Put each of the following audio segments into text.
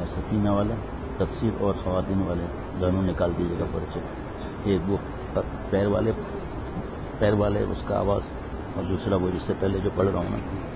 سکینہ والا تفسیر اور خواتین والے دونوں نکال دیجیے گا پرچے. ایک وہ پیر والے اس کا آواز اور دوسرا وہ جس سے پہلے جو پڑھ رہا ہوں نا.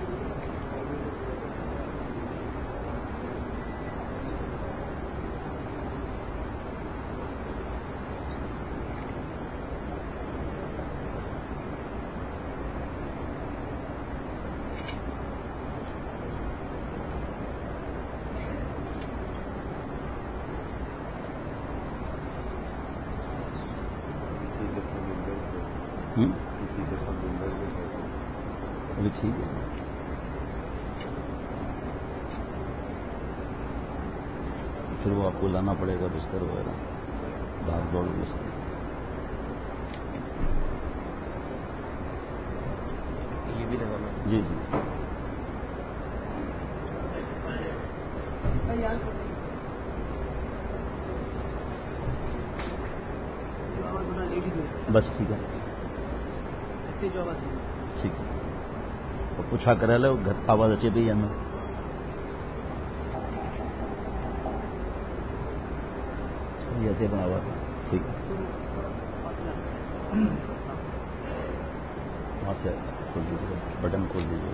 ابھی ٹھیک ہے. پھر وہ آپ کو لانا پڑے گا بستر وغیرہ بھاگ دوڑ بستر. یہ بھی لگانا. جی جی بس ٹھیک ہے. ٹھیک ہے. پوچھا کرا لو گھر آواز اچے پہ جانا. ایسے بنا آواز ٹھیک ہے. وہاں سے کھول دیجیے بٹن کھول دیجیے.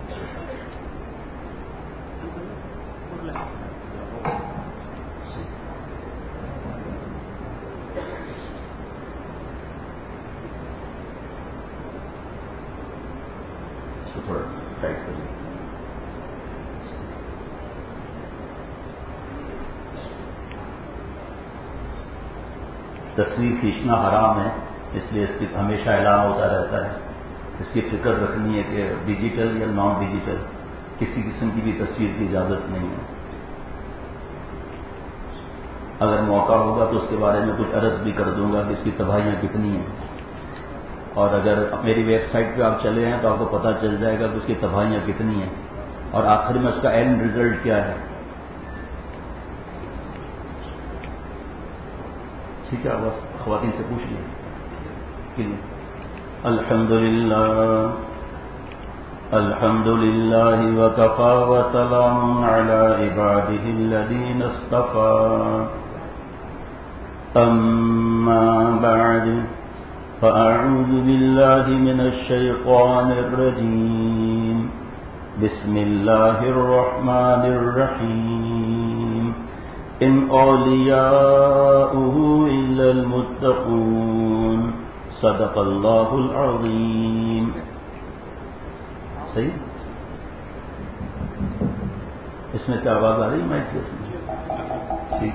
تھوڑا ٹائٹ کریے. تصویر کھینچنا حرام ہے, اس لیے اس کی ہمیشہ اعلان ہوتا رہتا ہے. اس کی فکر رکھنی ہے کہ ڈیجیٹل یا نان ڈیجیٹل کسی قسم کی بھی تصویر کی اجازت نہیں ہے. اگر موقع ہوگا تو اس کے بارے میں کچھ عرض بھی کر دوں گا کہ اس کی تباہیاں کتنی ہیں, اور اگر میری ویب سائٹ پہ آپ چلے ہیں تو آپ کو پتہ چل جائے گا کہ اس کی تباہیاں کتنی ہیں اور آخر میں اس کا اینڈ ریزلٹ کیا ہے. ٹھیک ہے, بس خواتین سے پوچھ لیں. الحمد للہ وکفى وسلام علی عباده الذین اصطفى. اما بعد فأعوذ بالله من الشيطان الرجيم. بسم الله الرحمن الرحيم. إن أولياؤه إلا المتقون. صدق الله العظيم. صحیح. اس میں سے آواز آ رہی میں ٹھیک.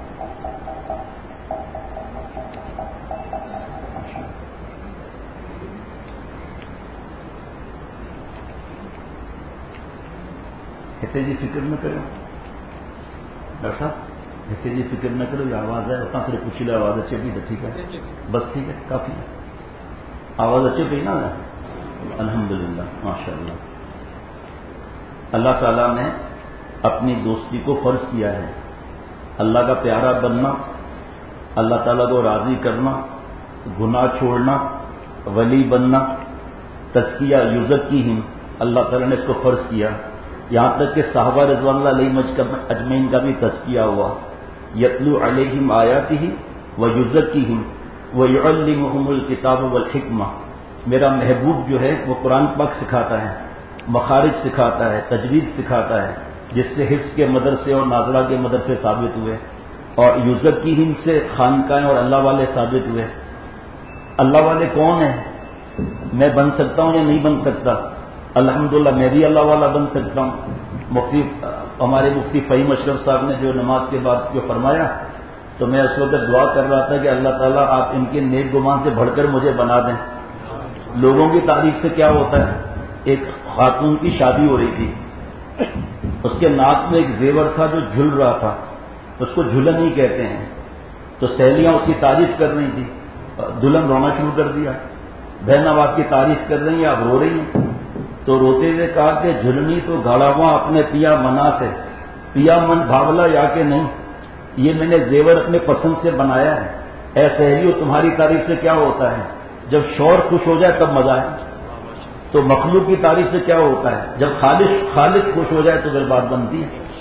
کہتے جی فکر نہ کرو ڈاکٹر صاحب, کہتے جی فکر نہ کرو, یہ آواز ہے اتنا صرف پوچھ لے آواز اچھے بھی تو ٹھیک ہے بس ٹھیک ہے کافی ہے. آواز اچھے پہ نا الحمدللہ ماشاء اللہ. اللہ تعالیٰ نے اپنی دوستی کو فرض کیا ہے. اللہ کا پیارا بننا, اللہ تعالیٰ کو راضی کرنا, گناہ چھوڑنا, ولی بننا, تزکیہ یزکیہم, اللہ تعالیٰ نے اس کو فرض کیا. یہاں تک کہ صحابہ رضوان اللہ علیہم اجمعین کا بھی تزکیہ ہوا. یتلو علیہم آیاتہ ویزکیہم ویعلمہم الکتاب والحکمہ. میرا محبوب جو ہے وہ قرآن پاک سکھاتا ہے, مخارج سکھاتا ہے, تجوید سکھاتا ہے, جس سے حفظ کے مدرسے اور نازلہ کے مدرسے ثابت ہوئے, اور یزکیہم سے خانقاہیں اور اللہ والے ثابت ہوئے. اللہ والے کون ہیں؟ میں بن سکتا ہوں یا نہیں بن سکتا؟ الحمدللہ میں بھی اللہ والا بن سکتا ہوں. ہمارے مفتی فہیم اشرف صاحب نے جو نماز کے بعد جو فرمایا, تو میں اس وقت دعا کر رہا تھا کہ اللہ تعالیٰ آپ ان کے نیک گمان سے بڑھ کر مجھے بنا دیں. لوگوں کی تعریف سے کیا ہوتا ہے؟ ایک خاتون کی شادی ہو رہی تھی, اس کے ناک میں ایک زیور تھا جو جھل رہا تھا, اس کو جھلن ہی کہتے ہیں. تو سہیلیاں اس کی تعریف کر رہی تھی, دلہن رونا شروع کر دیا. بہن اب آپ کی تعریف کر رہی ہیں, آپ رو رہی ہیں. تو روتے ہوئے کہا کہ جھلنی تو گھاڑاواں اپنے پیا منا سے, پیا من بھاولا یا کہ نہیں, یہ میں نے زیور اپنے پسند سے بنایا ہے. اے سہیلیوں تمہاری تعریف سے کیا ہوتا ہے؟ جب شوہر خوش ہو جائے تب مزہ ہے. تو مخلوق کی تعریف سے کیا ہوتا ہے؟ جب خالق خوش ہو جائے تو پھر بات بنتی ہے.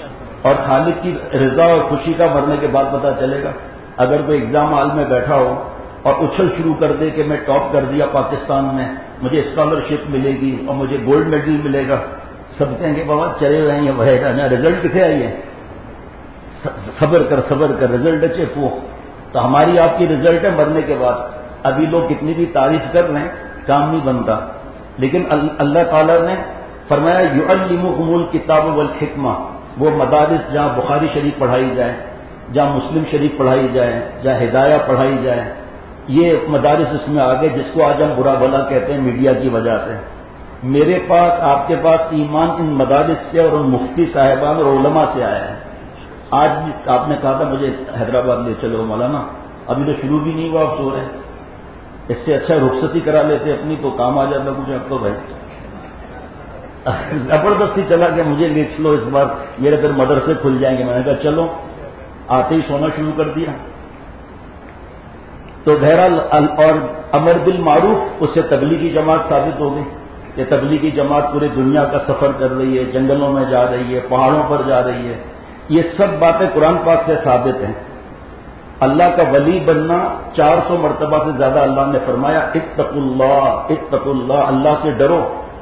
اور خالق کی رضا اور خوشی کا مرنے کے بعد پتہ چلے گا. اگر کوئی ایگزام ہال میں بیٹھا ہو اور اچھل شروع کر دے کہ میں ٹاپ کر دیا پاکستان میں, مجھے اسکالرشپ ملے گی اور مجھے گولڈ میڈل ملے گا, سب کہیں گے بابا چلے ہوئے ہیں یہ رزلٹ کتنے آئی ہے, صبر کر رزلٹ اچھے پو. تو ہماری آپ کی رزلٹ ہے مرنے کے بعد. ابھی لوگ کتنی بھی تعریف کر رہے ہیں کام نہیں بنتا. لیکن اللہ تعالیٰ نے فرمایا یعلمکم الکتاب والحکمہ, وہ مدارس جہاں بخاری شریف پڑھائی جائے, جہاں مسلم شریف پڑھائی جائے, جہاں ہدایہ پڑھائی جائے, یہ مدارس اس میں آگے, جس کو آج ہم برا بھلا کہتے ہیں میڈیا کی وجہ سے. میرے پاس آپ کے پاس ایمان ان مدارس سے اور ان مفتی صاحبان اور علماء سے آیا ہے. آج بھی آپ نے کہا تھا مجھے حیدرآباد لے چلو مولانا, ابھی تو شروع بھی نہیں ہوا, آپ سو رہے ہیں. اس سے اچھا رخصتی کرا لیتے اپنی, تو کام آ جاتا کچھ آپ کو بھائی. زبردستی چلا کہ مجھے لے چلو اس بار, میرے پھر مدرسے کھل جائیں گے. میں نے کہا چلو, آتے ہی سونا شروع کر دیا. تو بہرحال اور امر بالمعروف, اس سے تبلیغی جماعت ثابت ہو گئی کہ تبلیغی جماعت پورے دنیا کا سفر کر رہی ہے, جنگلوں میں جا رہی ہے, پہاڑوں پر جا رہی ہے. یہ سب باتیں قرآن پاک سے ثابت ہیں. اللہ کا ولی بننا 400 مرتبہ سے زیادہ اللہ نے فرمایا اتقوا اللہ, اللہ سے ڈرو,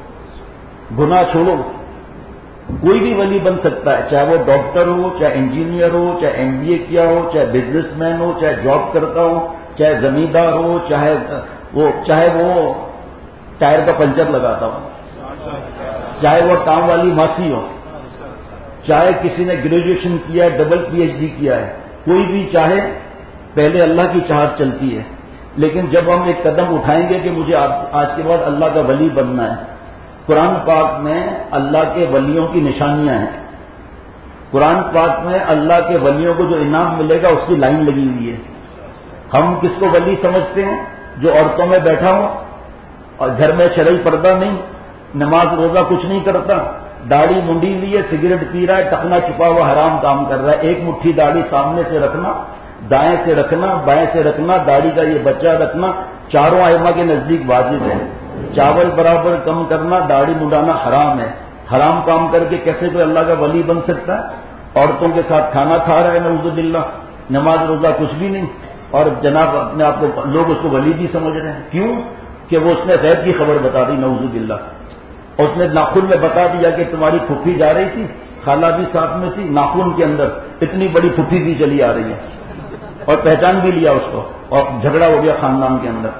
گناہ چھوڑو. کوئی بھی ولی بن سکتا ہے, چاہے وہ ڈاکٹر ہو, چاہے انجینئر ہو, چاہے MBA کیا ہو, چاہے بزنس مین ہو, چاہے جاب کرتا ہو, چاہے زمیندار ہو, چاہے وہ ٹائر کا پنچر لگاتا ہو, چاہے وہ کام والی ماسی ہو, چاہے کسی نے گریجویشن کیا ہے, ڈبل PhD کیا ہے, کوئی بھی چاہے, پہلے اللہ کی چاہت چلتی ہے. لیکن جب ہم ایک قدم اٹھائیں گے کہ مجھے آج کے بعد اللہ کا ولی بننا ہے, قرآن پاک میں اللہ کے ولیوں کی نشانیاں ہیں. قرآن پاک میں اللہ کے ولیوں کو جو انعام ملے گا اس کی لائن لگی ہوئی ہے. ہم کس کو ولی سمجھتے ہیں؟ جو عورتوں میں بیٹھا ہو اور گھر میں شرعی پردہ نہیں, نماز روزہ کچھ نہیں کرتا, داڑھی منڈی لیے سگریٹ پی رہا ہے, ٹکنا چھپا ہوا حرام کام کر رہا ہے. ایک مٹھی داڑھی سامنے سے رکھنا, دائیں سے رکھنا, بائیں سے رکھنا, داڑھی کا یہ بچہ رکھنا, چاروں ائمہ کے نزدیک واجب ہے. چاول برابر کم کرنا, داڑھی منڈانا حرام ہے. حرام کام کر کے کیسے کوئی اللہ کا ولی بن سکتا ہے؟ عورتوں کے ساتھ کھانا کھا رہا ہے نعوذ باللہ, نماز روزہ کچھ بھی نہیں, اور جناب اپنے آپ کو لوگ اس کو ولی بھی سمجھ رہے ہیں. کیوں کہ وہ اس نے غیب کی خبر بتا دی نعوذ باللہ. اس نے ناخن میں بتا دیا کہ تمہاری پھپھی جا رہی تھی, خالہ بھی ساتھ میں تھی, ناخن کے اندر اتنی بڑی پھپھی بھی چلی آ رہی ہے, اور پہچان بھی لیا اس کو, اور جھگڑا ہو گیا خاندان کے اندر.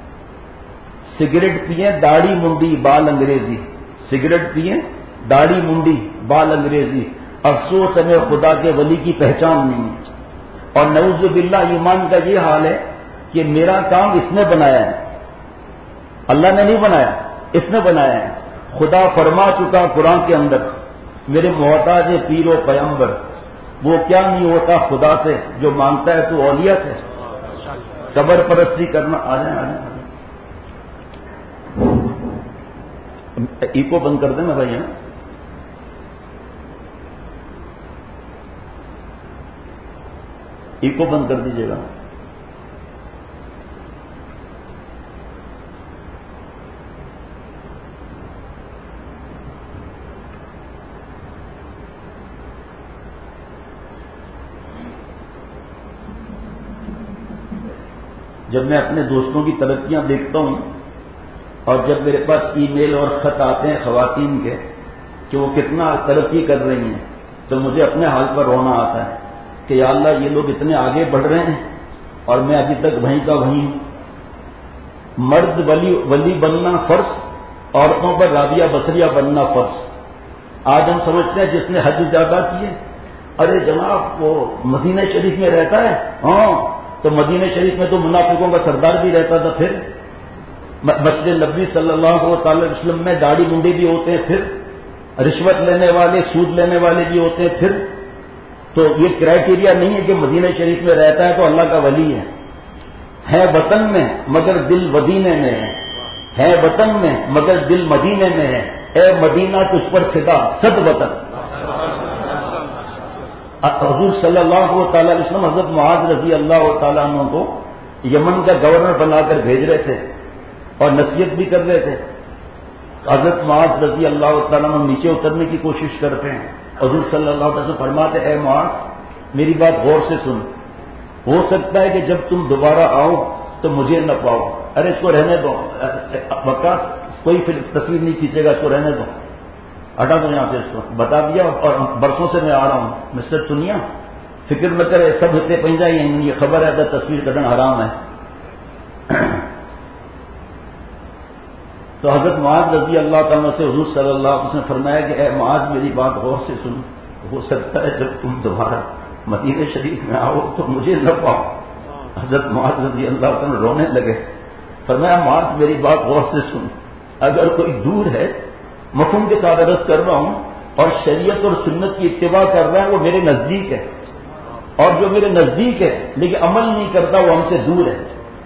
سگریٹ پیئے, داڑھی منڈی, بال انگریزی. سگریٹ پیئے, داڑھی منڈی, بال انگریزی. افسوس ہمیں خدا کے ولی کی پہچان نہیں ہے. اور نعوذ باللہ ایمان کا یہ حال ہے کہ میرا کام اس نے بنایا ہے, اللہ نے نہیں بنایا, اس نے بنایا ہے. خدا فرما چکا قرآن کے اندر, میرے محتاج پیر و پیغمبر, وہ کیا نہیں ہوتا خدا سے جو مانگتا ہے تو اولیاء سے. قبر پرستی کرنا. آ جائیں. ایکو بند کر دیں نا بھائی, ایکو بند کر دیجیے گا. جب میں اپنے دوستوں کی ترقیاں دیکھتا ہوں, اور جب میرے پاس ای میل اور خط آتے ہیں خواتین کے کہ وہ کتنا ترقی کر رہی ہیں, تو مجھے اپنے حال پر رونا آتا ہے کہ یا اللہ یہ لوگ اتنے آگے بڑھ رہے ہیں اور میں ابھی تک وہیں کا وہیں ہوں. مرد ولی بننا فرض, عورتوں پر رابعہ بصریہ بننا فرض. آج ہم سمجھتے ہیں جس نے حج زیادہ کیے, ارے جناب وہ مدینہ شریف میں رہتا ہے, ہاں تو مدینہ شریف میں تو منافقوں کا سردار بھی رہتا تھا. پھر مسجد نبوی صلی اللہ تعالی وسلم میں داڑھی منڈی بھی ہوتے ہیں, پھر رشوت لینے والے, سود لینے والے بھی ہوتے ہیں. پھر تو یہ کرائٹیریا نہیں ہے کہ مدینہ شریف میں رہتا ہے تو اللہ کا ولی ہے وطن میں مگر دل مدینے میں ہے وطن میں مگر دل مدینے میں ہے. اے مدینہ تجھ پر فدا صد وطن. حضور صلی اللہ تعالی علیہ وسلم حضرت معاذ رضی اللہ تعالیٰ عنہ کو یمن کا گورنر بنا کر بھیج رہے تھے اور نصیحت بھی کر رہے تھے. حضرت معاذ رضی اللہ تعالیٰ عنہ نیچے اترنے کی کوشش کرتے ہیں, حضور صلی اللہ علیہ وسلم فرماتے اے معاذ میری بات غور سے سن، ہو سکتا ہے کہ جب تم دوبارہ آؤ تو مجھے نہ پاؤ. ارے اس کو رہنے دو وقاص، کوئی تصویر نہیں کھینچے گا، اس کو رہنے دو، ہٹا دو یہاں سے، اس کو بتا دیا اور برسوں سے میں آ رہا ہوں. مسٹر چنیا فکر نہ کرے، سب ہتے پہ جائیں، یہ خبر ہے کہ تصویر کٹنا حرام ہے. تو حضرت معاذ رضی اللہ تعالیٰ سے حضور صلی اللہ علیہ وسلم نے فرمایا کہ اے معاذ میری بات غور سے سن، ہو سکتا ہے جب تم دوبارہ مدینہ شریف میں آؤ تو مجھے نہ پاؤ. حضرت معاذ رضی اللہ تعالیٰ رونے لگے. فرمایا معاذ میری بات غور سے سن، اگر کوئی دور ہے مفہوم کے ساتھ عرض کر رہا ہوں اور شریعت اور سنت کی اتباع کر رہا ہے وہ میرے نزدیک ہے، اور جو میرے نزدیک ہے لیکن عمل نہیں کرتا وہ ہم سے دور ہے،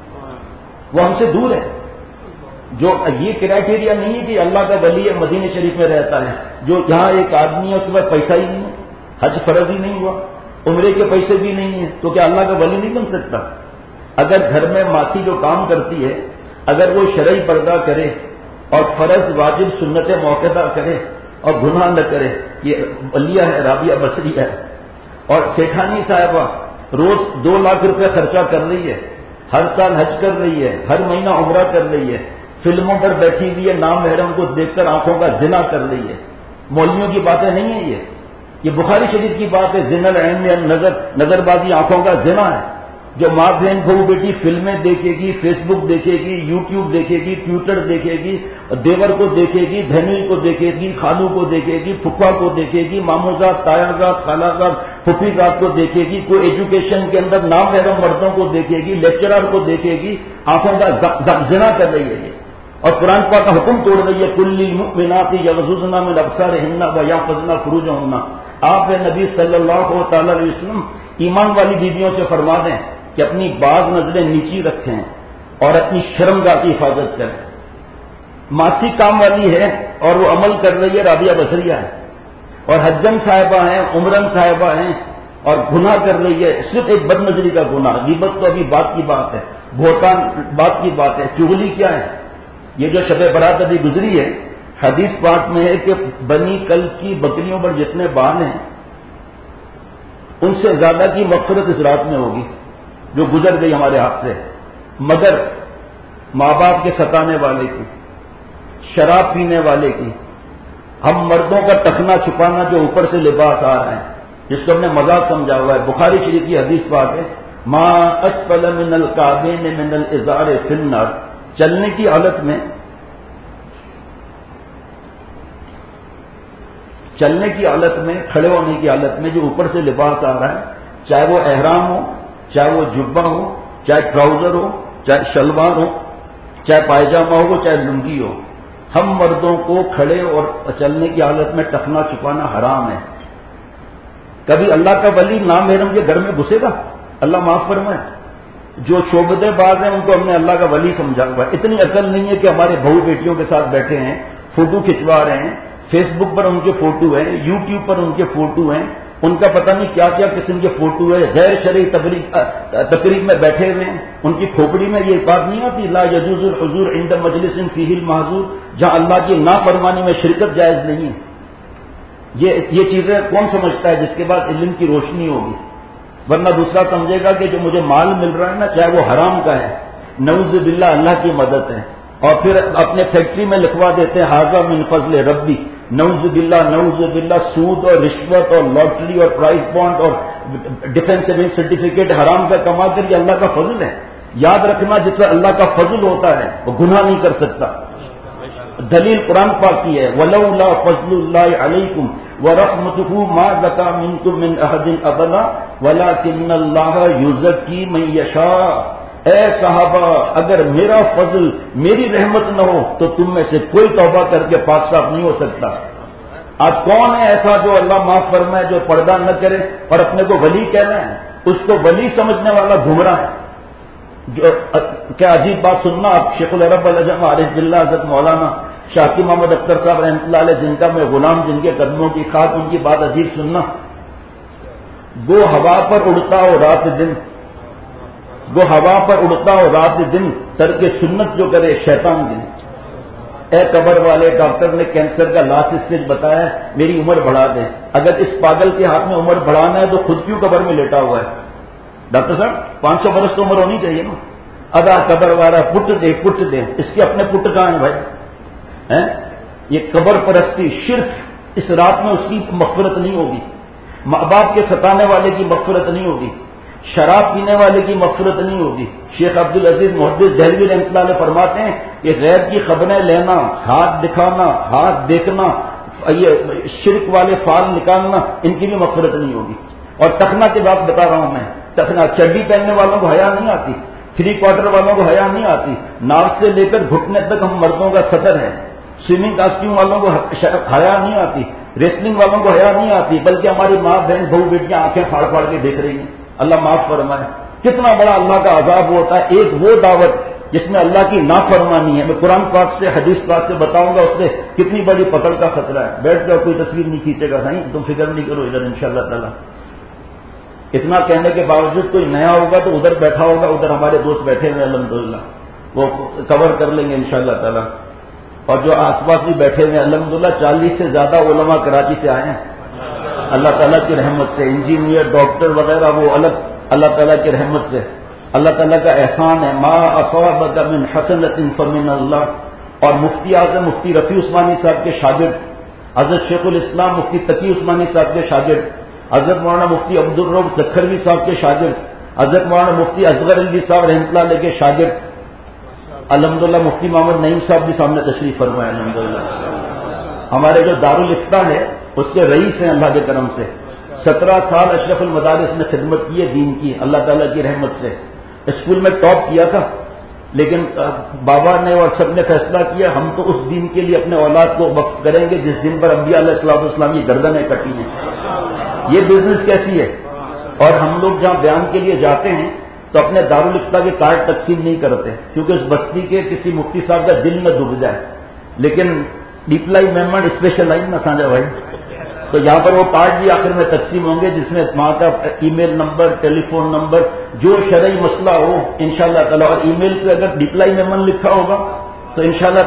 وہ ہم سے دور ہے. جو یہ کرائٹیریا نہیں ہے کہ اللہ کا ولی ہے مدینہ شریف میں رہتا ہے، جو یہاں ایک آدمی ہے اس کے پاس پیسہ ہی نہیں ہے، حج فرض ہی نہیں ہوا، عمرے کے پیسے بھی نہیں ہیں، تو کیا اللہ کا ولی نہیں بن سکتا؟ اگر گھر میں ماسی جو کام کرتی ہے اگر وہ شرعی پردہ کرے اور فرض واجب سنت موقع کرے اور گناہ نہ کرے، یہ ولیہ ہے، رابعہ بصری ہے. اور سیٹھانی صاحبہ روز 2 لاکھ روپے خرچہ کر رہی ہے، ہر سال حج کر رہی ہے، ہر مہینہ عمرہ کر رہی ہے، فلموں پر بیٹھی ہوئی ہے، نامحرم کو دیکھ کر آنکھوں کا زنا کر رہی ہے. مولویوں کی باتیں نہیں ہیں یہ بخاری شریف کی بات ہے. زنا العین میں نظر بازی آنکھوں کا زنا ہے. جو ماں بہن بہو بیٹی فلمیں دیکھے گی، فیس بک دیکھے گی، یوٹیوب دیکھے گی، ٹویٹر دیکھے گی، دیور کو دیکھے گی، بہنوئی کو دیکھے گی، خالو کو دیکھے گی، پھپھا کو دیکھے گی، ماموزاد، تایازاد، خالازاد، پھپھیزاد کو دیکھے گی، کوئی ایجوکیشن کے اندر نامحرم مردوں کو دیکھے گی، لیکچرر کو دیکھے گی، آنکھوں کا زنا کر رہی ہے یہ. اور قرآن پاک کا حکم توڑ رہی ہے کل للمؤمنات یغضضن من ابصارهن ویحفظن فروجهن. آپ نبی صلی اللہ تعالی علیہ وسلم ایمان والی بیویوں سے فرما دیں کہ اپنی بعض نظریں نیچی رکھیں اور اپنی شرمگاہ کی حفاظت کریں. ماسی کام والی ہے اور وہ عمل کر رہی ہے، رابعہ بصریہ ہے، اور حجن صاحبہ ہیں، عمرن صاحبہ ہیں اور گناہ کر رہی ہے. صرف ایک بد نظری کا گناہ، غیبت تو ابھی بات کی بات ہے، بہتان بات کی بات ہے، چغلی کیا ہے؟ یہ جو شب برات ابھی گزری ہے، حدیث پاک میں ہے کہ بنی کل کی بکریوں پر جتنے بال ہیں ان سے زیادہ کی مغفرت اس رات میں ہوگی جو گزر گئی ہمارے ہاتھ سے. مگر ماں باپ کے ستانے والے کی، شراب پینے والے کی، ہم مردوں کا ٹخنا چھپانا جو اوپر سے لباس آ رہا ہے جس کو ہم نے مذاق سمجھا ہوا ہے. بخاری شریف کی حدیث پاک ہے ما اسفل من الکعبین من الازار فی النار. چلنے کی حالت میں کھڑے ہونے کی حالت میں جو اوپر سے لباس آ رہا ہے، چاہے وہ احرام ہو، چاہے وہ جبہ ہو، چاہے ٹراؤزر ہو، چاہے شلوار ہو، چاہے پائجامہ ہو، چاہے لنگی ہو، ہم مردوں کو کھڑے اور چلنے کی حالت میں ٹخنا چھپانا حرام ہے. کبھی اللہ کا ولی نامحرم کے گھر میں گھسے گا؟ اللہ معاف فرمائے. جو شعبدے باز ہیں ان کو ہم نے اللہ کا ولی سمجھا ہوا ہے. اتنی عقل نہیں ہے کہ ہمارے بہو بیٹیوں کے ساتھ بیٹھے ہیں، فوٹو کھنچوا رہے ہیں، فیس بک پر ان کے فوٹو ہیں، یوٹیوب پر ان کے فوٹو ہیں، ان کا پتہ نہیں کیا کیا قسم کے فوٹو ہے، غیر شرعی تقریب میں بیٹھے ہوئے ہیں. ان کی کھوپڑی میں یہ بات نہیں آتی لا یجوز الحضور عند مجلس فیہ المحظور، جہاں اللہ کی نافرمانی میں شرکت جائز نہیں ہے. یہ چیزیں کون سمجھتا ہے جس کے بعد علم کی روشنی ہوگی؟ ورنہ دوسرا سمجھے گا کہ جو مجھے مال مل رہا ہے نا، چاہے وہ حرام کا ہے، نعوذ باللہ اللہ کی مدد ہے، اور پھر اپنے فیکٹری میں لکھوا دیتے ہیں ھذا من فضل ربی. نعوذ باللہ سود اور رشوت اور لاٹری اور پرائز بانڈ اور ڈیفینس سرٹیفکیٹ حرام کا کما کر یہ اللہ کا فضل ہے. یاد رکھنا جس پر اللہ کا فضل ہوتا ہے وہ گناہ نہیں کر سکتا. دلیل قرآن پاک کی ہے وَلَوْلَا فَضْلُ اللَّهِ عَلَيْكُمْ وَرَحْمَتُهُ مَا زَكَىٰ مِنكُم مِّنْ أَحَدٍ أَبَدًا وَلَٰكِنَّ اللَّهَ يُزَكِّي مَن يَشَاءُ. اے صحابہ اگر میرا فضل، میری رحمت نہ ہو تو تم میں سے کوئی توبہ کر کے پاک صاف نہیں ہو سکتا. آج کون ہے ایسا جو اللہ معاف فرمائے، جو پردہ نہ کرے اور اپنے کو ولی کہنا ہے؟ اس کو ولی سمجھنے والا گمراہ ہے. جو کیا عجیب بات سننا آپ، شیخ العرب العجم عارف باللہ حضرت مولانا شاکی محمد اختر صاحب رحمۃ اللہ علیہ، جن کا میں غلام، جن کے قدموں کی خاک، ان کی بات عجیب سننا. وہ ہوا پر اڑتا ہو رات دن، وہ ہوا پر اڑتا ہو رات دن، ترک سنت جو کرے شیطان دن. اے قبر والے، ڈاکٹر نے کینسر کا لاسٹ اسٹیج بتایا ہے، میری عمر بڑھا دیں۔ اگر اس پاگل کے ہاتھ میں عمر بڑھانا ہے تو خود کیوں قبر میں لیٹا ہوا ہے؟ ڈاکٹر صاحب 500 برس تو عمر ہونی چاہیے نا۔ ادا قبر والا پٹ دے، اس کے اپنے پٹ کہاں ہیں بھائی؟ یہ قبر پرستی، شرک، اس رات میں اس کی مغفرت نہیں ہوگی، ماں باپ کے ستانے والے کی مغفرت نہیں ہوگی، شراب پینے والے کی مغفرت نہیں ہوگی۔ شیخ عبدالعزیز محدث دہلوی رحمۃ اللہ علیہ فرماتے ہیں کہ غیب کی خبریں لینا، ہاتھ دکھانا، ہاتھ دیکھنا، یہ شرک والے فال نکالنا، ان کی بھی مغفرت نہیں ہوگی۔ اور تخنا کی بات بتا رہا ہوں میں، تخنا چڈی پہننے والوں کو حیا نہیں آتی، 3/4 والوں کو حیا نہیں آتی، ناک سے لے کر گھٹنے تک ہم مردوں کا سطر ہے، سوئمنگ کاسٹیوم والوں کو حیا نہیں آتی، ریسلنگ والوں کو حیا نہیں آتی، بلکہ ہماری ماں بہن بہو بیٹیاں آنکھیں پھاڑ پھاڑ کے دیکھ رہی ہیں۔ اللہ معاف فرمائے، کتنا بڑا اللہ کا عذاب ہوتا ہے۔ ایک وہ دعوت جس میں اللہ کی نافرمانی ہے، میں قرآن پاک سے حدیث پاک سے بتاؤں گا، اس سے کتنی بڑی پکڑ کا خطرہ ہے۔ بیٹھ جاؤ، کوئی تصویر نہیں کھینچے گا، نہیں تم فکر نہیں کرو ادھر انشاءاللہ تعالی۔ اتنا کہنے کے باوجود کوئی نیا ہوگا تو ادھر بیٹھا ہوگا، ادھر ہمارے دوست بیٹھے ہوئے الحمدللہ، وہ کور کر لیں گے انشاءاللہ تعالی۔ اور جو آس پاس بھی بیٹھے ہوئے الحمدللہ 40 سے زیادہ علماء کراچی سے آئے ہیں اللہ تعالیٰ کی رحمت سے، انجینئر، ڈاکٹر وغیرہ، وہ الگ اللہ تعالیٰ کی رحمت سے، اللہ تعالیٰ کا احسان ہے۔ ما اصابک من حسنۃ فمن اللہ۔ اور مفتی اعظم مفتی رفیع عثمانی صاحب کے شاگرد، حضرت شیخ الاسلام مفتی تقی عثمانی صاحب کے شاگرد، حضرت مولانا مفتی عبدالرؤف زکھروی صاحب کے شاگرد، حضرت مولانا مفتی اصغر علی صاحب رحمۃ اللہ علیہ کے شاگرد، الحمدللہ مفتی محمد نعیم صاحب بھی سامنے تشریف فرمائے الحمدللہ۔ ہمارے جو دارالفتہ ہے اس کے رئیس ہیں اللہ کے کرم سے، 17 سال اشرف المدارس میں خدمت کی ہے دین کی، اللہ تعالیٰ کی رحمت سے۔ اسکول میں ٹاپ کیا تھا، لیکن بابا نے اور سب نے فیصلہ کیا ہم تو اس دین کے لیے اپنے اولاد کو وقف کریں گے جس دن پر انبیاء علیہ الصلوۃ والسلام کی گردنیں کٹی ہیں۔ یہ بزنس کیسی ہے؟ اور ہم لوگ جہاں بیان کے لیے جاتے ہیں تو اپنے دارالفتہ کے کارڈ تقسیم نہیں کرتے، کیونکہ اس بستی کے کسی مفتی صاحب کا دل نہ دب جائے، لیکن ڈپلائی ممبر اسپیشل لائن نہ سانجا بھائی، تو یہاں پر وہ کارڈ بھی آخر میں تقسیم ہوں گے جس میں وہاں کا email number, telephone number, جو شرعی مسئلہ ہو انشاءاللہ تعالیٰ، اور ای میل پہ اگر ڈپلائی ممبر لکھا ہوگا تو انشاءاللہ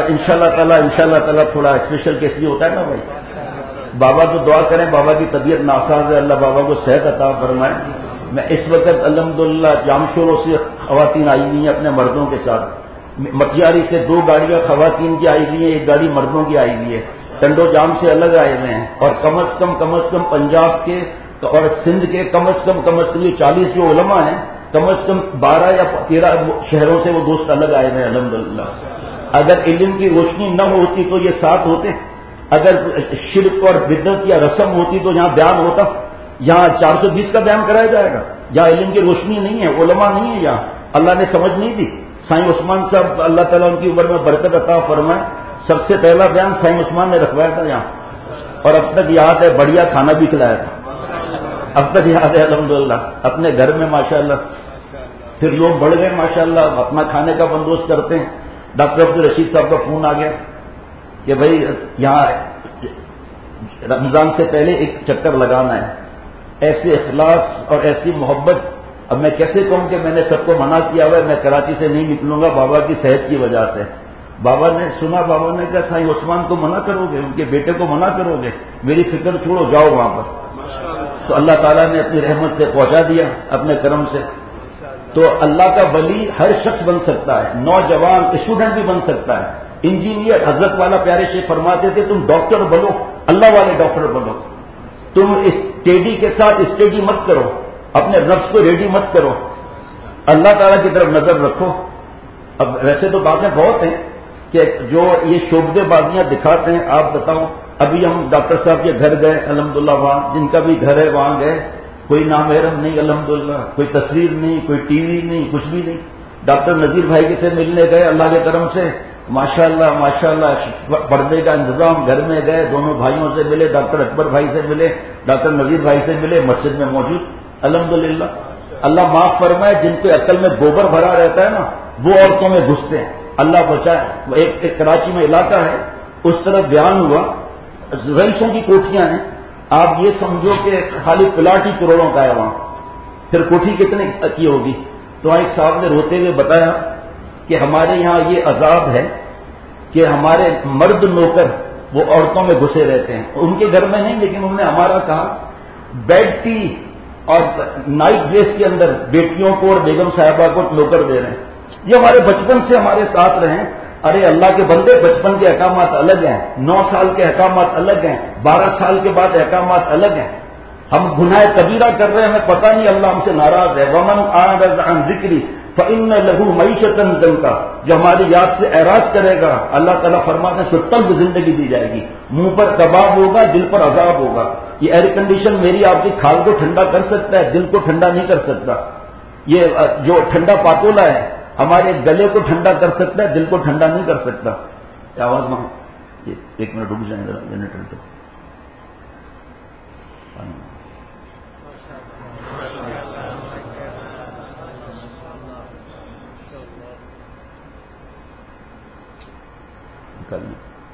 تعالیٰ تھوڑا اسپیشل کیس بھی ہوتا ہے نا بھائی۔ بابا تو دعا کریں، بابا کی طبیعت ناساز ہے، اللہ بابا کو صحت عطا فرمائے۔ میں اس وقت الحمدللہ جامشوروں سے خواتین آئی ہوئی ہیں اپنے مردوں کے ساتھ، مکیاری سے 2 گاڑیاں خواتین کی آئی ہوئی ہیں، 1 گاڑی مردوں کی آئی ہوئی ہے، ٹنڈو جام سے الگ آئے ہوئے ہیں، اور کم از کم پنجاب کے اور سندھ کے کم از کم یہ 40 جو علماء ہیں، کم از کم 12 یا 13 شہروں سے وہ دوست الگ آئے ہوئے ہیں الحمدللہ۔ اگر علم کی روشنی نہ ہوتی تو یہ ساتھ ہوتے، اگر شرک اور بدعت یا رسم ہوتی تو یہاں بیان ہوتا، یہاں 420 کا بیان کرایا جائے گا، یہاں علم کی روشنی نہیں ہے، علماء نہیں ہے، یہاں اللہ نے سمجھ نہیں دی۔ سائیں عثمان صاحب اللہ تعالیٰ ان کی عمر میں برکت عطا فرمائے، سب سے پہلا بیان سائیں عثمان نے رکھوایا تھا یہاں، اور اب تک یاد ہے بڑھیا کھانا بھی کھلایا تھا، اب تک یاد ہے الحمدللہ، اپنے گھر میں ماشاءاللہ۔ پھر لوگ بڑھ گئے ماشاءاللہ، اپنا کھانے کا بندوبست کرتے ہیں۔ ڈاکٹر عبدالرشید صاحب کا فون آ گیا کہ بھائی یہاں رمضان سے پہلے ایک چکر لگانا ہے، ایسے اخلاص اور ایسی محبت۔ اب میں کیسے کہوں کہ میں نے سب کو منع کیا ہوا ہے، میں کراچی سے نہیں نکلوں گا بابا کی صحت کی وجہ سے۔ بابا نے سنا، بابا نے کہا سائیں عثمان کو منع کرو گے، ان کے بیٹے کو منع کرو گے، میری فکر چھوڑو، جاؤ وہاں پر۔ تو اللہ تعالیٰ نے اپنی رحمت سے پہنچا دیا اپنے کرم سے۔ تو اللہ کا ولی ہر شخص بن سکتا ہے، نوجوان اسٹوڈنٹ بھی بن سکتا ہے، انجینئر۔ حضرت والا پیارے شیخ فرماتے تھے تم ڈاکٹر بنو، اللہ والے ڈاکٹر بنو، تم اسٹڈی کے ساتھ اسٹڈی مت کرو، اپنے نفس کو ریڈی مت کرو، اللہ تعالیٰ کی طرف نظر رکھو۔ اب ویسے تو باتیں بہت ہیں کہ جو یہ شعبدے بازیاں دکھاتے ہیں، آپ بتاؤ، ابھی ہم ڈاکٹر صاحب کے گھر گئے الحمدللہ، وہاں جن کا بھی گھر ہے وہاں گئے، کوئی نامحرم نہیں الحمدللہ، کوئی تصویر نہیں، کوئی ٹی وی نہیں، کچھ بھی نہیں۔ ڈاکٹر نذیر بھائی کے سے ملنے گئے اللہ کے کرم سے، ماشاءاللہ پردے کا انتظام، گھر میں گئے، دونوں بھائیوں سے ملے، ڈاکٹر اکبر بھائی سے ملے، ڈاکٹر نذیر بھائی سے ملے، مسجد میں موجود الحمدللہ۔ اللہ معاف فرمائے، جن کو عقل میں گوبر بھرا رہتا ہے نا وہ عورتوں میں گھستے ہیں، اللہ بچائے۔ ایک کراچی میں علاقہ ہے، اس طرف بیان ہوا، رئیسوں کی کوٹھیاں ہیں، آپ یہ سمجھو کہ خالی پلاٹ ہی کروڑوں کا ہے وہاں، پھر کوٹھی کتنے کی ہوگی؟ تو ایک صاحب نے روتے ہوئے بتایا کہ ہمارے یہاں یہ عذاب ہے کہ ہمارے مرد نوکر وہ عورتوں میں گھسے رہتے ہیں، ان کے گھر میں نہیں، لیکن انہوں نے ہمارا کہا بیڈ ٹی اور نائٹ ڈریس کے اندر بیٹیوں کو اور بیگم صاحبہ کو نوکر دے رہے ہیں۔ یہ ہمارے بچپن سے ہمارے ساتھ رہے۔ ارے اللہ کے بندے، بچپن کے احکامات الگ ہیں، 9 سال کے احکامات الگ ہیں، 12 سال کے بعد احکامات الگ ہیں۔ ہم گناہ کبیرہ کر رہے ہیں، ہمیں پتہ نہیں اللہ ہم سے ناراض ہے۔ ومن اعرض عن ذکری فإن له معیشۃ ضنکا، جو ہماری یاد سے اعراض کرے گا اللہ تعالیٰ فرماتے ہیں اس کو تلخ زندگی دی جائے گی، منہ پر کباب ہوگا، دل پر عذاب ہوگا۔ یہ ایئر کنڈیشن میری آپ کی کھال کو ٹھنڈا کر سکتا ہے، دل کو ٹھنڈا نہیں کر سکتا۔ یہ جو ٹھنڈا پاتولا ہے ہمارے گلے کو ٹھنڈا کر سکتا ہے، دل کو ٹھنڈا نہیں کر سکتا۔ آواز میں ایک منٹ رک جائیں ذرا جنریٹر تو کریں۔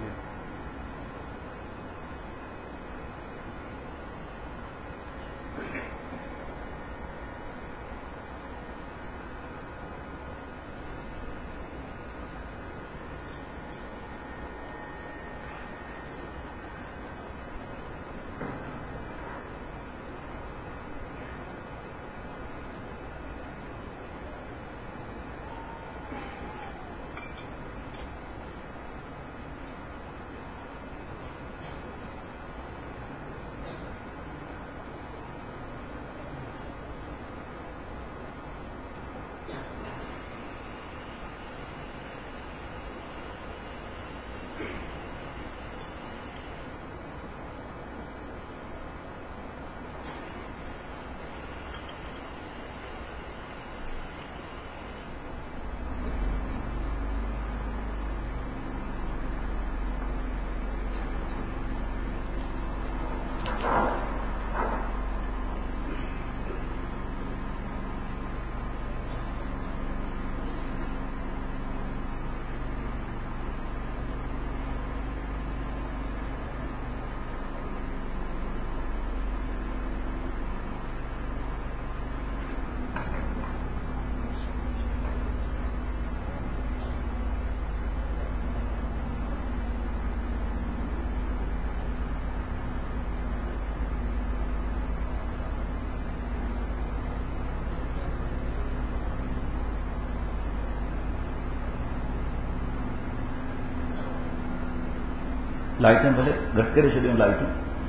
لائٹیں بھلے گھٹ کے چلیں، لائٹیں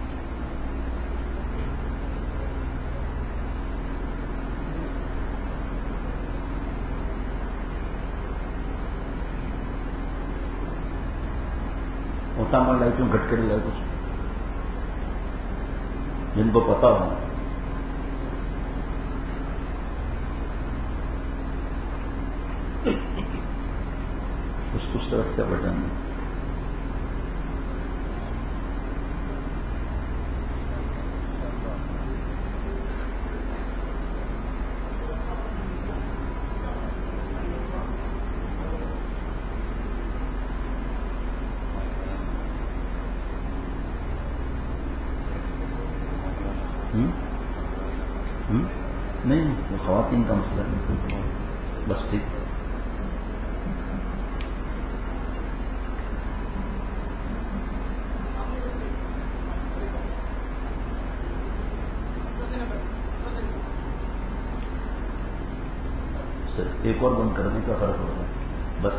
ہوتا ہمارا لائٹوں گھٹ کے لائے کچھ جن کو پتا ہو اس طرف کیا بٹن ہے؟ نہیں، وہ خواتین کا مسئلہ نہیں، بس ٹھیک۔ ایک اور بند کرنے کا فرق ہوتا ہے، بس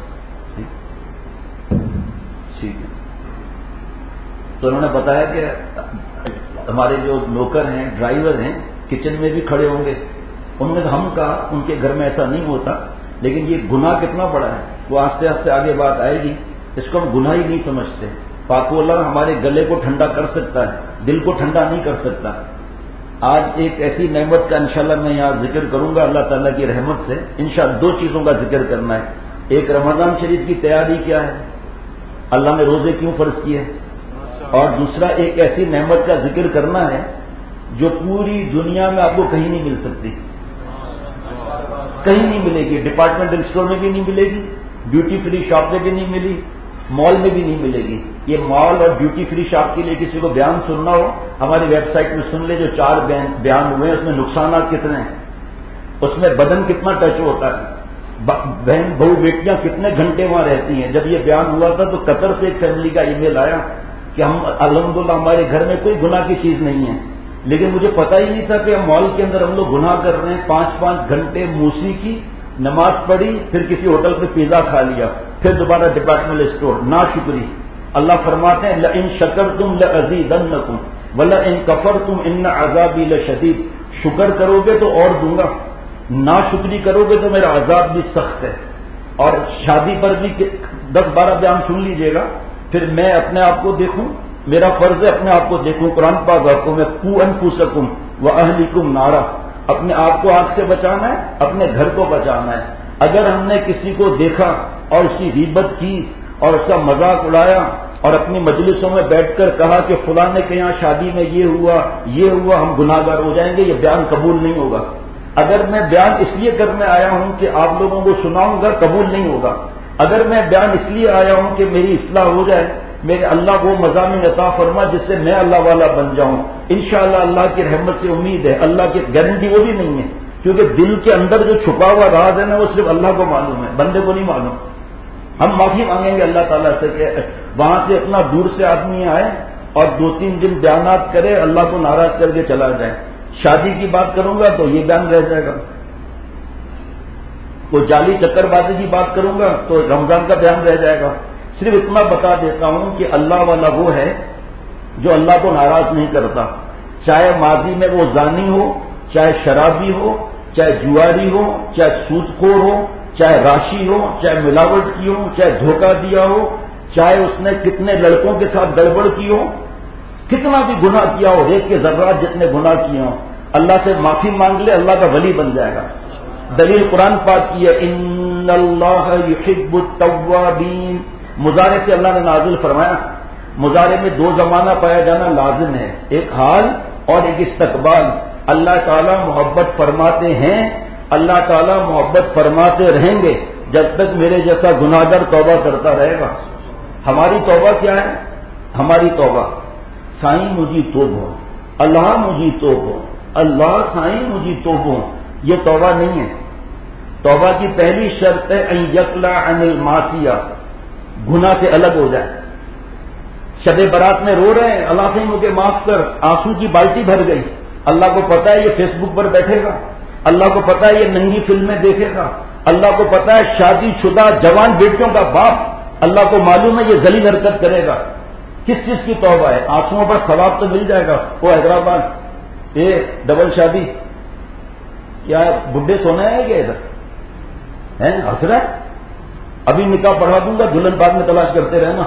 ٹھیک ہے۔ تو انہوں نے بتایا کہ ہمارے جو نوکر ہیں، ڈرائیور ہیں، کچن میں بھی کھڑے ہوں گے۔ انہوں نے ہم کہا ان کے گھر میں ایسا نہیں ہوتا، لیکن یہ گناہ کتنا بڑا ہے وہ آہستہ آہستہ آگے بات آئے گی۔ اس کو ہم گناہ ہی نہیں سمجھتے۔ پاک اللہ ہمارے گلے کو ٹھنڈا کر سکتا ہے، دل کو ٹھنڈا نہیں کر سکتا۔ آج ایک ایسی نعمت کا انشاءاللہ میں یہاں ذکر کروں گا اللہ تعالیٰ کی رحمت سے۔ انشاءاللہ 2 چیزوں کا ذکر کرنا ہے۔ ایک رمضان شریف کی تیاری کیا ہے، اللہ نے روزے کیوں فرض کیے، اور دوسرا ایک ایسی نعمت کا ذکر کرنا ہے جو پوری دنیا میں آپ کو کہیں نہیں مل سکتی، کہیں نہیں ملے گی۔ ڈپارٹمنٹل اسٹور میں بھی نہیں ملے گی، ڈیوٹی فری شاپ میں بھی نہیں ملی، مال میں بھی نہیں ملے گی۔ یہ مال اور ڈیوٹی فری شاپ کے لیے کسی کو بیان سننا ہو ہماری ویب سائٹ میں سن لے، جو 4 بیان ہوئے ہیں اس میں نقصانات کتنے ہیں، اس میں بدن کتنا ٹچ ہوتا ہے۔ بہن بہو بیٹیاں کتنے گھنٹے وہاں رہتی ہیں. جب یہ بیان ہوا تھا تو قطر سے ایک فیملی کا ای میل آیا کہ ہم الحمدللہ ہمارے گھر میں کوئی گناہ کی چیز نہیں ہے، لیکن مجھے پتا ہی نہیں تھا کہ مال کے اندر ہم لوگ گناہ کر رہے ہیں. 5 گھنٹے موسیقی، نماز پڑھی، پھر کسی ہوٹل پہ پیزا کھا لیا، پھر دوبارہ ڈپارٹمنٹل اسٹور. ناشکری. اللہ فرماتے ہیں لئن شکرتم لازیدنکم ولئن کفرتم ان عذابی لشدید. شکر کرو گے تو اور دوں گا، ناشکری کرو گے تو میرا عذاب بھی سخت ہے. اور شادی پر بھی 10-12 بیان سن لیجئے گا. پھر میں اپنے آپ کو دیکھوں، میرا فرض ہے اپنے آپ کو دیکھوں. قرآن پاک آپ کو میں قوا انفسکم واہلیکم نارا، اپنے آپ کو آگ سے بچانا ہے، اپنے گھر کو بچانا ہے. اگر ہم نے کسی کو دیکھا اور اس کی غیبت کی اور اس کا مذاق اڑایا اور اپنی مجلسوں میں بیٹھ کر کہا کہ فلاں نے کہ یہاں شادی میں یہ ہوا، ہم گناہ گار ہو جائیں گے، یہ بیان قبول نہیں ہوگا. اگر میں بیان اس لیے کرنے آیا ہوں کہ آپ لوگوں کو سناؤں گا، قبول نہیں ہوگا. اگر میں بیان اس لیے آیا ہوں کہ میری اصلاح ہو جائے، میرے اللہ وہ مضامین عطا فرما جس سے میں اللہ والا بن جاؤں، انشاءاللہ اللہ کی رحمت سے امید ہے. اللہ کی گارنٹی وہ بھی نہیں ہے، کیونکہ دل کے اندر جو چھپا ہوا راز ہے نا وہ صرف اللہ کو معلوم ہے، بندے کو نہیں معلوم. ہم معافی مانگیں گے اللہ تعالیٰ سے کہ وہاں سے اتنا دور سے آدمی آئے اور 2-3 دن بیانات کرے، اللہ کو ناراض کر کے چلا جائے. شادی کی بات کروں گا تو یہ بیان رہ جائے گا، کوئی جعلی چکر بازی کی بات کروں گا تو رمضان کا بیان رہ جائے گا. صرف اتنا بتا دیتا ہوں کہ اللہ والا وہ ہے جو اللہ کو ناراض نہیں کرتا، چاہے ماضی میں وہ زانی ہو، چاہے شرابی ہو، چاہے جواری ہو، چاہے سود خور ہو، چاہے راشی ہو، چاہے ملاوٹ کی ہو، چاہے دھوکہ دیا ہو، چاہے اس نے کتنے لڑکوں کے ساتھ گڑبڑ کی ہو، کتنا بھی گناہ کیا ہو، ریت کے ذرات جتنے گناہ کیے ہوں، اللہ سے معافی مانگ لے، اللہ کا ولی بن جائے گا. دلیل قرآن پاک کی ہے ان اللہ یحب التوابین. مضارع سے اللہ نے نازل فرمایا. مضارع میں 2 زمانہ پایا جانا لازم ہے، ایک حال اور ایک استقبال. اللہ تعالیٰ محبت فرماتے ہیں، اللہ تعالیٰ محبت فرماتے رہیں گے جب تک میرے جیسا گناہگار توبہ کرتا رہے گا. ہماری توبہ کیا ہے؟ ہماری توبہ سائیں مجھے توبہ، اللہ مجھے توبہ، اللہ سائیں مجھے توبہ. یہ توبہ نہیں ہے. توبہ کی پہلی شرط ہے ان یقلع عن المعصیہ، گناہ سے الگ ہو جائے. شب برات میں رو رہے ہیں، اللہ سے مجھے معاف کر، آنسو کی بالٹی بھر گئی. اللہ کو پتا ہے یہ فیس بک پر بیٹھے گا، اللہ کو پتا ہے یہ ننگی فلمیں دیکھے گا، اللہ کو پتا ہے شادی شدہ جوان بیٹیوں کا باپ، اللہ کو معلوم ہے یہ ذلیل حرکت کرے گا. کس چیز کی توبہ ہے؟ آنسوؤں پر ثواب تو مل جائے گا. وہ حیدرآباد ڈبل شادی کیا بڈھے سونا ہے کیا ادھر ہے؟ ہنس رہا ہے. ابھی نکاح پڑھا دوں گا، دلہن بعد میں تلاش کرتے رہنا.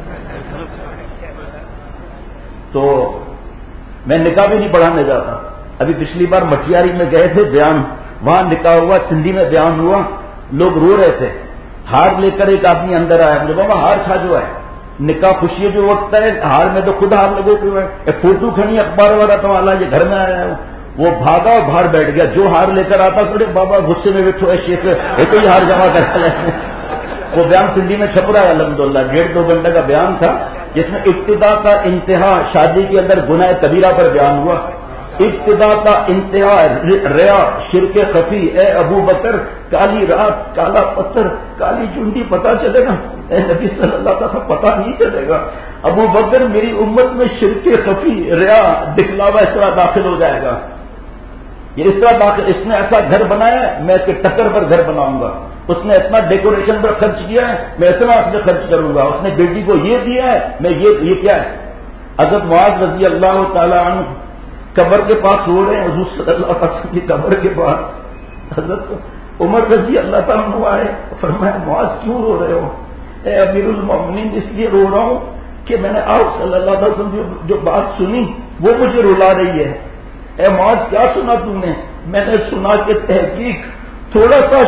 تو میں نکاح بھی نہیں پڑھانے جاتا. ابھی پچھلی بار مٹیاری میں گئے تھے بیان، وہاں نکاح ہوا، سندھی میں بیان ہوا، لوگ رو رہے تھے. ہار لے کر ایک آدمی اندر آیا، مجھے بابا ہار چھا جو ہے نکاح خوشی جو وقت ہے، ہار میں تو خود ہار لگے ہوئے ہیں، فوٹو کھڑی اخبار والا تو اللہ یہ گھر میں آیا ہے. وہ بھاگا اور باہر بیٹھ گیا. جو ہار لے کر آتا تھوڑے بابا غصے میں بیٹھو ہے شیخ ایک ہی ہار جمع کرتا ہے. وہ بیان سندھی میں چھپ رہا ہے الحمدللہ. 1.5-2 گھنٹے کا بیان تھا جس میں ابتدا کا انتہا شادی کے اندر گناہ کبیرہ پر بیان ہوا. ابتدا کا انتہا ریا، شرک خفی. اے ابو بکر کالی رات کالا پتھر کالی چنڈی پتا چلے گا؟ اے نبی صلی اللہ علیہ وسلم پتا نہیں چلے گا. ابو بکر میری امت میں شرک خفی، ریا، دکھلاوا اس طرح داخل ہو جائے گا. یہ اس طرح داخل، اس نے ایسا گھر بنایا ہے میں اس کے ٹکر پر گھر بناؤں گا. اس نے اتنا ڈیکوریشن پر خرچ کیا ہے میں اتنا اس میں خرچ کروں گا. اس نے بیٹی کو یہ دیا ہے میں یہ کیا ہے. حضرت معاذ رضی اللہ تعالیٰ عنہ قبر کے پاس رو رہے ہیں، حضور صلی اللہ علیہ وسلم کی قبر کے پاس. حضرت عمر رضی اللہ تعالیٰ عنہ آئے، فرمایا معاذ کیوں رو رہے ہو؟ اے امیر المومنین اس لیے رو رہا ہوں کہ میں نے آپ صلی اللہ علیہ وسلم جو بات سنی وہ مجھے رلا رہی ہے. اے معاذ کیا سنا تم نے؟ میں نے سنا کہ تحقیق تھوڑا سا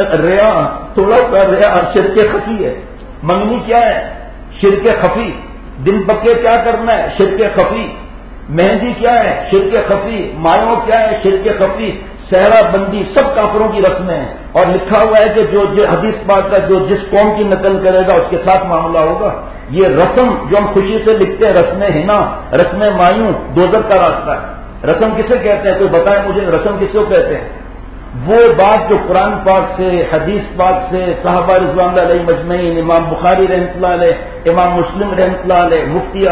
ریا شرک خفی ہے. منگنی کیا ہے؟ شرک خفی. دن پکے کیا کرنا ہے؟ شرک خفی. مہندی کیا ہے؟ شرک خفی. مایوں کیا ہے؟ شرک خفی. صحرا بندی سب کافروں کی رسمیں ہیں. اور لکھا ہوا ہے کہ جو حدیث پاک کا جو جس قوم کی نقل کرے گا اس کے ساتھ معاملہ ہوگا. یہ رسم جو ہم خوشی سے لکھتے ہیں، رسم ہنا، رسم مایوں، دوزخ کا راستہ ہے. رسم کسے کہتے ہیں؟ کوئی بتائے مجھے رسم کس کو کہتے ہیں؟ وہ بات جو قرآن پاک سے، حدیث پاک سے، صحابہ رضوان اللہ علیہ مجمعین، امام بخاری رحمۃ اللہ علیہ، امام مسلم رحمۃ اللہ علیہ،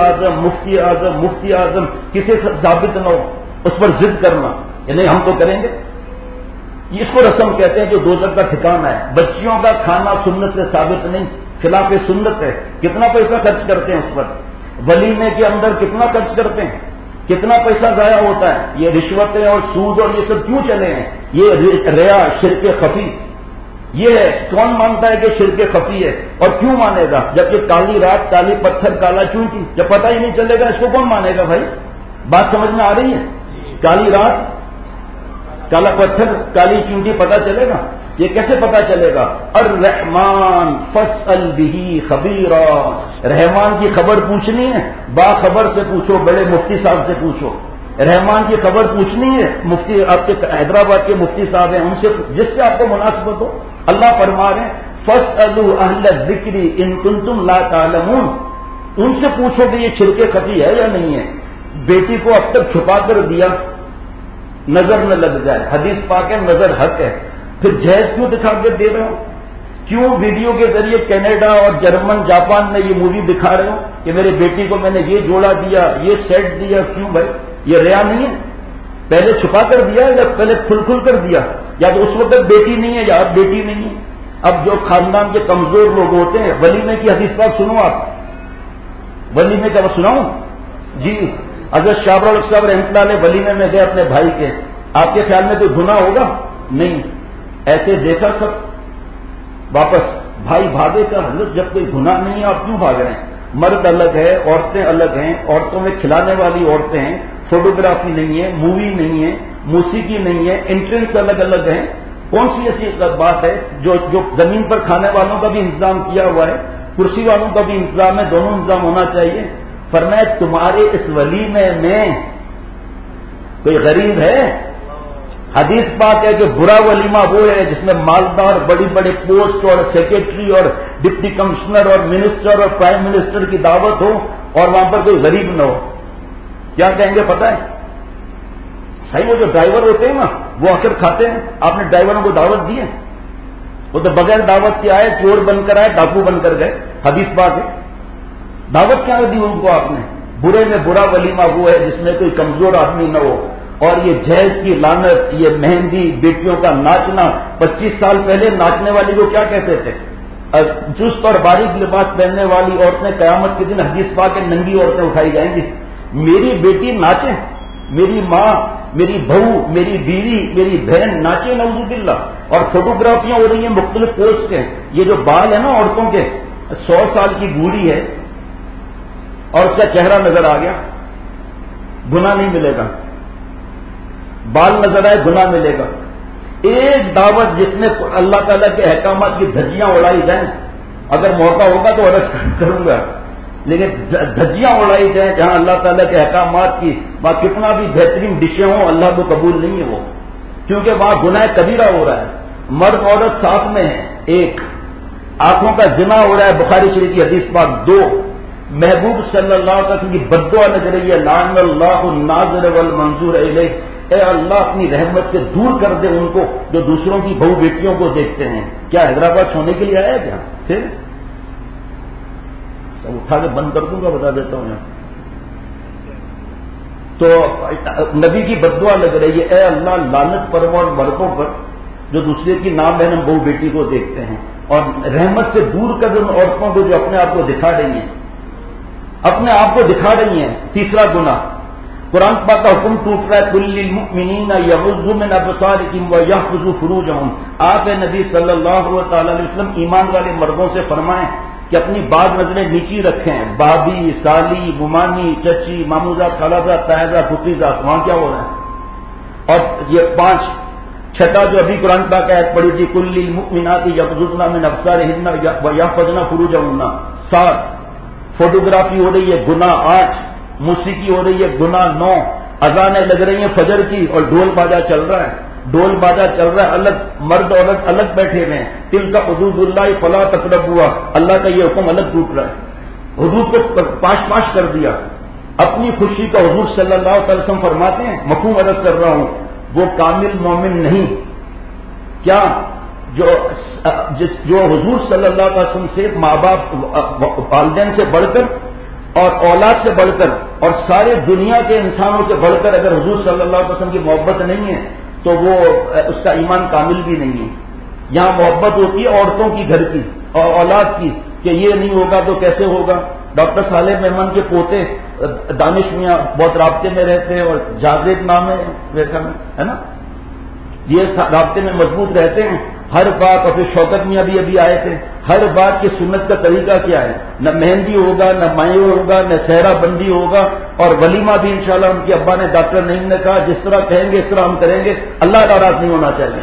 مفتی اعظم کسی سے ثابت نہ ہو، اس پر ضد کرنا کہ نہیں ہم تو کریں گے، اس کو رسم کہتے ہیں جو دوزخ کا ٹھکانہ ہے۔ بچیوں کا کھانا سنت سے ثابت نہیں، خلاف سنت ہے۔ کتنا پیسہ خرچ کرتے ہیں اس پر، ولیمے کے اندر کتنا خرچ کرتے ہیں، کتنا پیسہ ضائع ہوتا ہے۔ یہ رشوتیں اور سود اور یہ سب کیوں چلے ہیں؟ یہ ریا، شرک خفی، یہ ہے۔ کون مانتا ہے کہ شرک خفی ہے اور کیوں مانے گا؟ جب یہ کالی رات، کالی پتھر، کالا چونٹی، جب پتہ ہی نہیں چلے گا اس کو کون مانے گا بھائی؟ بات سمجھ میں آ رہی ہے؟ کالی رات، کالا پتھر، کالی چونٹی پتہ چلے گا؟ یہ کیسے پتہ چلے گا؟ الرحمن فاسأل بہ خبیرا، رحمان کی خبر پوچھنی ہے باخبر سے پوچھو، بڑے مفتی صاحب سے پوچھو۔ رحمان کی خبر پوچھنی ہے، مفتی آپ کے حیدرآباد کے مفتی صاحب ہیں، ان سے جس سے آپ کو مناسبت ہو۔ اللہ فرما رہے ہیں فاسألوا اہل الذکر ان کنتم لا تعلمون، ان سے پوچھو کہ یہ شرک خفی ہے یا نہیں ہے۔ بیٹی کو اب تک چھپا کر دیا، نظر نہ لگ جائے، حدیث پاک ہے نظر حق ہے، پھر جہیز کیوں دکھا کے دے رہے ہو؟ کیوں ویڈیو کے ذریعے کینیڈا اور جرمن، جاپان میں یہ مووی دکھا رہے ہو کہ میرے بیٹی کو میں نے یہ جوڑا دیا، یہ سیٹ دیا؟ کیوں بھائی؟ یہ ریا نہیں ہے؟ پہلے چھپا کر دیا یا پہلے کھل کر دیا؟ یا تو اس وقت بیٹی نہیں ہے یا اب بیٹی نہیں ہے؟ اب جو خاندان کے کمزور لوگ ہوتے ہیں، ولیمے کی حدیث پاک سنو، آپ ولیمے کا سناؤں؟ جی اگر شابر صاحب رحمۃ اللہ علیہ ولیمے میں گئے اپنے بھائی کے، آپ کے خیال میں کوئی گناہ ہوگا؟ نہیں، ایسے دیکھا سب واپس بھائی بھاگے کا، حضرت جب کوئی گناہ نہیں ہے آپ کیوں بھاگ رہے ہیں؟ مرد الگ ہے، عورتیں الگ ہیں، عورتوں میں کھلانے والی عورتیں ہیں، فوٹوگرافی نہیں ہے، مووی نہیں ہے، موسیقی نہیں ہے، انٹرنس الگ الگ ہیں، کون سی ایسی بات ہے جو زمین پر کھانے والوں کا بھی انتظام کیا ہوا ہے، کرسی والوں کا بھی انتظام ہے، دونوں انتظام ہونا چاہیے۔ فرمایا تمہارے اس ولیمے میں کوئی غریب ہے؟ حدیث پاک ہے کہ برا ولیمہ وہ ہے جس میں مالدار بڑی بڑے پوسٹ اور سیکرٹری اور ڈپٹی کمشنر اور منسٹر اور پرائم منسٹر کی دعوت ہو اور وہاں پر کوئی غریب نہ ہو۔ کیا کہیں گے پتہ ہے؟ صحیح، وہ جو ڈرائیور ہوتے ہیں نا وہ اکثر کھاتے ہیں۔ آپ نے ڈرائیوروں کو دعوت دی ہے؟ وہ تو بغیر دعوت کے آئے، چور بن کر آئے، ڈاکو بن کر گئے، حدیث پاک ہے۔ دعوت کیا دی ان کو آپ نے؟ برے میں برا ولیمہ وہ ہے جس میں کوئی کمزور آدمی نہ ہو۔ اور یہ جہیز کی لعنت، یہ مہندی، بیٹیوں کا ناچنا، 25 سال پہلے ناچنے والی کو کیا کہتے تھے؟ چست اور باریک لباس پہننے والی عورتیں قیامت کے دن حدیث پاک کے ننگی عورتیں اٹھائی جائیں گی۔ میری بیٹی ناچے، میری ماں، میری بہو، میری بیوی، میری بہن ناچے، نعوذ باللہ۔ اور فوٹوگرافیاں ہو رہی ہیں مختلف پوسٹ کے، یہ جو بال ہے نا عورتوں کے، 100 سال کی بوڑھی ہے اور اس کا چہرہ نظر آ گیا، گناہ نہیں ملے گا۔ بال نظر آئے گناہ ملے گا۔ ایک دعوت جس میں اللہ تعالیٰ کے احکامات کی دھجیاں اڑائی جائیں، اگر موقع ہوگا تو عرض کروں گا، لیکن دھجیاں اڑائی جائیں جہاں اللہ تعالیٰ کے احکامات کی، وہاں کتنا بھی بہترین ڈشیں ہوں اللہ کو قبول نہیں ہے وہ، کیونکہ وہاں گناہ کبیرہ ہو رہا ہے، مرد عورت ساتھ میں ہیں، ایک آنکھوں کا زنا ہو رہا ہے، بخاری شریف کی حدیث پاک 2، محبوب صلی اللہ علیہ وسلم کی بددعا لگ رہی ہے، لعن اللہ الناظر والمنظور الیہ، اے اللہ اپنی رحمت سے دور کر دے ان کو جو دوسروں کی بہو بیٹیوں کو دیکھتے ہیں۔ کیا حیدرآباد سونے کے لیے آیا کیا؟ پھر سب اٹھا کے بند کر دوں گا، بتا دیتا ہوں یہاں۔ تو نبی کی بددعا لگ رہی ہے، اے اللہ لعنت فرما مردوں پر جو دوسرے کی نام بہن بہو بیٹی کو دیکھتے ہیں، اور رحمت سے دور کر دے ان عورتوں کو جو اپنے آپ کو دکھا رہی ہیں، اپنے آپ کو دکھا رہی ہیں۔ تیسرا گناہ، قرآن پاک کا حکم ٹوٹ رہا ہے، کل للمؤمنین یغضوا من ابصارہم ویحفظوا فروجہم۔ آپ نبی صلی اللہ تعالی علیہ وسلم ایمان والے مردوں سے فرمائیں کہ اپنی بعض نظریں نیچی رکھیں، بابی، سالی، ممانی، چچی، ماموزہ، خالازہ، تائزہ، پھوپھیزہ، وہاں کیا ہو رہا ہے؟ اور یہ 5 چھٹا جو ابھی قرآن پاک آیت پڑھی تھی، کل للمؤمنات یغضضن من ابصارہن ویحفظن فروجہن، 7 فوٹوگرافی ہو رہی ہے گناہ، 8 موسیقی ہو رہی ہے گناہ، 9 اذانیں لگ رہی ہیں فجر کی اور ڈھول باجا چل رہا ہے، ڈھول باجا چل رہا ہے، الگ مرد عورت الگ بیٹھے ہوئے ہیں، تلک حدود اللہ فلا تقربوها، اللہ کا یہ حکم الگ ٹوٹ رہا ہے، حدود کو پاش کر دیا۔ اپنی خوشی کا حضور صلی اللہ علیہ وسلم فرماتے ہیں، مفہوم عرض کر رہا ہوں، وہ کامل مومن نہیں کیا جو حضور صلی اللہ علیہ وسلم سے ماں باپ والدین سے بڑھ کر اور اولاد سے بڑھ کر اور سارے دنیا کے انسانوں سے بڑھ کر اگر حضور صلی اللہ علیہ وسلم کی محبت نہیں ہے تو وہ اس کا ایمان کامل بھی نہیں ہے. یہاں محبت ہوتی ہے عورتوں کی گھر کی اور اولاد کی کہ یہ نہیں ہوگا تو کیسے ہوگا. ڈاکٹر صالح میمن کے پوتے دانش میاں بہت رابطے میں رہتے ہیں اور جاوید نام ہے نا, یہ رابطے میں مضبوط رہتے ہیں. ہر بات, اور پھر شوکت میاں بھی ابھی آئے تھے, ہر بات کی سنت کا طریقہ کیا ہے, نہ مہندی ہوگا نہ مائع ہوگا نہ صحرا بندی ہوگا, اور ولیمہ بھی انشاءاللہ ان کے ابا نے ڈاکٹر نعیم نے کہا جس طرح کہیں گے اس طرح ہم کریں گے. اللہ ناراض نہیں ہونا چاہیے.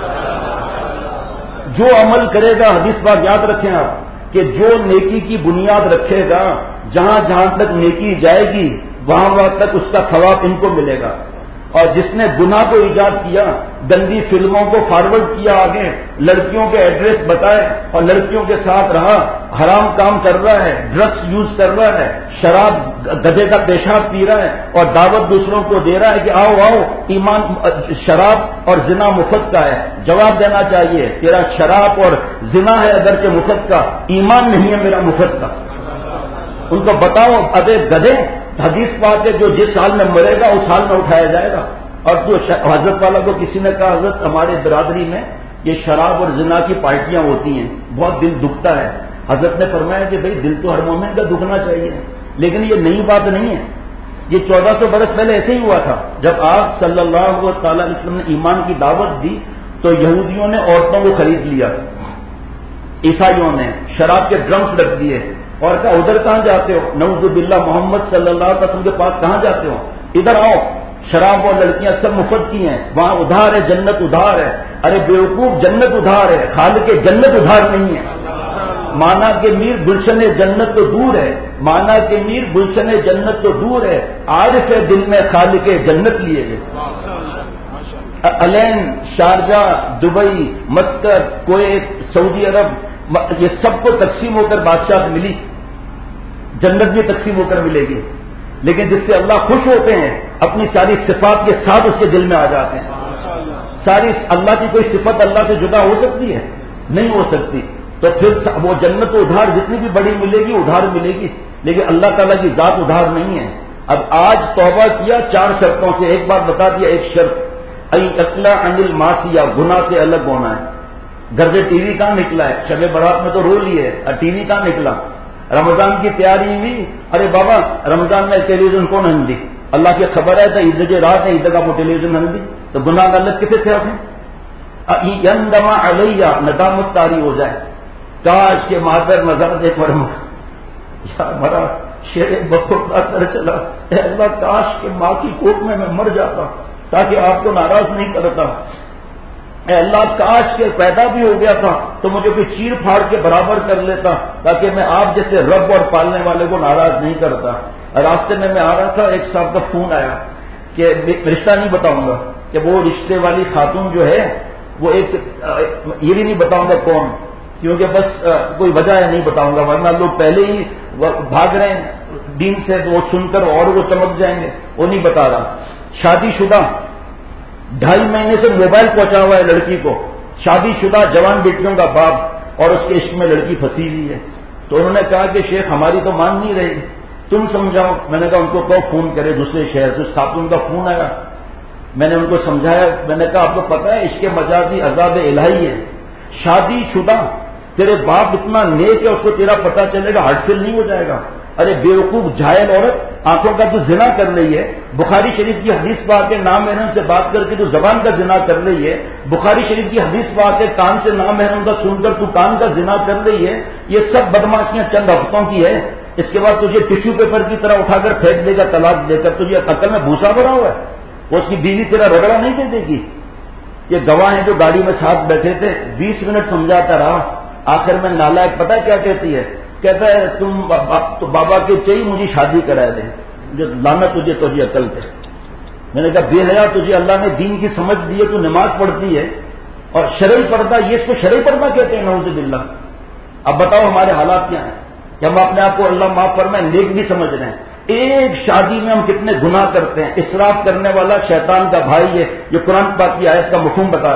جو عمل کرے گا, حدیث بات یاد رکھیں آپ کہ جو نیکی کی بنیاد رکھے گا, جہاں جہاں تک نیکی جائے گی وہاں تک اس کا ثواب ان کو ملے گا. اور جس نے گناہ کو ایجاد کیا, گندی فلموں کو فارورڈ کیا آگے, لڑکیوں کے ایڈریس بتائے اور لڑکیوں کے ساتھ رہا, حرام کام کر رہا ہے, ڈرگس یوز کر رہا ہے, شراب گدھے کا پیشاب پی رہا ہے اور دعوت دوسروں کو دے رہا ہے کہ آؤ آؤ ایمان, شراب اور زنا مفت کا ہے. جواب دینا چاہیے تیرا شراب اور زنا ہے اگرچہ مفت کا, ایمان نہیں ہے میرا مفت کا. ان کو بتاؤ ابے گدھے, حدیث بات ہے جو جس حال میں مرے گا اس حال میں اٹھایا جائے گا. اور جو حضرت والا کو کسی نے کہا حضرت ہمارے برادری میں یہ شراب اور زنا کی پارٹیاں ہوتی ہیں, بہت دل دکھتا ہے. حضرت نے فرمایا کہ بھئی دل تو ہر مومن کا دکھنا چاہیے, لیکن یہ نئی بات نہیں ہے. یہ 1400 برس پہلے ایسے ہی ہوا تھا. جب آپ صلی اللہ تعالی علیہ وسلم نے ایمان کی دعوت دی تو یہودیوں نے عورتوں کو خرید لیا, عیسائیوں نے شراب کے ڈرمز رکھ دیے اور کہا ادھر کہاں جاتے ہو, نعوذ باللہ محمد صلی اللہ علیہ وسلم کے پاس کہاں جاتے ہو, ادھر آؤ, شراب اور لڑکیاں سب مفت کی ہیں, وہاں ادھار ہے, جنت ادھار ہے. ارے بیوقوف, جنت ادھار ہے, خالق جنت ادھار نہیں ہے. مانا کہ میر گلشن جنت تو دور ہے, مانا کہ میر گلشن جنت تو دور ہے, عارف ہے دل میں خالق جنت لیے گئے. Al Ain, Sharjah, Dubai, Muscat, Kuwait, Saudi Arabia, یہ سب کو تقسیم ہو کر بادشاہ ملی, جنت بھی تقسیم ہو کر ملے گی. لیکن جس سے اللہ خوش ہوتے ہیں اپنی ساری صفات کے ساتھ اس کے دل میں آ جاتے ہیں. ساری اللہ کی کوئی صفت اللہ سے جدا ہو سکتی ہے؟ نہیں ہو سکتی. تو پھر وہ جنت ادھار جتنی بھی بڑی ملے گی ادھار ملے گی, لیکن اللہ تعالیٰ کی ذات ادھار نہیں ہے. اب آج توبہ کیا 4 شرطوں سے, ایک بات بتا دیا, ایک شرط اطلاع عن المعصیہ, گناہ سے الگ ہونا ہے. گھر سے ٹی وی کہاں نکلا ہے, شب برات میں تو رو لیے, اور ٹی وی کہاں نکلا. رمضان کی تیاری ہوئی, ارے بابا رمضان میں ٹیلی ویژن کون ہن دی, اللہ کی خبر ہے تو عید جو رات ہے عید کا وہ ٹیلی ویژن ہن دی, تو گناہ غلط کتنے تھے آپ یندما علیہ, ندامت طاری ہو جائے. کاش کے مادر نظر دیکھ مرا شیر بخود کا کر چلا, اے اللہ کاش کے ماں کی کوکھ میں مر جاتا تاکہ آپ کو ناراض نہیں کرتا. اے اللہ کاش کے پیدا بھی ہو گیا تھا تو مجھے کوئی چیر پھاڑ کے برابر کر لیتا تاکہ میں آپ جیسے رب اور پالنے والے کو ناراض نہیں کرتا. راستے میں آ رہا تھا, ایک صاحب کا فون آیا کہ رشتہ نہیں بتاؤں گا, کہ وہ رشتے والی خاتون جو ہے وہ ایک, یہ بھی نہیں بتاؤں گا کون, کیونکہ بس کوئی وجہ ہے نہیں بتاؤں گا, ورنہ لوگ پہلے ہی بھاگ رہے ہیں دین سے, وہ سن کر اور وہ چمک جائیں گے. وہ نہیں بتا رہا. شادی شدہ, 2.5 مہینے سے موبائل پہنچا ہوا ہے لڑکی کو, شادی شدہ جوان بیٹیوں کا باپ, اور اس کے عشق میں لڑکی پھنسی ہوئی ہے. تو انہوں نے کہا کہ شیخ ہماری تو مان نہیں رہی, تم سمجھاؤ. میں نے کہا ان کو کہو فون کرے دوسرے شہر سے. اس خاتون کا فون آیا, میں نے ان کو سمجھایا, میں نے کہا آپ کو پتا ہے عشق مجازی عذاب الہی ہے. شادی شدہ, تیرے باپ اتنا نیک ہے اس کو تیرا پتہ چلے گا ہارٹ فیل نہیں ہو جائے گا. ارے بیوقوف جاہل عورت, آنکھوں کا تو زنا کر رہی ہے. بخاری شریف کی حدیث بات ہے نامحرم سے بات کر کے تو زبان کا زنا کر رہی ہے. بخاری شریف کی حدیث بات ہے کان سے نامحرم کا سن کر تو کان کا زنا کر رہی ہے. یہ سب بدماشیاں چند ہفتوں کی ہے. اس کے بعد تجھے ٹیشو پیپر کی طرح اٹھا کر پھینک دے گا طلاق دے کر. تجھے عقل میں بھوسا بھرا ہوا ہے, وہ اس کی بیوی تیرا رگڑا نہیں دے دے گی. یہ گواہ ہیں جو گاڑی میں ساتھ بیٹھے تھے, 20 منٹ سمجھاتا رہا, آخر میں نالائق پتہ کیا کہتی ہے, کہتا ہے تم تو بابا کے چاہیے مجھے شادی کرا دیں, جو لانا تجھے تو عقل تھے. میں نے کہا بے حیا, تجھے اللہ نے دین کی سمجھ دی ہے, تو نماز پڑھتی ہے اور شرعی پردہ, یہ اس کو شرعی پردہ کہتے ہیں نعوذ باللہ. اب بتاؤ ہمارے حالات کیا ہیں کہ ہم اپنے آپ کو اللہ معاف فرمائے نیک بھی سمجھ رہے ہیں. ایک شادی میں ہم کتنے گناہ کرتے ہیں. اسراف کرنے والا شیطان کا بھائی ہے, جو قرآن پاک کی آیت کا مفہوم بتا رہا ہوں.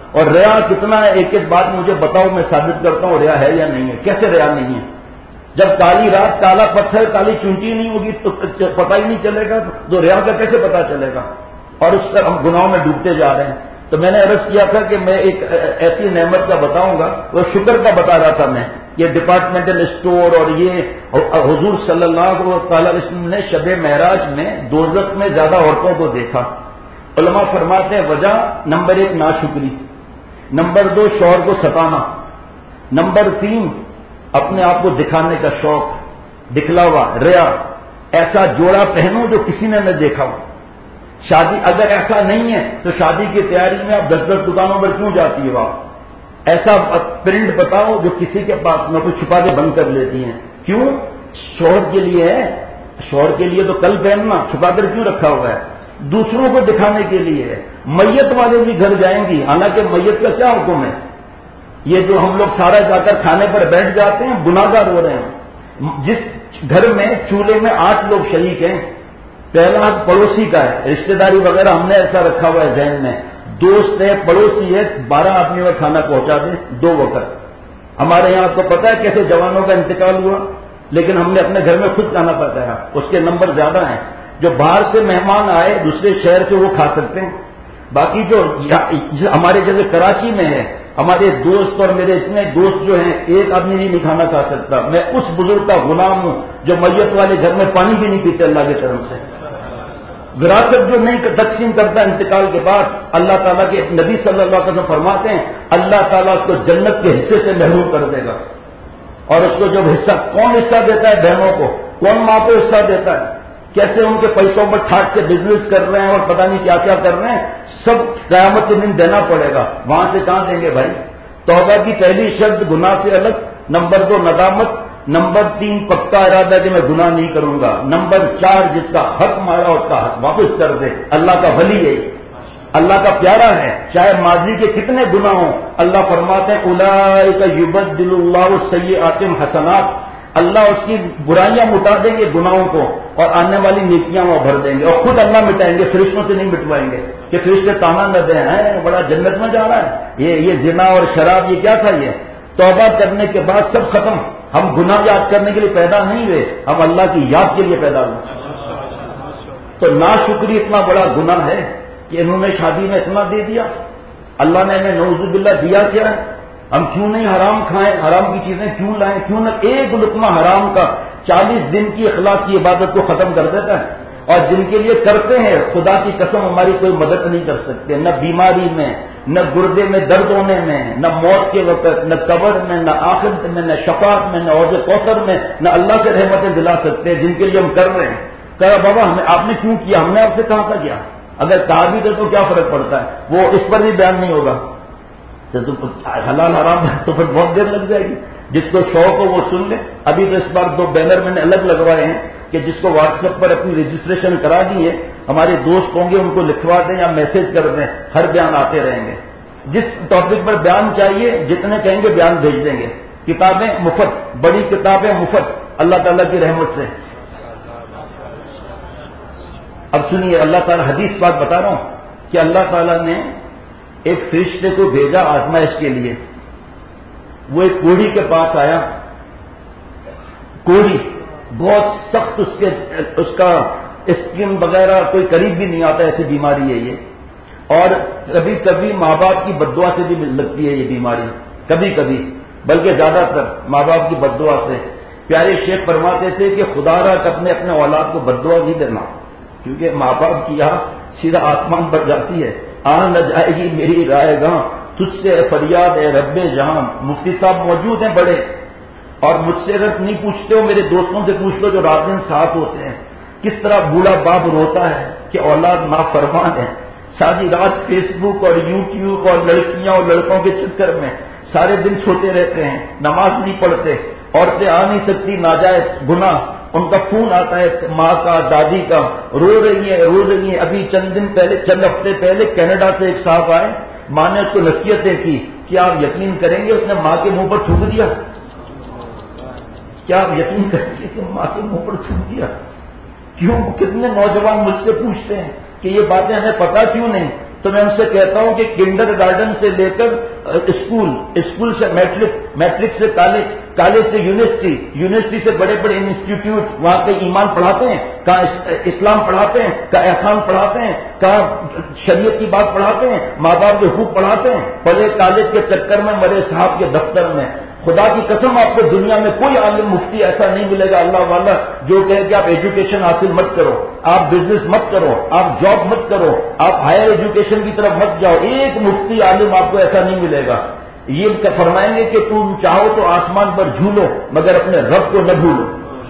اور ریا کتنا ہے ایک ایک بات مجھے بتاؤ، میں ثابت کرتا ہوں ریا ہے یا نہیں ہے. کیسے ریا نہیں ہے؟ جب کالی رات کالا پتھر کالی چونٹی نہیں ہوگی تو پتہ ہی نہیں چلے گا، تو ریا کا کیسے پتہ چلے گا؟ اور اس پر ہم گناہوں میں ڈوبتے جا رہے ہیں. تو میں نے عرض کیا تھا کہ میں ایک ایسی نعمت کا بتاؤں گا، وہ شکر کا بتا رہا تھا میں. یہ ڈپارٹمنٹل اسٹور اور یہ حضور صلی اللہ علیہ وسلم نے شب معراج میں دوزخ میں زیادہ عورتوں کو دیکھا. علماء فرماتے ہیں وجہ نمبر 1 ناشکری، نمبر 2 شوہر کو ستانا، نمبر 3 اپنے آپ کو دکھانے کا شوق، دکھلاوا، ریا. ایسا جوڑا پہنو جو کسی نے نہ دیکھا ہو. شادی اگر ایسا نہیں ہے تو شادی کی تیاری میں آپ 10 دکانوں پر کیوں جاتی ہو آپ؟ ایسا پرنٹ بتاؤ جو کسی کے پاس نہ کوئی چھپا کے بند کر لیتی ہیں. کیوں؟ شوہر کے لیے ہے. شوہر کے لیے تو کل پہننا، چھپا کر کیوں رکھا ہوا ہے؟ دوسروں کو دکھانے کے لیے ہے. میت والے بھی گھر جائیں گی، حالانکہ میت کا کیا حکم ہے؟ یہ جو ہم لوگ سارا جا کر کھانے پر بیٹھ جاتے ہیں گناہگار ہو رہے ہیں. جس گھر میں چولہے میں 8 لوگ شریک ہیں، پہلا حق پڑوسی کا ہے. رشتہ داری وغیرہ ہم نے ایسا رکھا ہوا ہے ذہن میں، دوست ہے، پڑوسی ہے، 12 آدمیوں میں کھانا پہنچا دیں 2 وقت. ہمارے یہاں آپ کو پتا ہے کیسے جوانوں کا انتقال ہوا، لیکن ہم نے اپنے گھر میں خود کھانا پکایا. اس کے نمبر زیادہ ہیں. جو باہر سے مہمان آئے دوسرے شہر سے وہ کھا سکتے ہیں. باقی جو ہمارے جیسے کراچی میں ہے، ہمارے دوست اور میرے اتنے دوست جو ہیں، ایک آدمی نہیں کھانا کھا سکتا. میں اس بزرگ کا غلام ہوں جو میت والے گھر میں پانی بھی نہیں پیتے اللہ کی طرف سے. وراثت جو نہیں تقسیم کرتا انتقال کے بعد، اللہ تعالیٰ کے نبی صلی اللہ علیہ وسلم فرماتے ہیں اللہ تعالیٰ اس کو جنت کے حصے سے محروم کر دے گا. اور اس کو جب حصہ، کون حصہ دیتا ہے بہنوں کو؟ کون ماں کو حصہ دیتا ہے؟ کیسے ان کے پیسوں پر ٹھاٹ سے بزنس کر رہے ہیں اور پتہ نہیں کیا کیا کر رہے ہیں، سب قیامت کے دن دینا پڑے گا. وہاں سے کہاں دیں گے بھائی؟ توبہ کی پہلی شرط گناہ سے الگ، نمبر 2 ندامت، نمبر 3 پکا ارادہ کہ میں گناہ نہیں کروں گا، نمبر 4 جس کا حق مارا اس کا حق واپس کر دے. اللہ کا ولی ہے، اللہ کا پیارا ہے، چاہے ماضی کے کتنے گناہ ہوں. اللہ فرماتے ہیں اولئک یبدل اللہ السیئات حسنات، اللہ اس کی برائیاں مٹا دیں گے گناہوں کو اور آنے والی نیکیاں وہ بھر دیں گے. اور خود اللہ مٹائیں گے، فرشتوں سے نہیں مٹوائیں گے کہ فرشتے تانا نہ دیں ہیں بڑا جنت میں جا رہا ہے، یہ زنا اور شراب یہ کیا تھا. یہ توبہ کرنے کے بعد سب ختم. ہم گناہ یاد کرنے کے لیے پیدا نہیں ہوئے، ہم اللہ کی یاد کے لیے پیدا ہوئے. تو ناشکری اتنا بڑا گناہ ہے کہ انہوں نے شادی میں اتنا دے دیا. اللہ نے انہیں نعوذ باللہ دیا کیا ہے؟ ہم کیوں نہیں حرام کھائیں، حرام کی چیزیں کیوں لائیں؟ کیوں نہ ایک لقمہ حرام کا 40 دن کی اخلاص کی عبادت کو ختم کر دیتا ہے. اور جن کے لیے کرتے ہیں خدا کی قسم ہماری کوئی مدد نہیں کر سکتے، نہ بیماری میں، نہ گردے میں درد ہونے میں، نہ موت کے وقت، نہ قبر میں، نہ آخرت میں، نہ شفاعت میں، نہ حوض کوثر میں، نہ اللہ سے رحمتیں دلا سکتے جن کے لیے ہم کر رہے ہیں. کہا بابا ہمیں آپ نے کیوں کیا؟ ہم نے آپ سے کہاں کا کیا؟ اگر کہا بھی تو کیا فرق پڑتا ہے؟ وہ اس پر بھی بیان نہیں ہوگا. تو حلال حرام تو پھر بہت دیر لگ جائے گی. جس کو شوق ہو وہ سن لے. ابھی تو اس بار 2 بینر میں نے الگ لگوائے ہیں کہ جس کو واٹس ایپ پر اپنی رجسٹریشن کرا دی ہے، ہمارے دوست ہوں گے ان کو لکھوا دیں یا میسج کر دیں، ہر بیان آتے رہیں گے. جس ٹاپک پر بیان چاہیے جتنے کہیں گے بیان بھیج دیں گے. کتابیں مفت، بڑی کتابیں مفت اللہ تعالیٰ کی رحمت سے. اب سنیے، اللہ تعالیٰ حدیث بات بتا رہا ہوں کہ اللہ تعالیٰ نے ایک فرشتے کو بھیجا آزمائش کے لیے. وہ ایک کوڑی کے پاس آیا. کوڑی بہت سخت، اس کا اسکن وغیرہ کوئی قریب بھی نہیں آتا، ایسی بیماری ہے یہ. اور کبھی کبھی ماں باپ کی بددعا سے بھی لگتی ہے یہ بیماری، کبھی کبھی بلکہ زیادہ تر ماں باپ کی بددعا سے. پیارے شیخ فرماتے تھے کہ خدا را اپنے اولاد کو بددعا نہیں دینا، کیونکہ ماں باپ کی یہاں سیدھا آسمان پر جاتی ہے. نہ جائے گی میری رائے گاں، تجھ سے فریاد ہے رب جہاں. مفتی صاحب موجود ہیں بڑے، اور مجھ سے اگر نہیں پوچھتے ہو میرے دوستوں سے پوچھ لو جو رات دن ساتھ ہوتے ہیں، کس طرح بوڑھا باپ روتا ہے کہ اولاد نافرمان ہے. ساری رات فیس بک اور یوٹیوب اور لڑکیاں اور لڑکوں کے چکر میں سارے دن سوتے رہتے ہیں، نماز نہیں پڑھتے، عورتیں آ نہیں سکتی، ناجائز گناہ. ان کا فون آتا ہے ماں کا، دادی کا، رو رہی ہیں. ابھی چند ہفتے پہلے کینیڈا سے ایک صاحب آئے، ماں نے اس کو نصیحتیں کی کہ آپ یقین کریں گے اس نے ماں کے منہ پر تھوک دیا. کیا آپ یقین کریں گے کہ ماں کے منہ پر تھوک دیا؟ کیوں؟ کتنے نوجوان مجھ سے پوچھتے ہیں کہ یہ باتیں ہمیں پتا کیوں نہیں. تو میں ان سے کہتا ہوں کہ کنڈر گارڈن سے لے کر اسکول سے میٹرک سے کالج سے یونیورسٹی سے بڑے بڑے انسٹیٹیوٹ، وہاں کے ایمان پڑھاتے ہیں، کہاں اسلام پڑھاتے ہیں، کہاں احسان پڑھاتے ہیں، کہاں شریعت کی بات پڑھاتے ہیں، ماں باپ کے حقوق پڑھاتے ہیں، پڑھے کالج کے چکر میں مرے صاحب کے دفتر میں۔ خدا کی قسم آپ کو دنیا میں کوئی عالم مفتی ایسا نہیں ملے گا اللہ والا جو کہے کہ آپ ایجوکیشن حاصل مت کرو، آپ بزنس مت کرو، آپ جاب مت کرو، آپ ہائر ایجوکیشن کی طرف مت جاؤ۔ ایک مفتی عالم آپ کو ایسا نہیں ملے گا۔ یہ فرمائیں گے کہ تم چاہو تو آسمان پر جھولو مگر اپنے رب کو نہ بھولو۔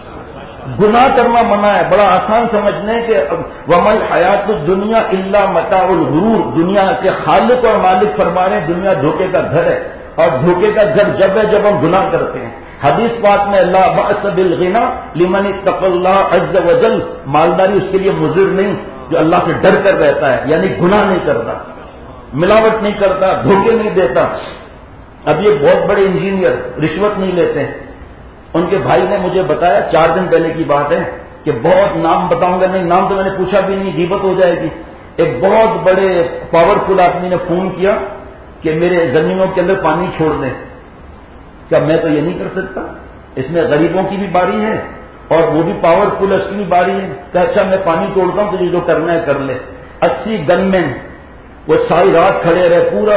گناہ کرنا منع ہے، بڑا آسان سمجھنے کہ ومل حیات الدنیا الا متاع الغرور، دنیا کے خالق اور مالک فرما رہے ہیں دنیا دھوکے کا گھر ہے، اور دھوکے کا گھر جب ہے جب ہم گناہ کرتے ہیں۔ حدیث پاک میں لا بأس بالغنى لمن اتقى الله عز وجل، مالداری اس کے لیے مضر نہیں جو اللہ سے ڈر کر رہتا ہے، یعنی گناہ نہیں کرتا، ملاوٹ نہیں کرتا، دھوکے نہیں دیتا۔ اب یہ بہت بڑے انجینئر رشوت نہیں لیتے، ان کے بھائی نے مجھے بتایا 4 دن پہلے کی بات ہے کہ بہت نام بتاؤں گا نہیں، نام تو میں نے پوچھا بھی نہیں، غیبت ہو جائے گی۔ ایک بہت بڑے پاورفل آدمی نے فون کیا کہ میرے زمینوں کے اندر پانی چھوڑ دیں۔ کیا میں تو یہ نہیں کر سکتا؟ اس میں غریبوں کی بھی باری ہے اور وہ بھی پاورفل، اس کی بھی باری ہے کہ اچھا میں پانی توڑتا ہوں، تجھے جو کرنا ہے کر لے۔ 80 گن مین وہ ساری رات کھڑے رہے، پورا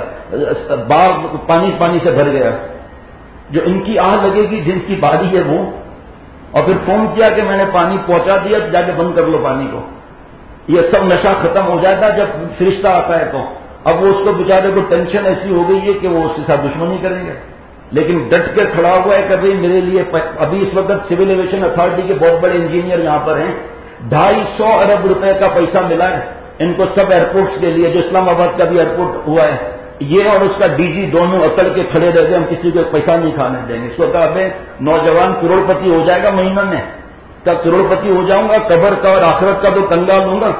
باغ پانی سے بھر گیا۔ جو ان کی آہ لگے گی، جن کی باری ہے وہ، اور پھر فون کیا کہ میں نے پانی پہنچا دیا، جا کے بند کر لو پانی کو۔ یہ سب نشہ ختم ہو جاتا ہے جب فرشتہ آتا ہے تو۔ اب وہ اس کو بیچارے کو ٹینشن ایسی ہو گئی ہے کہ وہ اس کے ساتھ دشمنی کریں گے، لیکن ڈٹ کے کھڑا ہوا ہے کہ بھائی میرے لیے ابھی اس وقت سول ایویشن اتھارٹی کے بہت بڑے انجینئر یہاں پر ہیں، 250 ارب روپے کا پیسہ ملا ہے ان کو سب ایئرپورٹس کے لیے، جو اسلام آباد کا بھی ایئرپورٹ ہوا ہے، یہ اور اس کا ڈی جی دونوں اکڑ کے کھڑے رہ گئے، ہم کسی کو ایک پیسہ نہیں کھانے دیں گے۔ اس کو کہا میں نوجوان کروڑپتی ہو جائے گا مہینہ میں، کیا کروڑپتی ہو جاؤں گا؟ قبر کا اور آخرت کا تو کنگال ہوں گا۔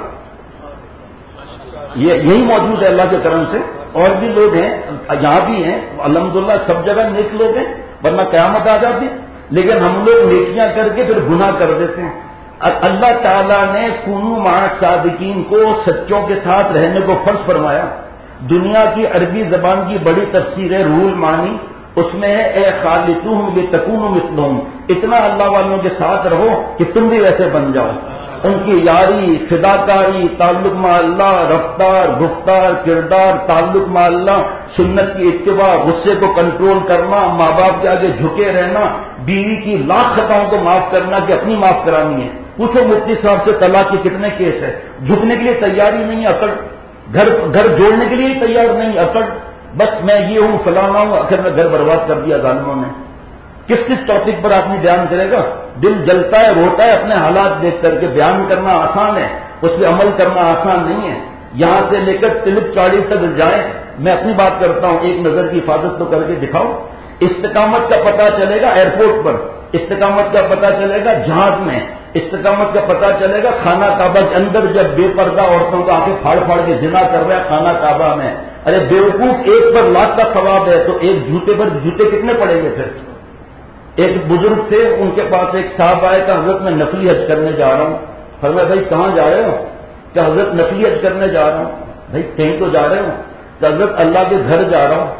یہی موجود ہے اللہ کے کرم سے، اور بھی لوگ ہیں یہاں بھی ہیں الحمدللہ، سب جگہ نیک لوگ ہیں، ورنہ قیامت آ جاتی، لیکن ہم لوگ نیکیاں کر کے پھر گناہ کر دیتے ہیں۔ اللہ تعالیٰ نے کونوا مع الصادقین کو سچوں کے ساتھ رہنے کو فرض فرمایا۔ دنیا کی عربی زبان کی بڑی تفسیر ہے روح المعانی، اس میں ہے اے خالطوہم لتکونوا مثلہم، اتنا اللہ والوں کے ساتھ رہو کہ تم بھی ویسے بن جاؤ۔ ان کی یاری، فداکاری، تعلق مع اللہ، رفتار، گفتار، کردار، تعلق مع اللہ، سنت کی اتباع، غصے کو کنٹرول کرنا، ماں باپ کے آگے جھکے رہنا، بیوی کی لاکھ خطاؤں کو معاف کرنا کہ اپنی معاف کرانی ہے۔ پوچھو مفتی صاحب سے طلاق کے کتنے کیس ہے، جھکنے کے لیے تیاری نہیں، اکڑ، گھر جوڑنے کے لیے تیار نہیں، اکڑ، بس میں یہ ہوں فلانا ہوں، آخر میں گھر برباد کر دیا ظالموں نے۔ کس ٹاپک پر آدمی بیان کرے گا؟ دل جلتا ہے، روتا ہے اپنے حالات دیکھ کر کے، بیان کرنا آسان ہے، اس پہ عمل کرنا آسان نہیں ہے۔ یہاں سے لے کر تلک چاڑی تک جائیں، میں اپنی بات کرتا ہوں، ایک نظر کی حفاظت تو کر کے دکھاؤ۔ استقامت کا پتہ چلے گا ایئرپورٹ پر، استقامت کا پتہ چلے گا جہاز میں، استقامت کا پتہ چلے گا خانہ کعبہ کے اندر جب بے پردہ عورتوں کا آنکھیں پھاڑ پھاڑ کے زنا کر رہا ہے خانہ کعبہ میں۔ ارے بیوقوف، ایک پر لاکھ کا ثواب ہے تو ایک جوتے پر جوتے کتنے پڑیں گے پھر؟ ایک بزرگ تھے، ان کے پاس ایک صاحب آئے کہ حضرت میں نفلی حج کرنے جا رہا ہوں۔ فرمایا بھائی کہاں جا رہے ہو؟ کہ حضرت نفلی حج کرنے جا رہا ہوں۔ بھائی کہیں تو جا رہے ہو؟ کہ حضرت اللہ کے گھر جا رہا ہوں۔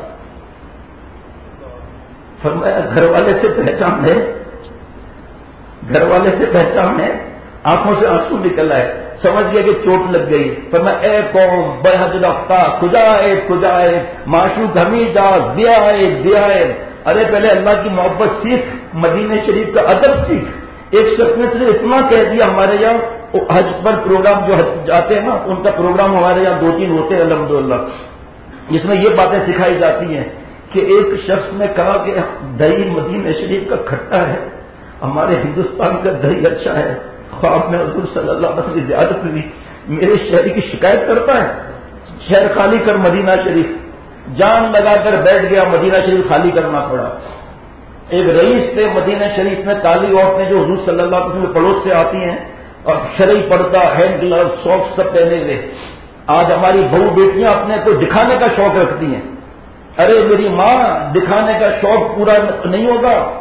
فرمایا گھر والے سے پہچان ہے؟ گھر والے سے پہچان ہے؟ آنکھوں سے آنسو نکل آئے، سمجھ گیا کہ چوٹ لگ گئی۔ فرمایا اے قوم بے حج رفتہ کجائے معشوق ہمیں جا دیا ہے۔ ارے پہلے اللہ کی محبت سیکھ، مدینہ شریف کا ادب سیکھ۔ ایک شخص نے صرف اتنا کہہ دیا، ہمارے یہاں حج پر پروگرام جو حج جاتے ہیں نا، ان کا پروگرام ہمارے یہاں 2-3 ہوتے ہیں الحمدللہ، جس میں یہ باتیں سکھائی جاتی ہیں کہ ایک شخص نے کہا کہ دہی مدینہ شریف کا کھٹا ہے، ہمارے ہندوستان کا دہی اچھا ہے۔ خواب میں حضور صلی اللہ علیہ وسلم کی زیادت ہوئی، میرے شہری کی شکایت کرتا ہے، شہر خالی کر مدینہ شریف۔ جان لگا کر بیٹھ گیا، مدینہ شریف خالی کرنا پڑا۔ ایک رئیس تھے مدینہ شریف میں، کالی عورتیں جو حضور صلی اللہ علیہ وسلم کے پڑوس سے آتی ہیں اور شرعی پردہ، ہینڈ گلو، ساکس سب پہنے ہوئے۔ آج ہماری بہو بیٹیاں اپنے کو دکھانے کا شوق رکھتی ہیں۔ ارے میری ماں، دکھانے کا شوق پورا نہیں ہوگا،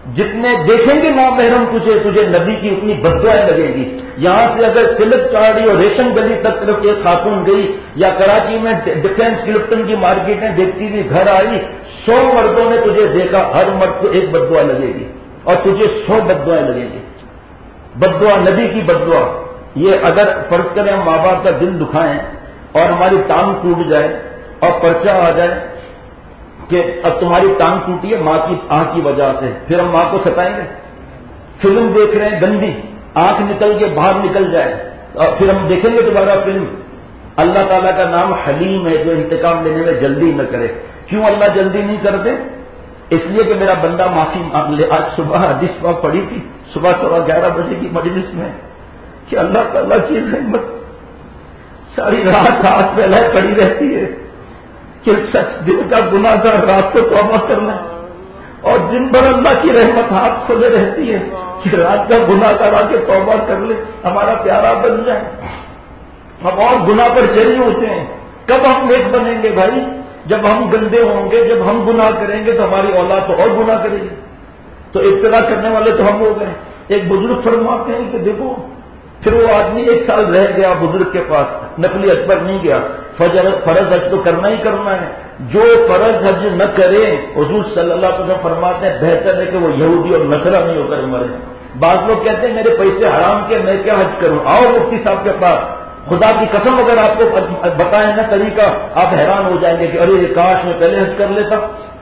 جتنے دیکھیں گے نامحرم تجھے نبی کی اتنی بددعائیں لگیں گی. یہاں سے اگر تلک چاڑی اور ریشم گلی تک طرف ایک خاتون گئی یا کراچی میں ڈیفینس کلپٹن کی مارکیٹیں دیکھتی ہوئی گھر آئی, 100 مردوں نے تجھے دیکھا, ہر مرد کو ایک بددعا لگے گی اور تجھے 100 بددعائیں لگیں گی. بددعا نبی کی بددعا. یہ اگر فرض کریں ہم ماں باپ کا دل دکھائیں اور ہماری ٹانگ ٹوٹ جائے اور پرچہ آ جائے کہ اب تمہاری ٹانگ ٹوٹی ہے ماں کی آنکھ کی وجہ سے, پھر ہم ماں کو ستائیں گے؟ فلم دیکھ رہے ہیں گندی, آنکھ نکل کے باہر نکل جائے اور پھر ہم دیکھیں گے دوبارہ فلم؟ اللہ تعالیٰ کا نام حلیم ہے جو انتقام لینے میں جلدی نہ کرے. کیوں اللہ جلدی نہیں کرتے؟ اس لیے کہ میرا بندہ معافی مانگ لے. آج صبح حدیث پاک پڑھی تھی صبح 11:15 بجے کی مجلس میں کہ اللہ تعالیٰ کی رحمت ساری رات ہاتھ پھیلائے پڑی رہتی ہے کہ سچ دل کا گناہ گار رات کو توبہ کرنا, اور دن بھر اللہ کی رحمت ہاتھ کھولے رہتی ہے کہ رات کا گناہ گار آ کے توبہ کر لے, ہمارا پیارا بن جائے. ہم اور گناہ پر جری ہوتے ہیں. کب ہم نیک بنیں گے بھائی؟ جب ہم گندے ہوں گے, جب ہم گناہ کریں گے تو ہماری اولاد تو اور گناہ کرے گی. تو ابتدا کرنے والے تو ہم ہو گئے. ایک بزرگ فرماتے ہیں کہ دیکھو پھر وہ آدمی 1 سال رہ گیا بزرگ کے پاس, نقلی حج پر نہیں گیا. فرض حج تو کرنا ہی کرنا ہے. جو فرض حج نہ کرے حضور صلی اللہ علیہ وسلم فرماتے ہیں بہتر ہے کہ وہ یہودی اور نصرانی ہو کر مرے. بعض لوگ کہتے ہیں میرے پیسے حرام کے, میں کیا حج کروں؟ آؤ مفتی صاحب کے پاس, خدا کی قسم اگر آپ کو بتائیں نا طریقہ آپ حیران ہو جائیں گے کہ ارے کاش میں پہلے حج کر لیتا,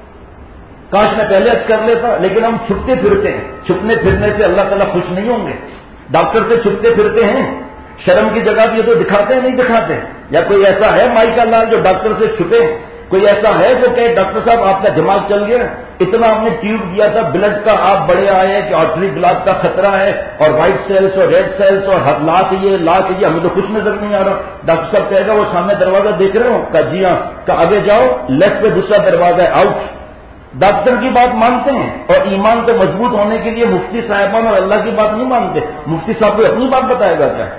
کاش میں پہلے حج کر لیتا. لیکن ہم چھپتے پھرتے ہیں. چھپنے پھرنے سے اللہ تعالیٰ خوش نہیں ہوں گے. ڈاکٹر سے چھپتے پھرتے ہیں, شرم کی جگہ بھی یہ تو دکھاتے ہیں نہیں دکھاتے؟ یا کوئی ایسا ہے مائی کا لال جو ڈاکٹر سے چھپے؟ کوئی ایسا ہے جو کہ ڈاکٹر صاحب آپ کا دماغ چل گیا, اتنا ہم نے ٹیوب دیا تھا بلڈ کا, آپ بڑے آئے کہ آرٹری بلاک کا خطرہ ہے اور وائٹ سیلز اور ریڈ سیلز اور لاکھ یہ ہمیں تو کچھ نظر نہیں آ رہا. ڈاکٹر صاحب کہے گا وہ سامنے دروازہ دیکھ رہے ہو؟ کہا جی ہاں. کہا آگے جاؤ, لیفٹ پہ دوسرا دروازہ ہے, آؤٹ. ڈاکٹر کی بات مانتے ہیں اور ایمان تو مضبوط ہونے کے لیے مفتی صاحبان اور اللہ کی بات نہیں مانتے. مفتی صاحب کو اپنی بات بتائے گا کیا؟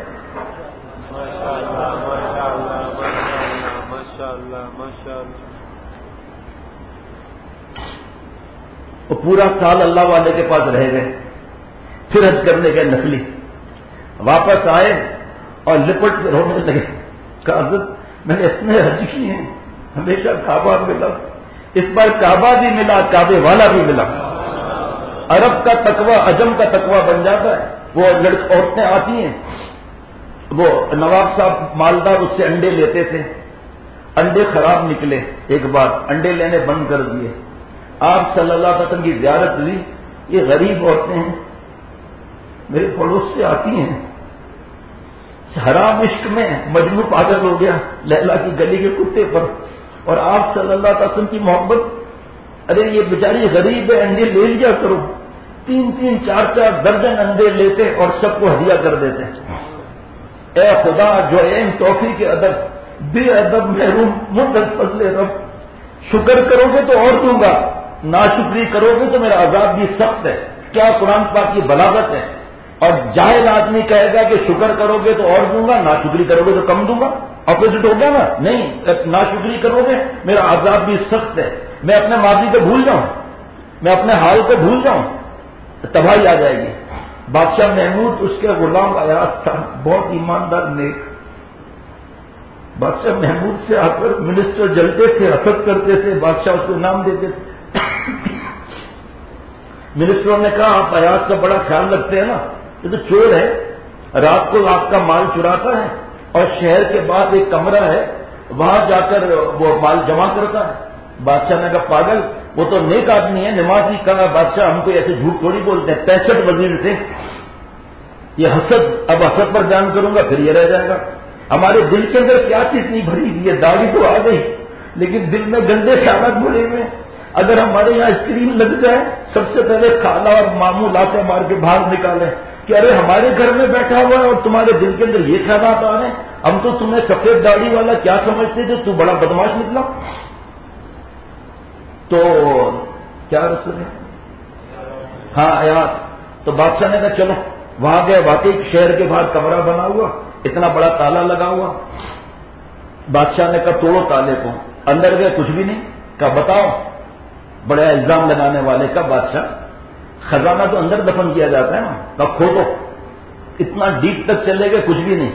وہ پورا سال اللہ والے کے پاس رہ گئے, پھر حج کرنے گئے نقلی, واپس آئے اور لپٹ کے رونے لگے. کہا حضرت میں نے اتنے حج کیے ہیں, ہمیشہ کعبہ ملا, اس بار کعبہ بھی ملا, کعبے والا بھی ملا. عرب کا تقوی عجم کا تقوی بن جاتا ہے. وہ عورتیں آتی ہیں, وہ نواب صاحب مالدار اس سے انڈے لیتے تھے, انڈے خراب نکلے, ایک بار انڈے لینے بند کر دیے. آپ صلی اللہ علیہ وسلم کی زیارت ہوئی. یہ غریب عورتیں ہیں, میرے پڑوس سے آتی ہیں, حرام عشق میں مجنو پاگل ہو گیا لیلا کی گلی کے کتے پر, اور آپ صلی اللہ علیہ وسلم کی محبت. ارے یہ بیچاری غریب ہے, انڈے لے لیا کرو. 3-3 4-4 درجن انڈے لیتے اور سب کو ہدیہ کر دیتے. اے خدا جو ہے توفیق کے ادب, بے ادب محروم مدس فضل رب, شکر کرو گے تو اور دوں گا, ناشکری کرو گے تو میرا عذاب بھی سخت ہے. کیا قرآن پاک کی بلاغت ہے. اور جاہل آدمی کہے گا کہ شکر کرو گے تو اور دوں گا, ناشکری کرو گے تو کم دوں گا. اپوزٹ ہو گیا نا. نہیں, ناشکری کرو گے میرا عذاب بھی سخت ہے. میں اپنے ماضی کو بھول جاؤں, میں اپنے حال کو بھول جاؤں, تباہی آ جائے گی. بادشاہ محمود اس کے غلام ایاز تھا, بہت ایماندار نیک. بادشاہ محمود سے آ کر منسٹر جلتے تھے, حسد کرتے تھے, بادشاہ اس کو انعام دیتے تھے. منسٹروں نے کہا آپ ایاز کا بڑا خیال رکھتے ہیں نا, یہ تو چور ہے, رات کو آپ کا مال چراتا ہے اور شہر کے بعد ایک کمرہ ہے وہاں جا کر وہ مال جمع کرتا ہے. بادشاہ نے کہا پاگل, وہ تو نیک آدمی ہے, نمازی. کہا بادشاہ ہم کو ایسے جھوٹ تھوڑی بولتے ہیں, 65 وزیر تھے. یہ حسد, اب حسد پر بیان کروں گا پھر یہ رہ جائے گا. ہمارے دل کے اندر کیا چیز نہیں بھری ہوئی ہے, داڑھی تو آ گئی لیکن دل میں گندے خیالات بھرے ہوئے. اگر ہمارے یہاں اسکرین لگ جائے, سب سے پہلے خالہ اور ماموں لاتے مار کے باہر نکالیں کہ ارے ہمارے گھر میں بیٹھا ہوا ہے اور تمہارے دل کے اندر یہ خیالات آ رہے ہیں, ہم تو تمہیں سفید داڑھی والا کیا سمجھتے تھے, تو بڑا بدماش نکلا. تو کیا رسول ہے, ہاں ایاز. تو بادشاہ نے کہا چلو وہاں گئے. واقعی شہر کے باہر کمرہ بنا ہوا, اتنا بڑا تالا لگا ہوا. بادشاہ نے کہا توڑو تالے کو. اندر گئے, کچھ بھی نہیں. کہا بتاؤ, بڑے الزام لگانے والے کا بادشاہ. خزانہ تو اندر دفن کیا جاتا ہے نا، تب کھودو، اتنا ڈیپ تک چلے گئے کچھ بھی نہیں.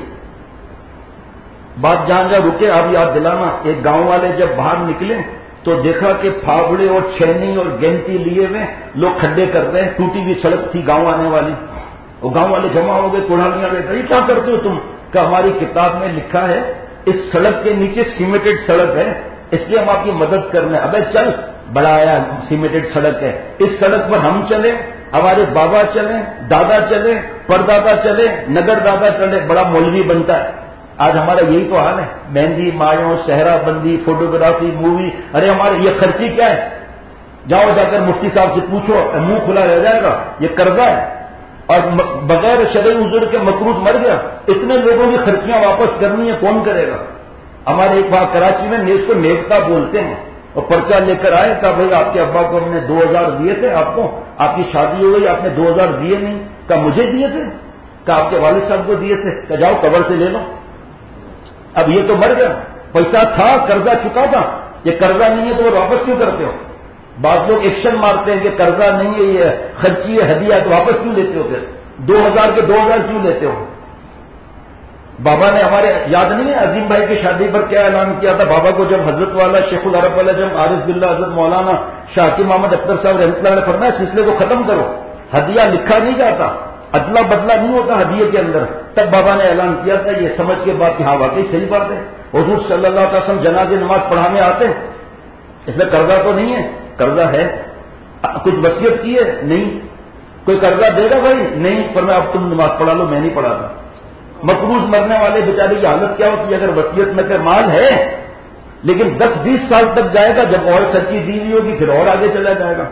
بات جہاں جہاں رکے آپ یاد دلانا. ایک گاؤں والے جب باہر نکلے تو دیکھا کہ پھاوڑے اور چھینی اور گینتی لیے ہوئے لوگ کھڈے کر رہے ہیں. ٹوٹی ہوئی سڑک تھی گاؤں آنے والی. وہ گاؤں والے جمع ہو گئے، کوڑھالیاں لے کر، یہ کیا کرتے ہو تم؟ کہ ہماری کتاب میں لکھا ہے اس سڑک کے نیچے سیمیٹڈ سڑک ہے، اس لیے ہم آپ کی مدد کر رہے ہیں. ابے چل، بڑا آیا سیمیٹڈ سڑک ہے، اس سڑک پر ہم چلیں، ہمارے بابا چلیں، دادا چلیں، پردادا چلے، نگر دادا چلے، بڑا مولوی بنتا ہے. آج ہمارا یہی تو حال ہے، مہندی مایوں، صحرا بندی، فوٹوگرافی، مووی. ارے ہمارے یہ خرچی کیا ہے؟ جاؤ جا کر مفتی صاحب سے پوچھو، منہ کھلا رہ جائے گا. یہ قرضہ ہے اور بغیر شرعی عذر کے مقروض مر گیا. اتنے لوگوں کی خرچیاں واپس کرنی ہے، کون کرے گا؟ ہمارے ایک بار کراچی میں اس کو نیکتا بولتے ہیں، اور پرچہ لے کر آئے کہ بھائی آپ کے ابا کو ہم نے 2000 دیے تھے، آپ کو، آپ کی شادی ہو گئی، آپ نے 2000 دیے نہیں. کہ مجھے دیے تھے؟ کہ آپ کے والد صاحب کو دیے تھے؟ کہ جاؤ قبر سے لے لو. اب یہ تو مر گیا، پیسہ تھا، قرضہ چکا تھا. یہ قرضہ نہیں ہے تو وہ واپس کیوں کرتے ہو؟ بعض لوگ ایکشن مارتے ہیں کہ قرضہ نہیں ہے، یہ خرچی ہے، ہدیہ ہے، تو واپس کیوں لیتے ہو؟ پھر 2000 کے 2000 کیوں لیتے ہو؟ بابا نے ہمارے یاد نہیں ہے عظیم بھائی کی شادی پر کیا اعلان کیا تھا؟ بابا کو جب حضرت والا شیخ العرب والا جب عارف باللہ حضرت مولانا شاکر محمد اختر صاحب رحمۃ اللہ نے فرمایا اس سلسلے کو ختم کرو، ہدیہ لکھا نہیں جاتا، ادلا بدلا نہیں ہوتا ہدیے کے اندر. تب بابا نے اعلان کیا تھا یہ سمجھ کے بعد کہ ہاں واقعی صحیح بات ہے. حضور صلی اللہ علیہ وسلم جنازے نماز پڑھانے آتے، اس میں قرضہ تو نہیں ہے؟ قرضہ ہے. کچھ وصیت کی ہے؟ نہیں. کوئی قرضہ دے گا بھائی؟ نہیں. پر میں اب تم نماز پڑھا لو، میں نہیں پڑھاتا. مقروض مرنے والے بیچارے کی حالت کیا ہوتی ہے اگر وصیت میں کہ مال ہے لیکن 10-20 سال تک جائے گا، جب اور خرچی دی ہوئی ہوگی پھر اور آگے چلا جائے گا.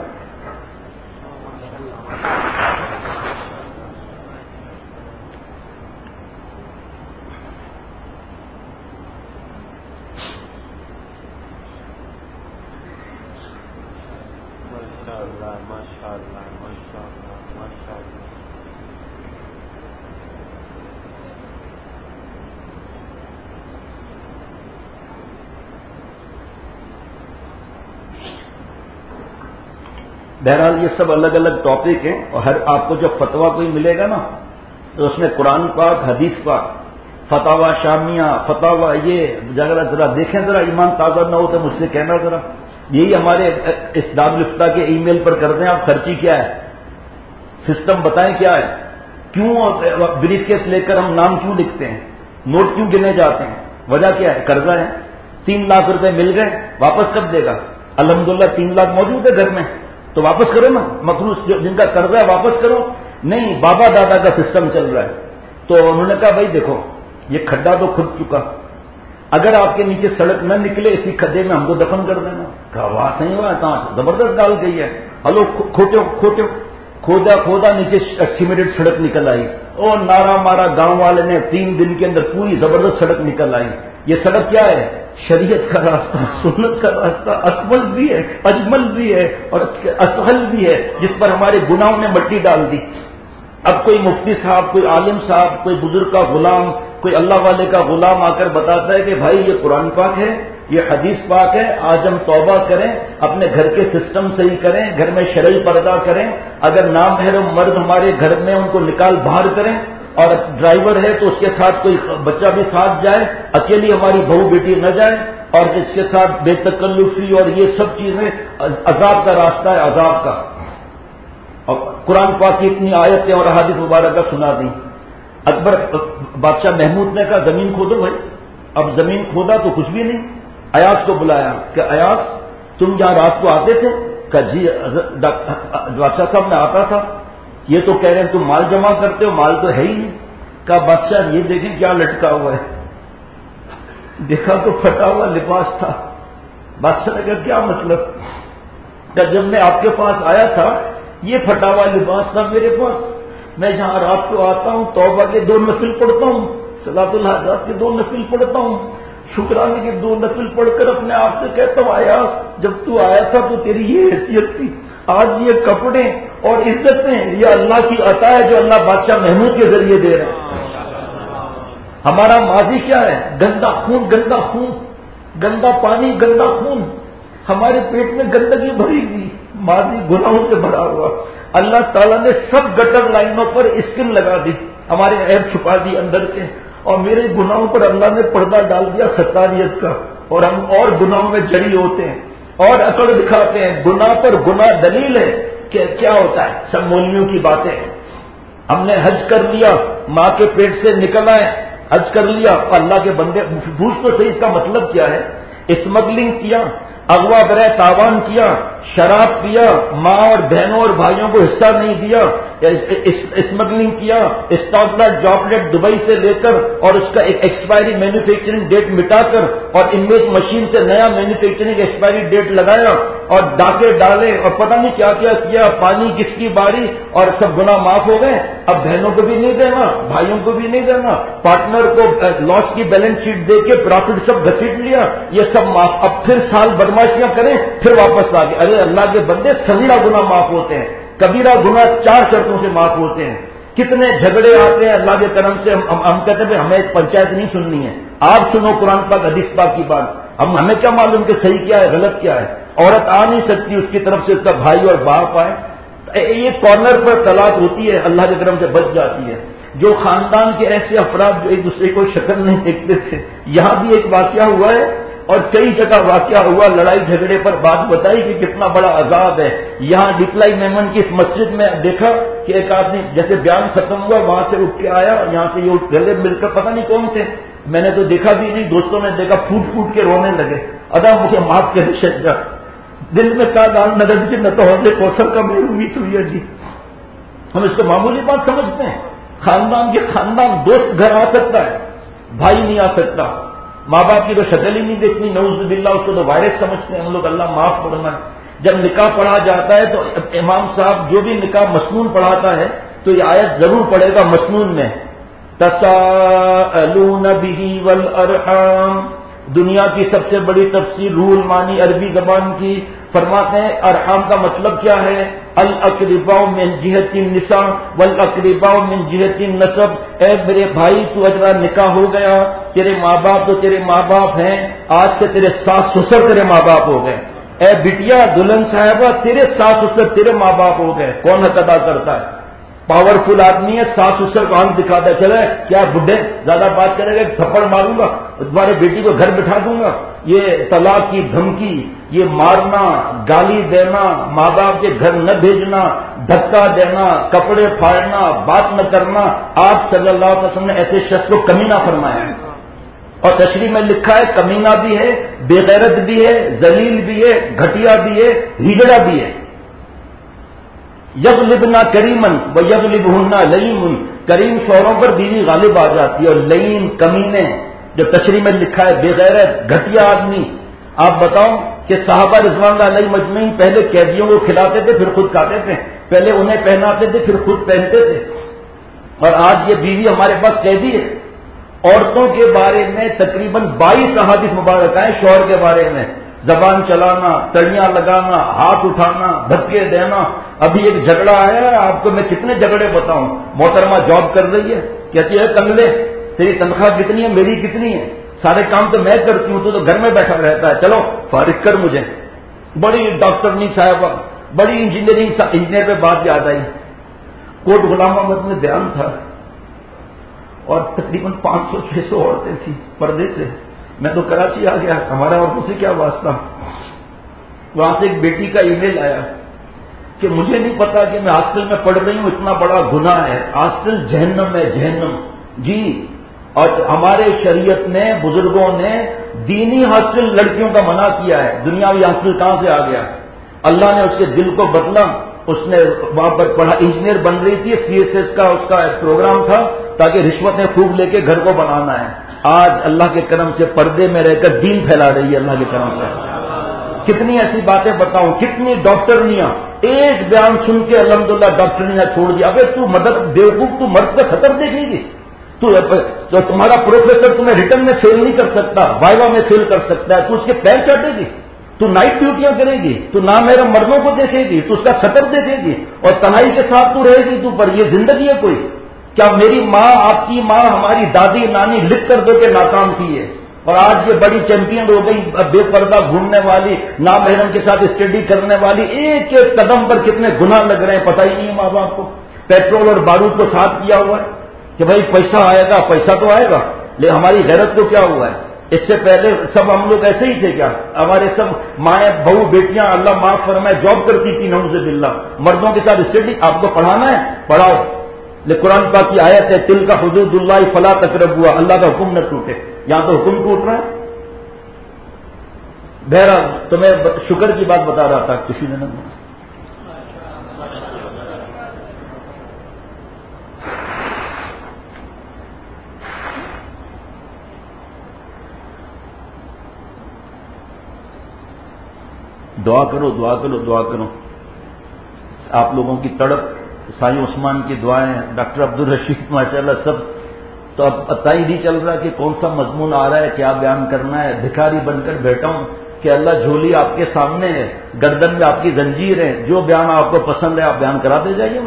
بہرحال یہ سب الگ الگ ٹاپک ہیں، اور ہر آپ کو جو فتویٰ کوئی ملے گا نا تو اس میں قرآن پاک، حدیث پاک، فتاوی شامیہ، فتاوی یہ ذرا دیکھیں، ذرا ایمان تازہ نہ ہو تو مجھ سے کہنا ذرا. یہی ہمارے اس دارالفتہ کے ای میل پر کر دیں آپ، خرچی کیا ہے، سسٹم بتائیں کیا ہے، کیوں بریف کیس لے کر ہم نام کیوں لکھتے ہیں، نوٹ کیوں گنے جاتے ہیں، وجہ کیا ہے؟ قرضہ ہے. 3 لاکھ روپے مل گئے، واپس کب دے گا؟ الحمدللہ 3 لاکھ موجود ہے گھر میں، تو واپس کرو نا. مقروض جن کا قرضہ ہے واپس کرو. نہیں، بابا دادا کا سسٹم چل رہا ہے. تو انہوں نے کہا بھائی دیکھو یہ کھڈا تو کھد چکا، اگر آپ کے نیچے سڑک نہ نکلے اسی کھڈے میں ہم کو دفن کر دینا. کہا واہ صحیح ہوا، زبردست ڈال گئی ہے. ہلو کھودا نیچے سیمیٹڈ سڑک نکل آئی، اور نعرہ مارا گاؤں والے نے. 3 دن کے اندر پوری زبردست سڑک نکل آئی. یہ سڑک کیا ہے؟ شریعت کا راستہ، سنت کا راستہ، اکمل بھی ہے، اجمل بھی ہے اور اسہل بھی ہے، جس پر ہمارے گناہوں نے مٹی ڈال دی. اب کوئی مفتی صاحب، کوئی عالم صاحب، کوئی بزرگ کا غلام، کوئی اللہ والے کا غلام آ کر بتاتا ہے کہ بھائی یہ قرآن پاک ہے، یہ حدیث پاک ہے، آج ہم توبہ کریں، اپنے گھر کے سسٹم صحیح کریں، گھر میں شرعی پردہ کریں، اگر نامحرم مرد ہمارے گھر میں ان کو نکال باہر کریں، اور ڈرائیور ہے تو اس کے ساتھ کوئی بچہ بھی ساتھ جائے، اکیلی ہماری بہو بیٹی نہ جائے، اور اس کے ساتھ بے تکلفی اور یہ سب چیزیں عذاب کا راستہ ہے، عذاب کا. اور قرآن پاک کی اتنی آیتیں اور احادیث مبارکہ سنا دی. اکبر بادشاہ محمود نے کہا زمین کھودو بھائی. اب زمین کھودا تو کچھ بھی نہیں. ایاز کو بلایا کہ ایاز تم یہاں رات کو آتے تھے؟ کہ جی بادشاہ صاحب میں آتا تھا. یہ تو کہہ رہے ہیں تم مال جمع کرتے ہو، مال تو ہے ہی نہیں. کہا بادشاہ یہ دیکھیں کیا لٹکا ہوا ہے. دیکھا تو پھٹا ہوا لباس تھا. بادشاہ نے کہا کیا مطلب؟ کہ جب میں آپ کے پاس آیا تھا یہ پھٹا ہوا لباس تھا میرے پاس. میں جہاں رات کو آتا ہوں توبہ کے 2 نفل پڑھتا ہوں، صلاۃ الحاجات کے 2 نفل پڑھتا ہوں، شکرانے کے 2 نفل پڑھ کر اپنے آپ سے کہتا ہوں ایاز جب تو آیا تھا تو تیری یہ حیثیت تھی، آج یہ کپڑے اور عزتیں یہ اللہ کی عطا ہے جو اللہ بادشاہ محمود کے ذریعے دے رہے ہیں. ہمارا ماضی کیا ہے؟ گندا خون، گندا خون، گندا پانی، گندا خون. ہمارے پیٹ میں گندگی بھری ہوئی، ماضی گناہوں سے بھرا ہوا. اللہ تعالیٰ نے سب گٹر لائنوں پر اسکن لگا دی، ہمارے عیب چھپا دی اندر کے، اور میرے گناہوں پر اللہ نے پردہ ڈال دیا ستانیت کا، اور ہم اور گناہوں میں جری ہوتے ہیں اور عقل دکھاتے ہیں، گناہ پر گناہ دلیل ہے کہ کیا ہوتا ہے، سب مولویوں کی باتیں ہیں۔ ہم نے حج کر لیا، ماں کے پیٹ سے نکل آئے، حج کر لیا، اللہ کے بندے پوچھ تو صحیح اس کا مطلب کیا ہے؟ اسمگلنگ کیا، اغوا برائے تاوان کیا، شراب پیا، ماں اور بہنوں اور بھائیوں کو حصہ نہیں دیا، اسمگلنگ کیا، اسٹاک جاپلیٹ دبئی سے لے کر اور اس کا ایک ایکسپائری مینوفیکچرنگ ڈیٹ مٹا کر اور امیج مشین سے نیا مینوفیکچرنگ ایکسپائری ڈیٹ لگایا اور ڈاکے ڈالے اور پتہ نہیں کیا کیا کیا، پانی کس کی باری، اور سب گناہ معاف ہو گئے۔ اب بہنوں کو بھی نہیں دینا، بھائیوں کو بھی نہیں دینا، پارٹنر کو لاس کی بیلنس شیٹ دے کے پروفٹ سب گھسیٹ لیا، یہ سب معاف۔ اب پھر سال بدماشیاں کریں، پھر واپس آ گئے۔ ارے اللہ کے بندے صغیرہ گناہ معاف ہوتے ہیں، کبیرہ گناہ 4 شرطوں سے معاف ہوتے ہیں۔ کتنے جھگڑے آتے ہیں اللہ کے کرم سے، ہم کہتے ہیں ہمیں ایک پنچایت نہیں سننی ہے، آپ سنو قرآن پاک حدیث پاک کی بات، ہمیں کیا معلوم کہ صحیح کیا ہے غلط کیا ہے۔ عورت آ نہیں سکتی، اس کی طرف سے اس کا بھائی اور باپ آئے، یہ کارنر پر طلاق ہوتی ہے، اللہ کے کرم سے بچ جاتی ہے۔ جو خاندان کے ایسے افراد جو ایک دوسرے کو شکل نہیں دیکھتے تھے، یہاں بھی ایک واقعہ ہوا ہے اور کئی جگہ واقعہ ہوا، لڑائی جھگڑے پر بات بتائی کہ کتنا بڑا عذاب ہے۔ یہاں ڈپلائی میمن کی اس مسجد میں دیکھا کہ ایک آدمی جیسے بیان ختم ہوا وہاں سے اٹھ کے آیا، یہاں سے یہ گلے مل کر پتہ نہیں کون تھے، میں نے تو دیکھا بھی نہیں، دوستوں نے دیکھا، پھوٹ پھوٹ کے رونے لگے، ادا مجھے معاف کر شجا، دل میں کہا دان نگر جی نہ تو حوض کوثر کا میری امید ہوئی ہے جی۔ ہم اس کو معمولی بات سمجھتے ہیں، خاندان کے خاندان دوست گھر آ سکتا ہے، بھائی نہیں آ سکتا، ماں باپ کی تو شکل ہی نہیں دیکھنی، نعوذ باللہ، اس کو تو وائرس سمجھتے ہیں ہم لوگ، اللہ معاف فرمائے۔ جب نکاح پڑھا جاتا ہے تو امام صاحب جو بھی نکاح مسنون پڑھاتا ہے تو یہ آیت ضرور پڑھے گا مسنون میں، تساءلون بہ والارحام، دنیا کی سب سے بڑی تفسیر روح المانی عربی زبان کی، فرماتے ہیں ارحام کا مطلب کیا ہے؟ الاقرباء من جہت النساء والاقرباء من جہت النسب، اے میرے بھائی تو اجرا نکاح ہو گیا، تیرے ماں باپ تو تیرے ماں باپ ہیں، آج سے تیرے ساس سسر تیرے ماں باپ ہو گئے، اے بٹیا دلہن صاحبہ تیرے ساس سسر تیرے ماں باپ ہو گئے۔ کون حق ادا کرتا ہے؟ پاورفل آدمی ہے، ساس سسر کو آنکھ دکھاتا ہے، چلے کیا بڈھے زیادہ بات کرے گا، تھپڑ ماروں گا، تمہارے بیٹی کو گھر بٹھا دوں گا۔ یہ طلاق کی دھمکی، یہ مارنا، گالی دینا، ماں باپ کے گھر نہ بھیجنا، دھکا دینا، کپڑے پھاڑنا، بات نہ کرنا، آپ صلی اللہ علیہ وسلم نے ایسے شخص کو کمینہ فرمایا ہے، اور تشریح میں لکھا ہے کمینہ بھی ہے، بے غیرت بھی ہے، ذلیل بھی ہے، گھٹیا بھی ہے، ہجڑا بھی ہے۔ یغلبنا کریمن و یغلبہن لئیم، کریم شوہروں پر بیوی غالب آ جاتی ہے، اور لئیم کمینے جو تشریح میں لکھا ہے بے غیرت گھٹیا آدمی۔ آپ بتاؤ کہ صحابہ رضوان اللہ علیہ مجمعین پہلے قیدیوں کو کھلاتے تھے پھر خود کھاتے تھے، پہلے انہیں پہناتے تھے پھر خود پہنتے تھے، اور آج یہ بیوی ہمارے پاس قیدی ہے۔ عورتوں کے بارے میں تقریباً 22 احادیث مبارک ہیں شوہر کے بارے میں، زبان چلانا، تڑیاں لگانا، ہاتھ اٹھانا، دھکے دینا۔ ابھی ایک جھگڑا آیا ہے، آپ کو میں کتنے جھگڑے بتاؤں، محترمہ جاب کر رہی ہے، کہتی ہے کنگلے تیری تنخواہ کتنی ہے، میری کتنی ہے، سارے کام تو میں کرتی ہوں، تو گھر میں بیٹھا رہتا ہے، چلو فارغ کر مجھے۔ بڑی ڈاکٹرنی صاحبہ، بڑی انجینئر پہ بات یاد آئی، کوٹ غلام احمد میں بیان تھا اور تقریباً 500-600 عورتیں تھیں پردے سے، میں تو کراچی آ گیا، ہمارا عورتوں سے کیا واسطہ۔ وہاں سے ایک بیٹی کا ای میل آیا کہ مجھے نہیں پتا کہ میں ہاسٹل میں پڑھ رہی ہوں، اتنا بڑا گناہ ہے، ہاسٹل جہنم ہے، جہنم جی۔ اور ہمارے شریعت نے، بزرگوں نے دینی ہاسٹل لڑکیوں کا منع کیا ہے، دنیاوی ہاسٹل کہاں سے آ گیا؟ اللہ نے اس کے دل کو بدلا، اس نے وہاں پر پڑھا، انجینئر بن رہی تھی، CSS کا اس کا پروگرام تھا تاکہ رشوتیں خوب لے کے گھر کو بنانا ہے، آج اللہ کے کرم سے پردے میں رہ کر دین پھیلا رہی ہے اللہ کے کرم سے۔ کتنی ایسی باتیں بتاؤں، کتنی ڈاکٹرنیاں، ایک بیان سن کے الحمدللہ ڈاکٹرنیاں چھوڑ دیا۔ ابے تو مدد بیوقوف، تو مرد کا خطر دیکھے گی، تو تمہارا پروفیسر تمہیں ریٹرن میں فیل نہیں کر سکتا، وائوا میں فیل کر سکتا ہے، تو اس کے پیر چاٹے گی، تو نائٹ ڈیوٹیاں کرے گی، تو نامحرم مردوں کو دیکھے گی، تو اس کا خطر دیکھے گی، اور تنہائی کے ساتھ تو رہے گی تو پر یہ زندگی ہے کوئی؟ کیا میری ماں، آپ کی ماں، ہماری دادی نانی لکھ کر دو کہ ناکام کی ہے، اور آج یہ بڑی چیمپئن ہو گئی، بے پردہ گھومنے والی، نامحرم کے ساتھ اسٹڈی کرنے والی، ایک ایک قدم پر کتنے گناہ لگ رہے ہیں پتہ ہی نہیں ہے ماں باپ کو. پیٹرول اور بارود کو ساتھ کیا ہوا ہے کہ بھائی پیسہ آئے گا، پیسہ تو آئے گا، لیکن ہماری غیرت کو کیا ہوا ہے؟ اس سے پہلے سب ہم لوگ ایسے ہی تھے کیا؟ ہمارے سب مائیں بہو بیٹیاں اللہ معاف فرمائے جاب کرتی تھی، نعوذ باللہ، مردوں کے ساتھ اسٹڈی. آپ کو پڑھانا ہے پڑھاؤ، لیکن قرآن پاک کی آیت ہے تلک حدود اللہ فلا تقربوها، اللہ کا حکم نہ ٹوٹے. یہاں تو حکم ٹوٹ رہا ہے. بہرحال تمہیں شکر کی بات بتا رہا تھا کسی نے. دعا کرو دعا کرو دعا کرو. آپ لوگوں کی تڑپ، سائی عثمان کی دعائیں، ڈاکٹر عبدالرشید ماشاءاللہ سب. تو اب پتہ ہی نہیں چل رہا کہ کون سا مضمون آ رہا ہے، کیا بیان کرنا ہے. بھکاری بن کر بیٹھا ہوں کہ اللہ جھولی آپ کے سامنے ہے، گردن میں آپ کی زنجیر ہے، جو بیان آپ کو پسند ہے آپ بیان کرا دے جائیے.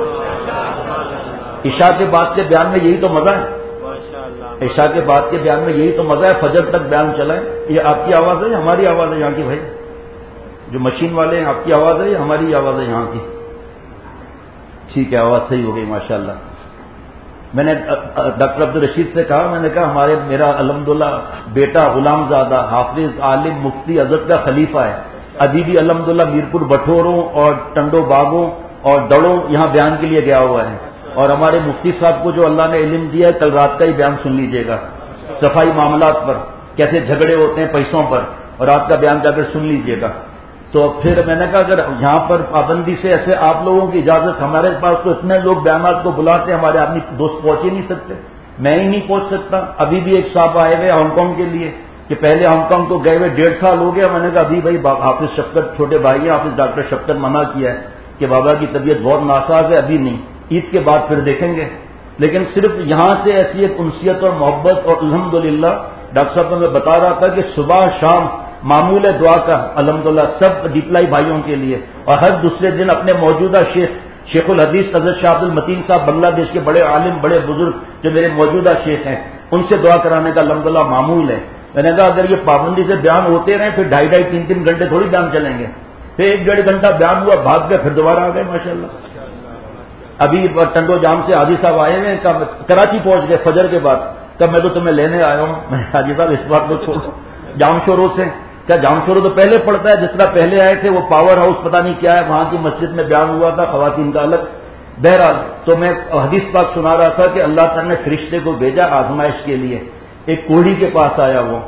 عشاء کے بعد کے بیان میں یہی تو مزہ ہے. عشاء کے بعد کے بیان میں یہی تو مزہ ہے. فجر تک بیان چلائیں. یہ آپ کی آواز ہے ہماری آواز ہے یہاں کی؟ بھائی جو مشین والے ہیں آپ کی آواز ہے یا ہماری آواز ہے یہاں کی؟ ٹھیک ہے، آواز صحیح ہو گئی ماشاءاللہ. میں نے ڈاکٹر عبدالرشید سے کہا، میں نے کہا میرا الحمدللہ بیٹا غلام زادہ حافظ عالم مفتی حضرت کا خلیفہ ہے، ابھی بھی الحمدللہ میرپور بٹھوروں اور ٹنڈو باغوں اور دڑوں یہاں بیان کے لیے گیا ہوا ہے. اور ہمارے مفتی صاحب کو جو اللہ نے علم دیا ہے، کل رات کا ہی بیان سن لیجئے گا، صفائی معاملات پر کیسے جھگڑے ہوتے ہیں پیسوں پر، اور رات کا بیان جا کر سن لیجئے گا. تو پھر میں نے کہا اگر یہاں پر پابندی سے ایسے آپ لوگوں کی اجازت، ہمارے پاس تو اتنے لوگ بیانات کو بلاتے ہیں، ہمارے آدمی دوست پہنچ ہی نہیں سکتے، میں ہی نہیں پہنچ سکتا. ابھی بھی ایک صاحب آئے ہوئے ہانگ کانگ کے لیے کہ پہلے ہانگ کانگ کو گئے ہوئے 1.5 سال ہو گیا. میں نے کہا ابھی بھائی حافظ شفقت چھوٹے بھائی ہیں، حافظ ڈاکٹر شفقت منع کیا ہے کہ بابا کی طبیعت بہت ناساز ہے، ابھی نہیں، عید کے بعد پھر دیکھیں گے. لیکن صرف یہاں سے ایسی ایک انسیت اور محبت. اور الحمدللہ ڈاکٹر صاحب کو میں بتا رہا تھا کہ صبح شام معمول ہے دعا کا الحمدللہ سب ڈپلائی بھائیوں کے لیے. اور ہر دوسرے دن اپنے موجودہ شیخ الحدیث حضرت شاہ عبد المتین صاحب بنگلہ دیش کے بڑے عالم، بڑے بزرگ جو میرے موجودہ شیخ ہیں، ان سے دعا کرانے کا الحمدللہ معمول ہے. میں نے کہا اگر یہ پابندی سے بیان ہوتے رہے پھر 2.5-3 گھنٹے تھوڑی بیان چلیں گے. پھر 1-1.5 گھنٹہ بیان ہوا، بھاگ گئے، پھر دوبارہ آ گئے ماشاءاللہ. ابھی ٹنڈو جام سے حاجی صاحب آئے ہوئے، کراچی پہنچ گئے فجر کے بعد. کب میں تو تمہیں لینے آیا ہوں. میں حاجی صاحب اس بات کو چھوڑو، جام شورو سے کیا جام شورو تو پہلے پڑتا ہے، جس طرح پہلے آئے تھے وہ پاور ہاؤس پتہ نہیں کیا ہے وہاں کی مسجد میں بیان ہوا تھا، خواتین کا الگ. بہرحال تو میں حدیث پاک سنا رہا تھا کہ اللہ تعالیٰ نے فرشتے کو بھیجا آزمائش کے لیے. ایک کوڑی کے پاس آیا وہ،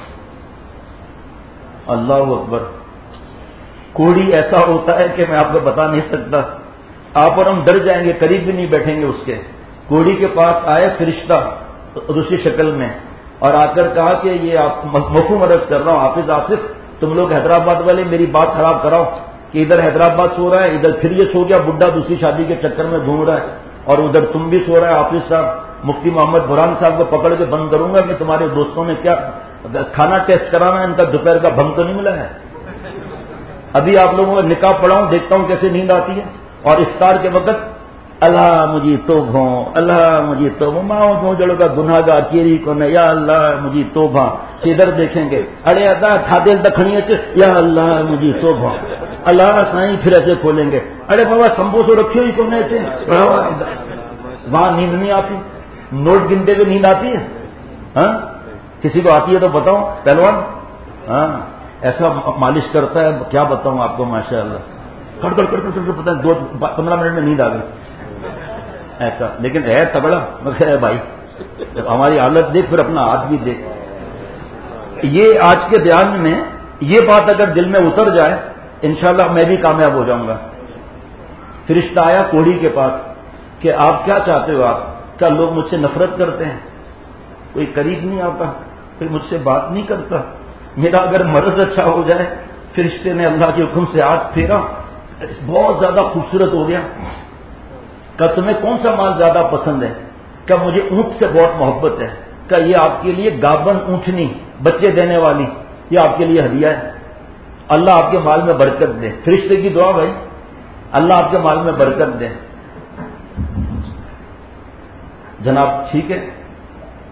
اللہ اکبر. کوڑی ایسا ہوتا ہے کہ میں آپ کو بتا نہیں سکتا، آپ اور ہم ڈر جائیں گے، قریب بھی نہیں بیٹھیں گے اس کے. کوڑی کے پاس آئے فرشتہ دوسری شکل میں، اور آ کر کہا کہ یہ آپ مفہوم عرض کر رہا ہوں حافظ آصف، تم لوگ حیدرآباد والے میری بات خراب کراؤ کہ ادھر حیدرآباد سو رہا ہے، ادھر پھر یہ سو گیا بڈھا دوسری شادی کے چکر میں گھوم رہا ہے، اور ادھر تم بھی سو رہا ہے. حافظ صاحب مفتی محمد برہان صاحب کو پکڑ کے بند کروں گا کہ تمہارے دوستوں نے کیا کھانا ٹیسٹ کرانا ہے، ان کا دوپہر کا بھنگ تو نہیں ملا ہے. ابھی آپ لوگوں کو نکاح پڑھاؤں، دیکھتا ہوں کیسے نیند آتی ہے. اور افطار کے وقت اللہ مجھے توبہ، اللہ مجھے توبہ، ماؤں کو جڑوں کا گناہ گار کیری کو نے، یا اللہ مجھے توبہ. ادھر دیکھیں گے ارے ادا کھادے دکھنی سے، یا اللہ مجھے توبہ، اللہ سائیں. پھر ایسے کھولیں گے ارے بابا سمبوسو رکھی ہوئی کون تھے، وہاں نیند نہیں آتی. نوٹ گنتے ہوئے نیند آتی ہے؟ ہاں کسی کو آتی ہے تو بتاؤ پہلوان. ہاں ایسا مالش کرتا ہے کیا بتاؤں آپ کو ماشاءاللہ. کڑ کڑ کڑ کڑ پتہ 15 منٹ میں نیند آ گئی ایسا. لیکن ہے تگڑا مگر بھائی، جب ہماری حالت دیکھ پھر اپنا ہاتھ بھی دیکھ. یہ آج کے بیان میں یہ بات اگر دل میں اتر جائے انشاءاللہ میں بھی کامیاب ہو جاؤں گا. فرشتہ آیا کوڑی کے پاس کہ آپ کیا چاہتے ہو؟ آپ کیا لوگ مجھ سے نفرت کرتے ہیں؟ کوئی قریب نہیں آتا، کوئی مجھ سے بات نہیں کرتا. میرا اگر مرض اچھا ہو جائے، فرشتے نے اللہ کے حکم سے ہاتھ پھیرا، بہت زیادہ خوبصورت ہو گیا. کہ تمہیں کون سا مال زیادہ پسند ہے؟ کہ مجھے اونٹ سے بہت محبت ہے. کہ یہ آپ کے لیے گابن اونٹنی بچے دینے والی، یہ آپ کے لیے ہدیہ ہے. اللہ آپ کے مال میں برکت دے. فرشتے کی دعا بھائی، اللہ آپ کے مال میں برکت دے. جناب ٹھیک ہے،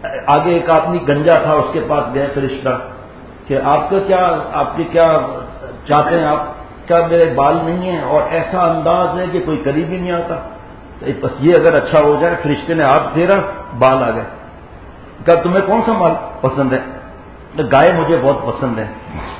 آگے ایک آدمی گنجا تھا، اس کے پاس گئے فرشتہ کہ آپ کے کیا چاہتے ہیں، آپ کیا میرے بال نہیں ہیں اور ایسا انداز ہے کہ کوئی قریب ہی نہیں آتا، بس یہ اگر اچھا ہو جائے۔ فرشتے نے ہاتھ پھیرا، بال آ گئے۔ کہا تمہیں کون سا مال پسند ہے؟ گائے مجھے بہت پسند ہے۔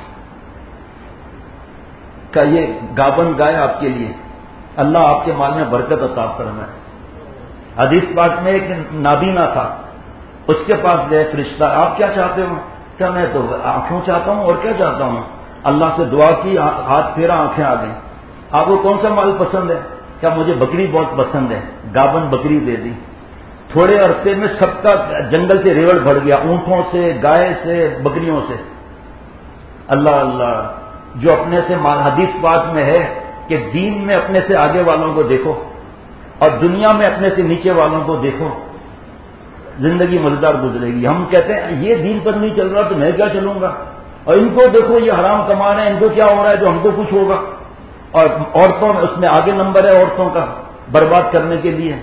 کہا یہ گابن گائے آپ کے لیے، اللہ آپ کے مال میں برکت عطا فرمائے۔ حدیث پاک میں ایک نابینا تھا، اس کے پاس گئے فرشتہ، آپ کیا چاہتے ہو؟ کیا میں تو آنکھوں چاہتا ہوں، اور کیا چاہتا ہوں؟ اللہ سے دعا کی، ہاتھ پھیرا، آنکھیں آ گئیں۔ آپ کو کون سا مال پسند ہے؟ کیا مجھے بکری بہت پسند ہے، گابن بکری دے دی۔ تھوڑے عرصے میں سب کا جنگل سے ریوڑ بڑھ گیا، اونٹوں سے، گائے سے، بکریوں سے۔ اللہ اللہ، جو اپنے سے مال، حدیث پاک میں ہے کہ دین میں اپنے سے آگے والوں کو دیکھو اور دنیا میں اپنے سے نیچے والوں کو دیکھو، زندگی مزیدار گزرے گی۔ ہم کہتے ہیں یہ دین پر نہیں چل رہا تو میں کیا چلوں گا، اور ان کو دیکھو یہ حرام کما رہے ہیں، ان کو کیا ہو رہا ہے جو ہم کو کچھ ہوگا۔ اور عورتوں میں اس میں آگے نمبر ہے عورتوں کا برباد کرنے کے لیے۔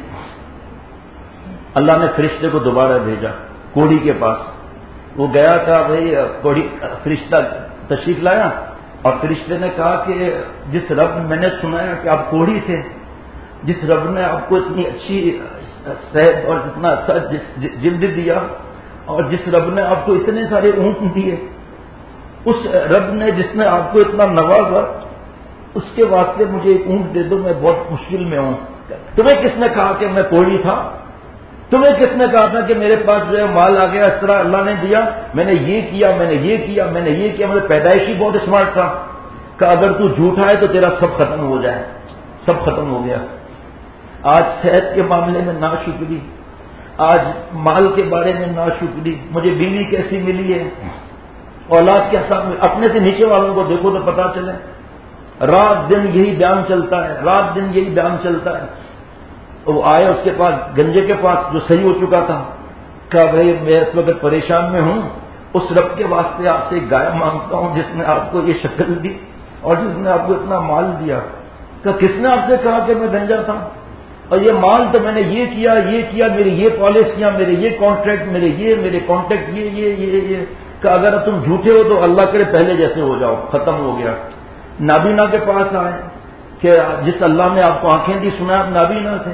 اللہ نے فرشتے کو دوبارہ بھیجا کوڑی کے پاس، وہ گیا تھا، بھائی کوڑی فرشتہ تشریف لایا، اور فرشتے نے کہا کہ جس رب میں نے سنایا کہ آپ کوڑی تھے، جس رب نے آپ کو اتنی اچھی صحت اور اتنا اچھا جلد دیا، اور جس رب نے آپ کو اتنے سارے اونٹ دیے، اس رب نے جس نے آپ کو اتنا نوازا، اس کے واسطے مجھے ایک اونٹ دے دو، میں بہت مشکل میں ہوں۔ تمہیں کس نے کہا کہ میں کوڑی تھا؟ تمہیں کس نے کہا تھا کہ میرے پاس جو ہے مال آ گیا، اس طرح اللہ نے دیا، میں نے یہ کیا، میں نے یہ کیا، میں نے یہ کیا، مجھے پیدائشی بہت اسمارٹ تھا۔ کہ اگر تو جھوٹا ہے تو تیرا سب ختم ہو جائے، سب ختم ہو گیا۔ آج صحت کے معاملے میں ناشکری، آج مال کے بارے میں ناشکری، مجھے بیوی کیسی ملی ہے، اولاد کے ساتھ، اپنے سے نیچے والوں کو دیکھو تو پتا چلے۔ رات دن یہی بیان چلتا ہے، رات دن یہی بیان چلتا ہے۔ وہ آئے اس کے پاس، گنجے کے پاس جو صحیح ہو چکا تھا، کہا بھائی میں اس وقت پریشان میں ہوں، اس رب کے واسطے آپ سے گائے مانگتا ہوں جس نے آپ کو یہ شکل دی اور جس نے آپ کو اتنا مال دیا۔ کہ کس نے آپ سے کہا کہ میں گنجا تھا، اور یہ مال تو میں نے یہ کیا، میری یہ پالیسیاں، میرے یہ کانٹریکٹ، میرے کانٹیکٹ، یہ کہ اگر تم جھوٹے ہو تو اللہ کرے پہلے جیسے ہو جاؤ، ختم ہو گیا۔ نابینا کے پاس آئے کہ جس اللہ نے آپ کو آنکھیں دی، سنا آپ نابینا تھے،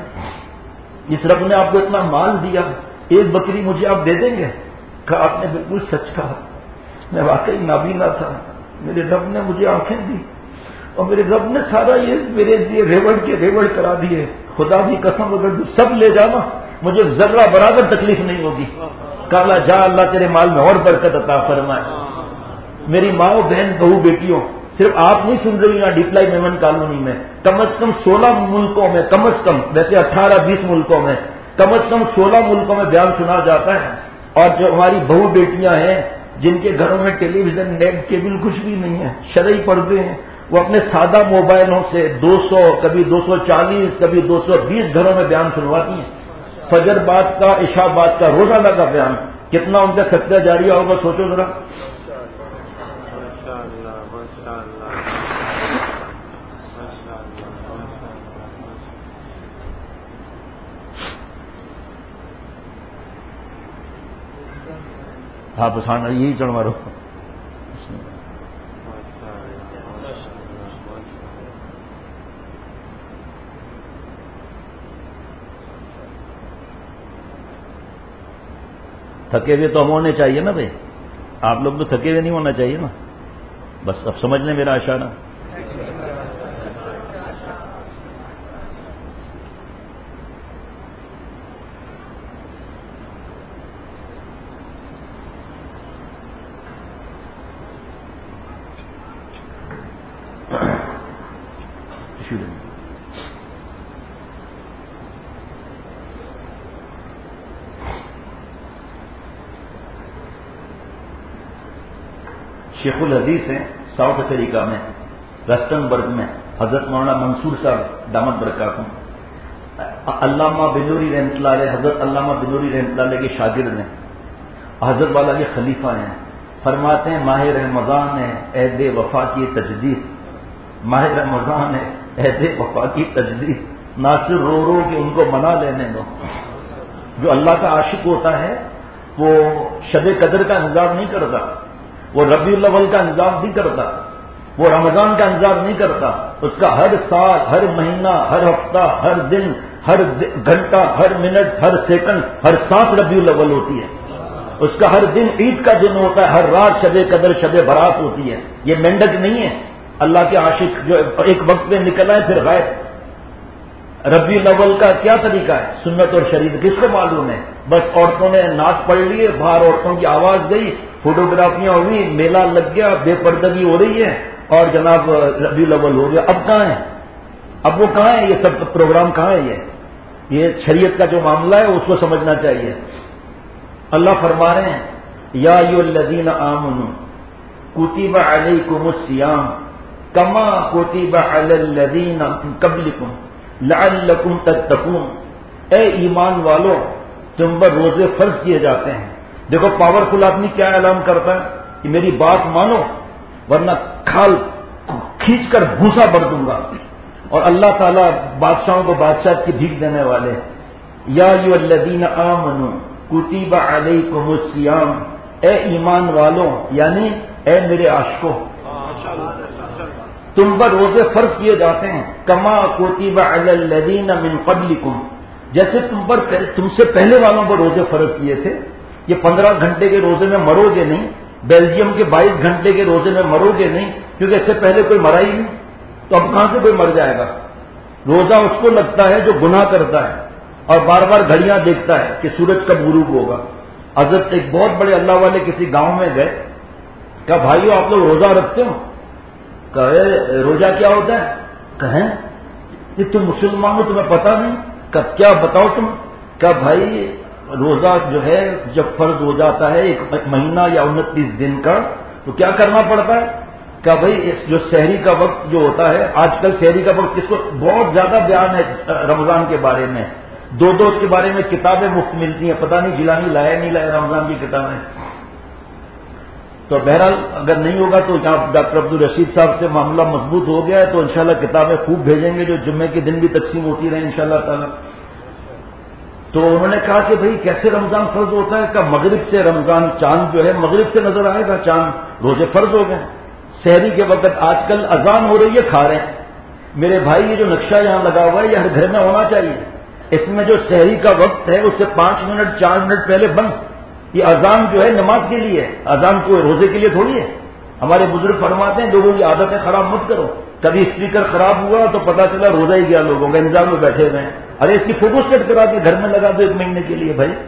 جس رب نے آپ کو اتنا مال دیا، ایک بکری مجھے آپ دے دیں گے؟ کہا آپ نے بالکل سچ کہا، میں واقعی نابینا تھا، میرے رب نے مجھے آنکھیں دی، اور میرے رب نے سارا یہ میرے لیے ریوڑ کرا دیے۔ خدا کی قسم اگر سب لے جانا مجھے ذرہ برابر تکلیف نہیں ہوگی۔ کالا جا، اللہ تیرے مال میں اور برکت عطا فرمائے۔ میری ماں بہن بہو بیٹیوں، صرف آپ نہیں سن رہی یہاں ڈپلائی میمن کالونی میں، کم از کم 16 ملکوں میں، کم از کم، ویسے 18-20 ملکوں میں، کم از کم 16 ملکوں میں بیان سنا جاتا ہے۔ اور جو ہماری بہو بیٹیاں ہیں جن کے گھروں میں ٹیلی ویژن، نیٹ کیبل کچھ بھی نہیں ہے، شرعی پردے ہیں، وہ اپنے سادہ موبائلوں سے 200، کبھی 240، کبھی 220 گھروں میں بیان سنواتی ہیں۔ فجر بعد کا، عشاء بعد کا، روزانہ کا بیان، کتنا ان کا صدقہ جاریہ ہوگا سوچو ذرا۔ ہاں بس ہاں یہی چڑھوا رہو۔ تھکے ہوئے تو ہم ہونے چاہیے نا بھائی، آپ لوگ تو تھکے ہوئے نہیں ہونا چاہیے نا، بس اب سمجھ لیں میرا اشارہ۔ شیخ الحدیث ہیں ساؤتھ افریقہ میں، رسٹنبرگ میں، حضرت مولانا منصور صاحب دامت برکاتہ، علامہ بنوری رحمۃ اللہ علیہ، حضرت علامہ بنوری رحمۃ اللہ علیہ کے شاگرد ہیں، حضرت والا کے خلیفہ ہیں۔ فرماتے ہیں ماہ رمضان ہے عہد وفا کی تجدید، ماہ رمضان ہے عہد وفا کی تجدید، ناصر رو رو کہ ان کو منا لینے دو۔ جو اللہ کا عاشق ہوتا ہے وہ شب قدر کا انتظار نہیں کرتا، وہ ربیع الاول کا انتظار نہیں کرتا، وہ رمضان کا انتظار نہیں کرتا، اس کا ہر سال، ہر مہینہ، ہر ہفتہ، ہر دن، ہر گھنٹہ، ہر منٹ، ہر سیکنڈ، ہر سانس ربیع الاول ہوتی ہے، اس کا ہر دن عید کا دن ہوتا ہے، ہر رات شب قدر، شب برات ہوتی ہے۔ یہ مینڈک نہیں ہے اللہ کے عاشق جو ایک وقت میں نکل آئے پھر غائب۔ ربیع الاول کا کیا طریقہ ہے؟ سنت اور شریعت کس کو معلوم ہے؟ بس عورتوں نے ناچ پڑھ لیے، باہر عورتوں کی آواز گئی، فوٹوگرافیاں ہوئی، میلہ لگ گیا، بے پردگی ہو رہی ہے، اور جناب ربیع الاول ہو گیا۔ اب کہاں ہے؟ اب وہ کہاں ہے؟ یہ سب پروگرام کہاں ہے؟ یہ شریعت کا جو معاملہ ہے اس کو سمجھنا چاہیے۔ اللہ فرما رہے ہیں یا ایھا الذین آمنوا کتب علیکم الصیام کما کتب علی الذین من قبلکم لعلکم تتقون، اے ایمان والو تم پر روزے فرض کیے جاتے ہیں۔ دیکھو پاورفل آدمی کیا اعلان کرتا ہے کہ میری بات مانو ورنہ کھال کھینچ کر بھوسا بھر دوں گا، اور اللہ تعالیٰ بادشاہوں کو بادشاہ کی بھیک دینے والے۔ یا ایھا الذین آمنوا کتب علیکم الصیام، اے ایمان والو یعنی اے میرے عاشقو تم پر روزے فرض کیے جاتے ہیں، کما کتب علی الذین من قبلکم، جیسے تم سے پہلے والوں پر روزے فرض کیے تھے۔ یہ 15 گھنٹے کے روزے میں مرو گے نہیں، بیلجیم کے 22 گھنٹے کے روزے میں مرو گے نہیں، کیونکہ اس سے پہلے کوئی مرا ہی نہیں، تو اب کہاں سے کوئی مر جائے گا؟ روزہ اس کو لگتا ہے جو گناہ کرتا ہے اور بار بار گھڑیاں دیکھتا ہے کہ سورج کب غروب ہوگا۔ حضرت ایک بہت بڑے اللہ والے کسی گاؤں میں گئے، کہا بھائیو آپ لوگ روزہ رکھتے ہو؟ کہے روزہ کیا ہوتا ہے؟ کہیں یہ تم مسلمان ہو تمہیں پتہ نہیں؟ کیا بتاؤ تم؟ کہا بھائی روزہ جو ہے جب فرض ہو جاتا ہے ایک مہینہ یا 29 دن کا تو کیا کرنا پڑتا ہے؟ کہا بھائی جو سحری کا وقت جو ہوتا ہے، آج کل سحری کا وقت کس کو بہت زیادہ بیان ہے رمضان کے بارے میں، دو اس کے بارے میں کتابیں مفت ملتی ہیں، پتہ نہیں جیلانی لایا نہیں لایا رمضان کی کتابیں۔ تو بہرحال اگر نہیں ہوگا تو جہاں ڈاکٹر عبدالرشید صاحب سے معاملہ مضبوط ہو گیا ہے تو انشاءاللہ کتابیں خوب بھیجیں گے جو جمعے کے دن بھی تقسیم ہوتی رہیں انشاءاللہ تعالی۔ تو انہوں نے کہا کہ بھئی کیسے رمضان فرض ہوتا ہے؟ کہ مغرب سے رمضان چاند جو ہے مغرب سے نظر آئے گا، چاند روزے فرض ہو گئے۔ سحری کے وقت آج کل اذان ہو رہی ہے، کھا رہے ہیں۔ میرے بھائی یہ جو نقشہ یہاں لگا ہوا ہے یہ ہر گھر میں ہونا چاہیے، اس میں جو سحری کا وقت ہے اس سے 5 منٹ 4 منٹ پہلے بند۔ یہ اذان جو ہے نماز کے لیے ہے، اذان کوئی روزے کے لیے تھوڑی ہے۔ ہمارے بزرگ فرماتے ہیں لوگوں کی عادتیں خراب مت کرو، کبھی اسپیکر خراب ہوا تو پتہ چلا روزہ ہی گیا، لوگوں کا انتظار میں بیٹھے ہوئے ہیں، ارے اس کی فوٹو سیٹ کرا کے گھر میں لگا دو 1 مہینے کے لیے۔ بھائی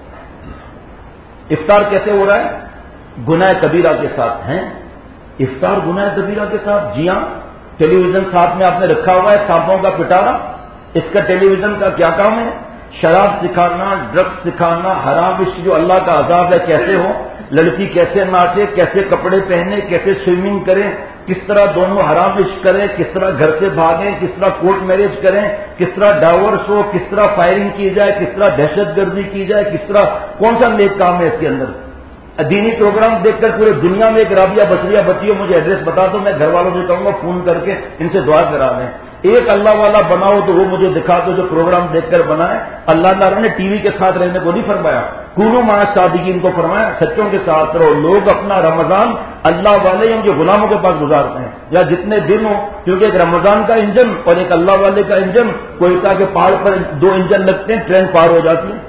افطار کیسے ہو رہا ہے؟ گناہ کبیرہ کے ساتھ ہیں۔ افطار گناہ کبیرہ کے ساتھ؟ جی ہاں، ٹیلی ویژن ساتھ میں آپ نے رکھا ہوا ہے، سانپوں کا پٹارا، اس کا ٹیلی ویژن کا کیا کام ہے؟ شراب سکھانا، ڈرگس سکھانا، حرام عشق جو اللہ کا عذاب ہے کیسے ہو، لڑکی کیسے ناچے، کیسے کپڑے پہنے، کیسے سوئمنگ کریں، کس طرح دونوں حرام عشق کریں، کس طرح گھر سے بھاگیں، کس طرح کورٹ میرج کریں، کس طرح ڈائیورس ہو، کس طرح فائرنگ کی جائے، کس طرح دہشت گردی کی جائے، کس طرح کون سا نیک کام ہے اس کے اندر۔ دینی پروگرام دیکھ کر پورے دنیا میں ایک رابعہ بصریہ بچی ہو، مجھے ایڈریس بتا دو، میں گھر والوں سے کہوں گا فون کر کے ان سے دعا کرا دیں۔ ایک اللہ والا بناؤ تو وہ مجھے دکھا دو جو پروگرام دیکھ کر بنائے۔ اللہ تعالیٰ نے ٹی وی کے ساتھ رہنے کو نہیں فرمایا، کونوا مع الصادقین کو فرمایا سچوں کے ساتھ رہو۔ لوگ اپنا رمضان اللہ والے ان کے غلاموں کے پاس گزارتے ہیں یا جتنے دن ہو، کیونکہ ایک رمضان کا انجن اور ایک اللہ والے کا انجن، کوئٹہ کے پہاڑ پر 2 انجن لگتے ہیں، ٹرین پار ہو جاتی ہے۔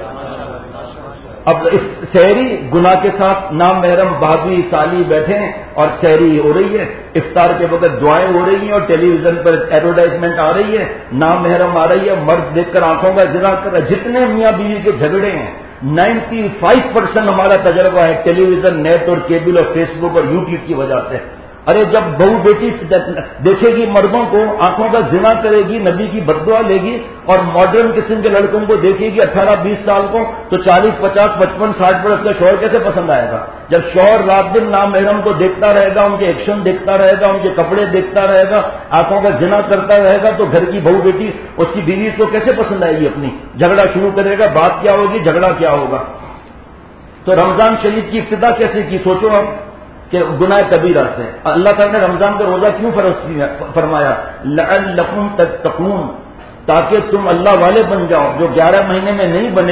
اب سحری گناہ کے ساتھ نام محرم بھابھی سالی بیٹھے ہیں اور سحری ہو رہی ہے، افطار کے وقت دعائیں ہو رہی ہیں اور ٹیلی ویژن پر ایڈورٹائزمنٹ آ رہی ہے، نام محرم آ رہی ہے، مرد دیکھ کر آنکھوں کا زنا کر رہا ہے۔ جتنے میاں بیوی کے جھگڑے ہیں 95% ہمارا تجربہ ہے ٹیلی ویژن، نیٹ اور کیبل اور فیس بک اور یوٹیوب کی وجہ سے۔ ارے جب بہو بیٹی دیکھے گی مردوں کو، آنکھوں کا زنا کرے گی، نبی کی بددعا لے گی، اور ماڈرن قسم کے لڑکوں کو دیکھے گی 18-20 سال کو، تو 40-50, 55-60 برس کا شوہر کیسے پسند آئے گا؟ جب شوہر رات دن نام محرم کو دیکھتا رہے گا، ان کے ایکشن دیکھتا رہے گا، ان کے کپڑے دیکھتا رہے گا، آنکھوں کا زنا کرتا رہے گا، تو گھر کی بہو بیٹی اس کی بیوی کو کیسے پسند آئے گی؟ اپنی جھگڑا شروع کرے گا، بات کیا ہوگی، جھگڑا کیا ہوگا؟ تو رمضان شریف کی ابتدا کیسے کی؟ سوچو آپ کہ گناہ کبیرہ سے اللہ تعالیٰ نے رمضان کا روزہ کیوں فرض فرمایا؟ لعلکم تتقون، تاکہ تم اللہ والے بن جاؤ۔ جو 11 مہینے میں نہیں بنے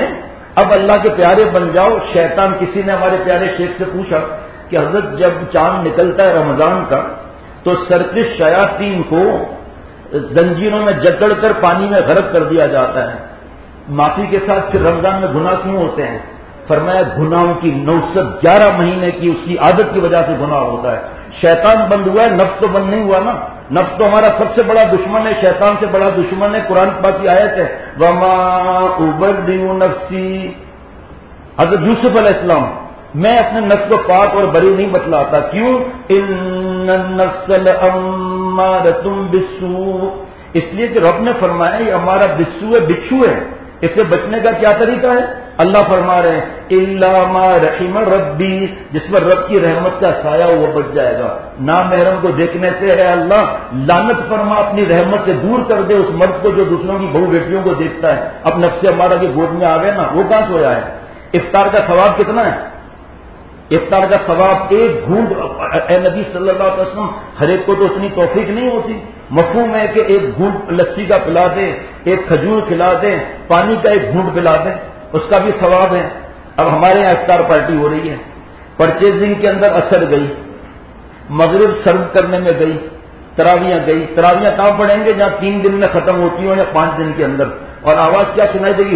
اب اللہ کے پیارے بن جاؤ. شیطان، کسی نے ہمارے پیارے شیخ سے پوچھا کہ حضرت جب چاند نکلتا ہے رمضان کا تو سرکش شیاطین کو زنجیروں میں جکڑ کر پانی میں غرق کر دیا جاتا ہے، معافی کے ساتھ پھر رمضان میں گناہ کیوں ہوتے ہیں؟ فرمایا گناہوں کی نوست 11 مہینے کی اس کی عادت کی وجہ سے گناہ ہوتا ہے. شیطان بند ہوا ہے، نفس تو بند نہیں ہوا نا. نفس تو ہمارا سب سے بڑا دشمن ہے، شیطان سے بڑا دشمن ہے. قرآن پاک کی آیت ہے وما ابرئ نفسی. حضرت یوسف علیہ السلام، میں اپنے نفس کو پاک اور بری نہیں بتلاتا. کیوں؟ ان النفس لامارۃ بالسوء. اس لیے کہ رب نے فرمایا یہ ہمارا بچھو ہے، اس سے بچنے کا کیا طریقہ ہے؟ اللہ فرما رہے ہیں الا ما رحم ربی، جس پر رب کی رحمت کا سایہ وہ بچ جائے گا. نامحرم کو دیکھنے سے ہے اللہ لعنت فرما، اپنی رحمت سے دور کر دے اس مرد کو جو دوسروں کی بہو بیٹیوں کو دیکھتا ہے. اب نفس ہمارا کے گود میں آ گئے نا، وہ کہاں سویا ہے؟ افطار کا ثواب کتنا ہے؟ افطار کا ثواب ایک گھونٹ. اے نبی صلی اللہ علیہ وسلم، ہر ایک کو تو اتنی توفیق نہیں ہوتی. مفہوم ہے کہ ایک گھونٹ لسی کا پلا دیں، ایک کھجور کھلا دیں، پانی کا ایک گھونٹ پلا دیں، اس کا بھی ثواب ہے. اب ہمارے یہاں افطار پارٹی ہو رہی ہے، پرچیزنگ کے اندر اثر گئی، مغرب سرو کرنے میں گئی، تراویاں گئی. تراویاں کہاں پڑھیں گے؟ جہاں 3 دن میں ختم ہوتی ہوں یا 5 دن کے اندر. اور آواز کیا سنائی دے گی؟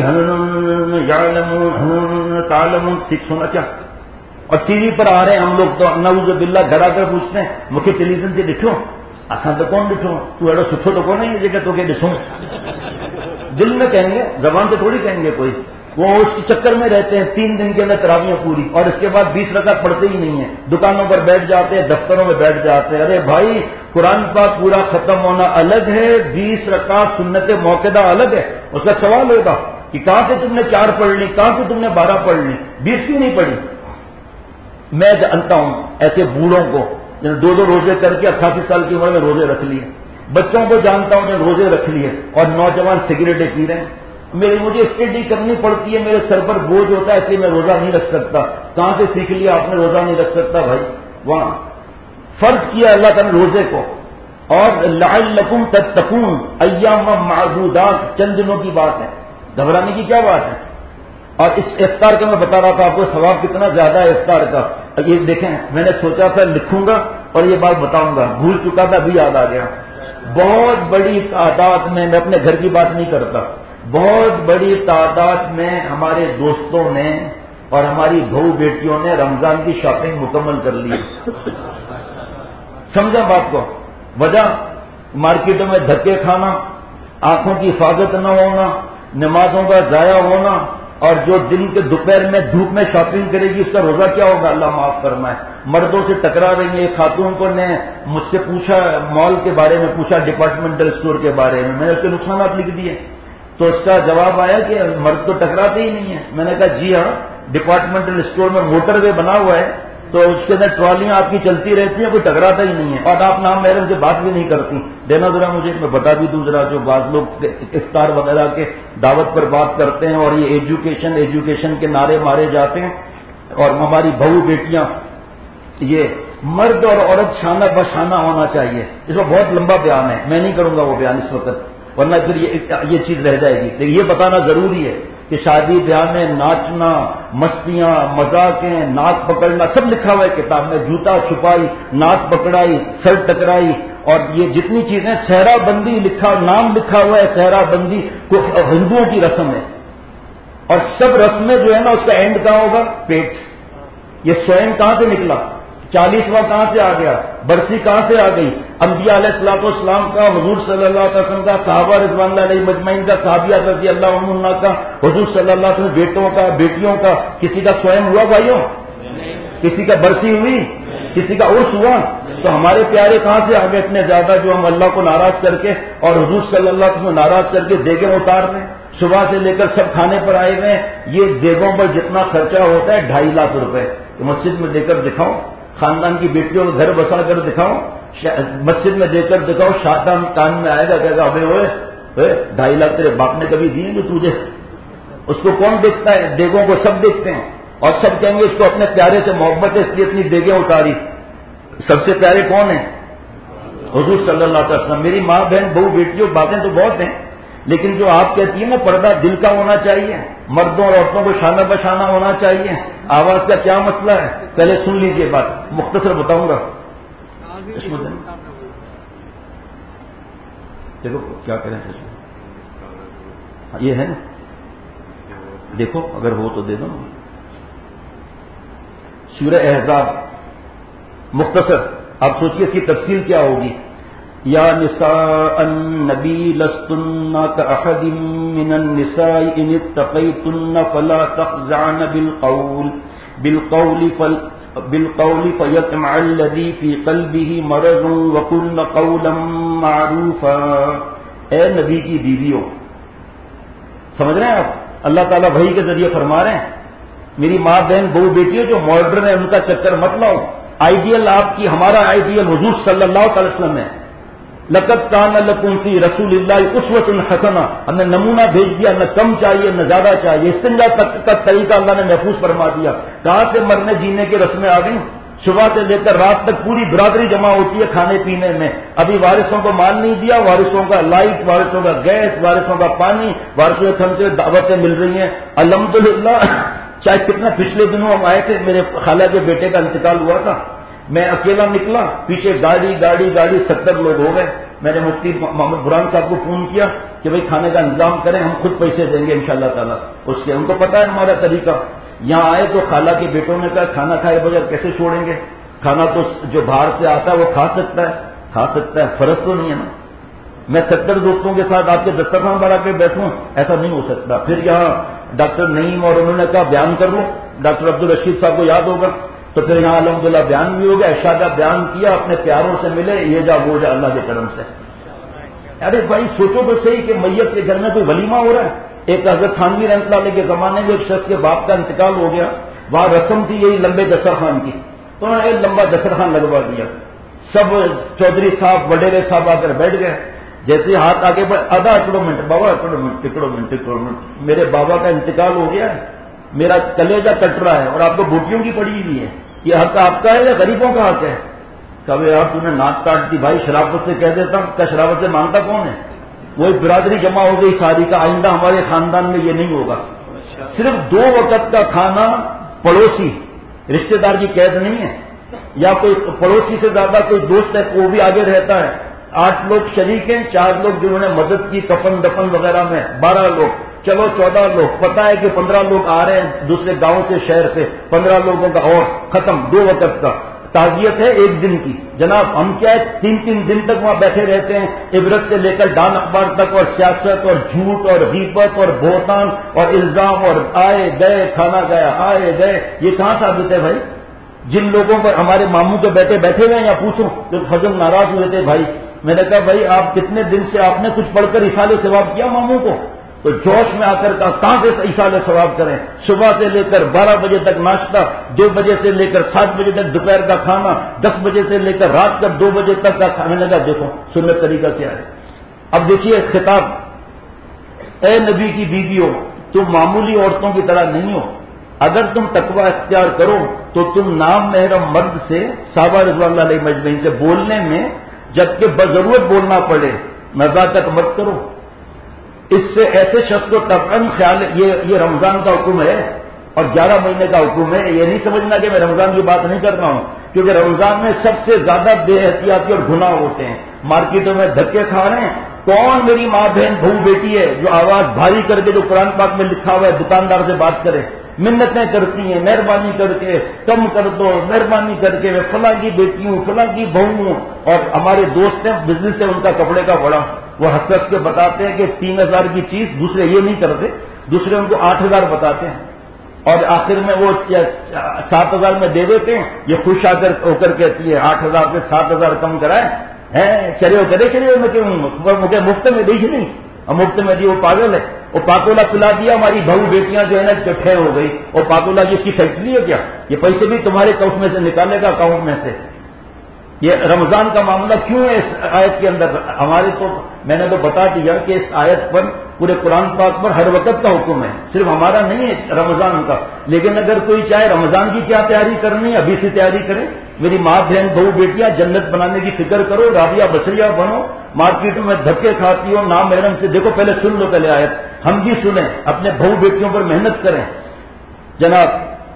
تعلمون. سکھ سونا کیا؟ اور ٹی وی پر آ رہے ہیں ہم لوگ تو نعوذ باللہ گھر آ کر پوچھتے ہیں مجھے ٹیلی ویژن سے ڈٹھو اصل تو کون ڈٹھو تو ایڈو سٹھو تو کون ہے یہ جگہ تو کہ ڈسوں. دل میں کہیں گے، زبان سے تھوڑی کہیں گے کوئی. وہ اس کے چکر میں رہتے ہیں 3 دن کے اندر تراویاں پوری، اور اس کے بعد 20 رکعت پڑھتے ہی نہیں ہیں. دکانوں پر بیٹھ جاتے ہیں، دفتروں میں بیٹھ جاتے ہیں. ارے بھائی قرآن پاک پورا ختم ہونا الگ ہے، 20 رکعت سنت موقدہ الگ ہے. اس کا سوال ہوگا کہ کہاں سے تم نے 4 پڑھ لی، کہاں سے تم نے 12 پڑھ لی، 20 کیوں نہیں پڑھی؟ میں جانتا ہوں ایسے بوڑھوں کو جنہوں 2 روزے کر کے 88 سال کی عمر میں روزے رکھ لیے. بچوں کو جانتا ہوں جنہوں روزے رکھ لیے، اور نوجوان سگریٹیں پی رہے ہیں. مجھے اسٹڈی کرنی پڑتی ہے، میرے سر پر بوجھ ہوتا ہے، اس لیے میں روزہ نہیں رکھ سکتا. کہاں سے سیکھ لیا آپ نے روزہ نہیں رکھ سکتا؟ بھائی وہاں فرض کیا اللہ تعالیٰ نے روزے کو، اور لعلکم تتقون ایام معدودات، چند دنوں کی بات ہے، گھبرانے کی کیا بات ہے. اور اس افطار کا میں بتا رہا تھا آپ کو ثواب کتنا زیادہ ہے افطار کا. یہ دیکھیں میں نے سوچا تھا لکھوں گا اور یہ بات بتاؤں گا، بھول چکا تھا ابھی یاد آ گیا. بہت بڑی تعداد میں اپنے گھر کی بات نہیں کرتا، بہت بڑی تعداد میں ہمارے دوستوں نے اور ہماری بہو بیٹیوں نے رمضان کی شاپنگ مکمل کر لی. سمجھا بات کو؟ وجہ مارکیٹوں میں دھکے کھانا، آنکھوں کی حفاظت نہ ہونا، نمازوں کا ضائع ہونا، اور جو دن کے دوپہر میں دھوپ میں شاپنگ کرے گی اس کا روزہ کیا ہوگا؟ اللہ معاف فرمائے. مردوں سے ٹکرا رہی ہے. خاتون کو نے مجھ سے پوچھا، مال کے بارے میں پوچھا، ڈپارٹمنٹل اسٹور کے بارے میں نے اس کے نقصانات لکھ دیے. تو اس کا جواب آیا کہ مرد تو ٹکراتے ہی نہیں ہے. میں نے کہا جی ہاں، ڈپارٹمنٹل اسٹور میں موٹر وے بنا ہوا ہے تو اس کے اندر ٹرالیاں آپ کی چلتی رہتی ہیں، کوئی ٹکراتا ہی نہیں ہے، اور آپ نام محرم سے بات بھی نہیں کرتی. دینا ذرا مجھے، میں بتا بھی دوں ذرا. جو بعض لوگ افطار وغیرہ کے دعوت پر بات کرتے ہیں اور یہ ایجوکیشن کے نعرے مارے جاتے ہیں، اور ہماری بہو بیٹیاں، یہ مرد اور عورت شانہ بشانہ ہونا چاہیے. اس میں بہت لمبا بیان ہے، میں نہیں کروں گا وہ بیان اس وقت، ورنہ پھر یہ چیز رہ جائے گی. لیکن یہ بتانا ضروری ہے کہ شادی بیاہ میں ناچنا، مستیاں، مذاقیں، ناک پکڑنا سب لکھا ہوا ہے کتاب میں. جوتا چھپائی، ناک پکڑائی، سر ٹکرائی، اور یہ جتنی چیزیں، صحرا بندی نام لکھا ہوا ہے. صحرا بندی کو ہندوؤں کی رسم ہے، اور سب رسمیں جو ہے نا اس کا اینڈ کہاں ہوگا؟ پیٹ. یہ سوئم کہاں سے نکلا؟ 40واں کہاں سے آ گیا؟ برسی کہاں سے آ گئی؟ انبیاء علیہ الصلوۃ والسلام کا، حضور صلی اللہ علیہ وسلم کا، صحابہ رضوان اللہ علیہ مجمعین کا، صحابیات رضی اللہ عنہ کا، حضور صلی اللہ علیہ وسلم بیٹوں کا، بیٹیوں کا. کسی کا سوئم ہوا بھائیوں؟ کسی کا برسی ہوئی؟ کسی کا عرس ہوا؟ تو ہمارے پیارے کہاں سے آ گئے اتنے زیادہ، جو ہم اللہ کو ناراض کر کے اور حضور صلی اللہ علیہ وسلم ناراض کر کے دیگیں اتار رہے ہیں. صبح سے لے کر سب کھانے پر آئے ہوئے ہیں. یہ دیگوں پر جتنا خرچہ ہوتا ہے 2.5 لاکھ روپے. مسجد میں دے کر دکھاؤ، خاندان کی بیٹیوں کو گھر بسا کر دکھاؤ، مسجد میں دے کر دکھاؤ، شیطان کان میں آئے گا، کہے گا ابے ہوئے 2.5 لاکھ تیرے باپ نے کبھی دیے جو تجھے؟ اس کو کون دیکھتا ہے؟ دیگوں کو سب دیکھتے ہیں، اور سب کہیں گے اس کو اپنے پیارے سے محبت ہے اس لیے اتنی دیگیں اتاری. سب سے پیارے کون ہیں؟ حضور صلی اللہ علیہ وسلم. میری ماں بہن بہو بیٹیوں باتیں تو بہت ہیں، لیکن جو آپ کہتی ہیں نا پردہ دل کا ہونا چاہیے. مردوں اور عورتوں کو شانہ بشانہ ہونا چاہیے. آواز کا کیا مسئلہ ہے؟ پہلے سن لیجئے بات، مختصر بتاؤں گا. دیکھو کیا کریں یہ ہے نا، دیکھو اگر ہو تو دے دو. سورہ احزاب مختصر، آپ سوچیے اس کی تفصیل کیا ہوگی. یا نساء النبی لستن کأحد من النساء ان اتقیتن فلا تخضعن بالقول فیطمع الذی فی قلبہ مرض وقلن قولا معروفا. اے نبی کی بیویوں، سمجھ رہے ہیں آپ؟ اللہ تعالیٰ وحی کے ذریعے فرما رہے ہیں میری ماں بہن بہو بیٹیوں جو ماڈرن ہے ان کا چکر مت لاؤ. آئیڈیل آپ کی، ہمارا آئیڈیل حضور صلی اللہ علیہ وسلم ہے. لقد کان لکم فی رسول اللہ اسوۃ حسنہ، ہم نے نمونہ بھیج دیا، نہ کم چاہیے نہ زیادہ چاہیے. استنجا تک کا طریقہ اللہ نے محفوظ فرما دیا. کہاں سے مرنے جینے کی رسمیں آ گئی؟ صبح سے لے کر رات تک پوری برادری جمع ہوتی ہے کھانے پینے میں. ابھی وارثوں کو مال نہیں دیا، وارثوں کا لائٹ، وارثوں کا گیس، وارثوں کا پانی، وارثوں کے سے دعوتیں مل رہی ہیں الحمدللہ. چاہے کتنا پچھلے دنوں ہم آئے تھے، میرے خالہ کے بیٹے کا انتقال ہوا تھا، میں اکیلا نکلا، پیچھے گاڑی 70 لوگ ہو گئے. میں نے مفتی محمد برہان صاحب کو فون کیا کہ بھائی کھانے کا انتظام کریں، ہم خود پیسے دیں گے انشاءاللہ تعالیٰ. اس کے ان کو پتا ہے ہمارا طریقہ. یہاں آئے تو خالہ کے بیٹوں نے کہا کھانا کھائے بغیر کیسے چھوڑیں گے؟ کھانا تو جو باہر سے آتا ہے وہ کھا سکتا ہے، فرض تو نہیں ہے نا. میں 70 دوستوں کے ساتھ آپ کے دسترخوان بنا کے بیٹھوں، ایسا نہیں ہو سکتا. پھر یہاں ڈاکٹر نعیم اور انہوں نے کہا بیان کر لوں، ڈاکٹر عبدالرشید صاحب کو یاد ہوگا، تو پھر یہاں الحمدللہ بیان بھی ہو گیا. عشاء کا بیان کیا، اپنے پیاروں سے ملے، یہ جا وہ جا اللہ کے کرم سے. ارے بھائی سوچو تو صحیح کہ میت کے گھر میں کوئی ولیمہ ہو رہا ہے. ایک حضرت تھانوی رحمۃ اللہ علیہ کے زمانے میں ایک شخص کے باپ کا انتقال ہو گیا، وہاں رسم تھی یہی لمبے دسترخوان کی، تو انہوں نے ایک لمبا دسترخوان لگوا دیا. سب چودھری صاحب وڈیرے صاحب آ کر بیٹھ گئے. جیسے ہاتھ آگے آدھا اکڑو منٹ بابا، اکڑو منٹ میرے بابا کا انتقال ہو گیا ہے، میرا کلیجہ کٹ رہا ہے اور آپ کو بوٹیوں کی پڑی ہوئی ہے، یہ حق آپ کا ہے یا غریبوں کا حق ہے؟ کبھی آپ تم نے ناک کاٹ دی بھائی، شرافت سے کہہ دیتا ہوں. کیا شرافت سے مانتا کون ہے؟ وہی برادری جمع ہو گئی ساری کا. آئندہ ہمارے خاندان میں یہ نہیں ہوگا. صرف 2 وقت کا کھانا، پڑوسی رشتہ دار کی قید نہیں ہے، یا کوئی پڑوسی سے زیادہ کوئی دوست ہے وہ بھی آگے رہتا ہے. 8 لوگ شریک ہیں، 4 لوگ جنہوں نے مدد کی کفن دفن وغیرہ میں، 12 لوگ، چلو 14 لوگ. پتا ہے کہ 15 لوگ آ رہے ہیں دوسرے گاؤں سے، شہر سے، 15 لوگوں کا اور ختم. 2 وقت کا تعزیت ہے 1 دن کی. جناب ہم کیا ہے 3 دن تک وہاں بیٹھے رہتے ہیں، عبرت سے لے کر ڈان اخبار تک، اور سیاست اور جھوٹ اور غیبت اور بہتان اور الزام، اور آئے گئے کھانا گیا، آئے گئے. یہ کہاں ثابت ہے بھائی؟ جن لوگوں پر ہمارے ماموں کے بیٹے بیٹھے ہوئے ہیں، یا پوچھو جو فضل ناراض ہوئے تھے بھائی، میں نے کہا بھائی آپ کتنے دن سے آپ نے کچھ پڑھ کر اصال ثواب کیا ماموں کو؟ تو جوش میں آ کر کہاں سے اصال ثواب کریں؟ صبح سے لے کر 12 بجے تک ناشتہ، 2 بجے سے لے کر 7 بجے تک دوپہر کا کھانا، 10 بجے سے لے کر رات کا 2 بجے تک کا کھانے لگا. دیکھو سنت طریقہ کیا ہے. اب دیکھیے خطاب، اے نبی کی بیویوں تم معمولی عورتوں کی طرح نہیں ہو. اگر تم تقوی اختیار کرو تو تم نام محرم مرد سے، صحابہ رضوان اللہ علیہ مجمعین سے بولنے میں جبکہ بضرورت بولنا پڑے نزاکت مت کرو. اس سے ایسے شخص کو طبعاً خیال، یہ رمضان کا حکم ہے اور 11 مہینے کا حکم ہے. یہ نہیں سمجھنا کہ میں رمضان کی بات نہیں کر رہا ہوں، کیونکہ رمضان میں سب سے زیادہ بے احتیاطی اور گناہ ہوتے ہیں. مارکیٹوں میں دھکے کھا رہے ہیں. کون میری ماں بہن بہو بیٹی ہے جو آواز بھاری کر کے، جو قرآن پاک میں لکھا ہوا ہے، دکاندار سے بات کرے، منتیں کرتی ہیں مہربانی کر کے کم کر دو، مہربانی کر کے، میں فلاں کی بیٹی ہوں، فلاں کی بہو ہوں. اور ہمارے دوست ہیں بزنس ہے ان کا کپڑے کا بڑا، وہ حسرت کے بتاتے ہیں کہ 3000 کی چیز، دوسرے یہ نہیں کرتے، دوسرے ان کو 8000 بتاتے ہیں اور آخر میں وہ 7000 میں دے دیتے ہیں. یہ خوش آ کر ہو کر کہتی ہے 8000 سے 7000 کم کرائے ہیں، چلے ہو کرے چلے میں کیوں مجھے مفت میں دیش نہیں، اور مفت میں دی وہ پاگل ہے. وہ پاکولا پلا دیا، ہماری بہو بیٹیاں جو ہے نا چٹھے ہو گئی. اور پاکولا جس کی فیکٹری ہے کیا؟ یہ پیسے بھی تمہارے اکاؤنٹ میں سے نکالے گا، اکاؤنٹ میں سے. یہ رمضان کا معاملہ کیوں ہے اس آیت کے اندر؟ ہمارے تو میں نے تو بتا دیا کہ اس آیت پر پورے قرآن پاک پر ہر وقت کا حکم ہے، صرف ہمارا نہیں ہے رمضان کا. لیکن اگر کوئی چاہے رمضان کی کیا تیاری کرنی ہے ابھی سے تیاری کرے. میری ماں بہن بہو بیٹیاں جنت بنانے کی فکر کرو، رابعہ بصریہ بنو. مارکیٹوں میں دھکے کھاتی ہو نام محرم سے. دیکھو پہلے سن لو پہلے آیت. ہم بھی سنیں، اپنے بہو بیٹیوں پر محنت کریں. جناب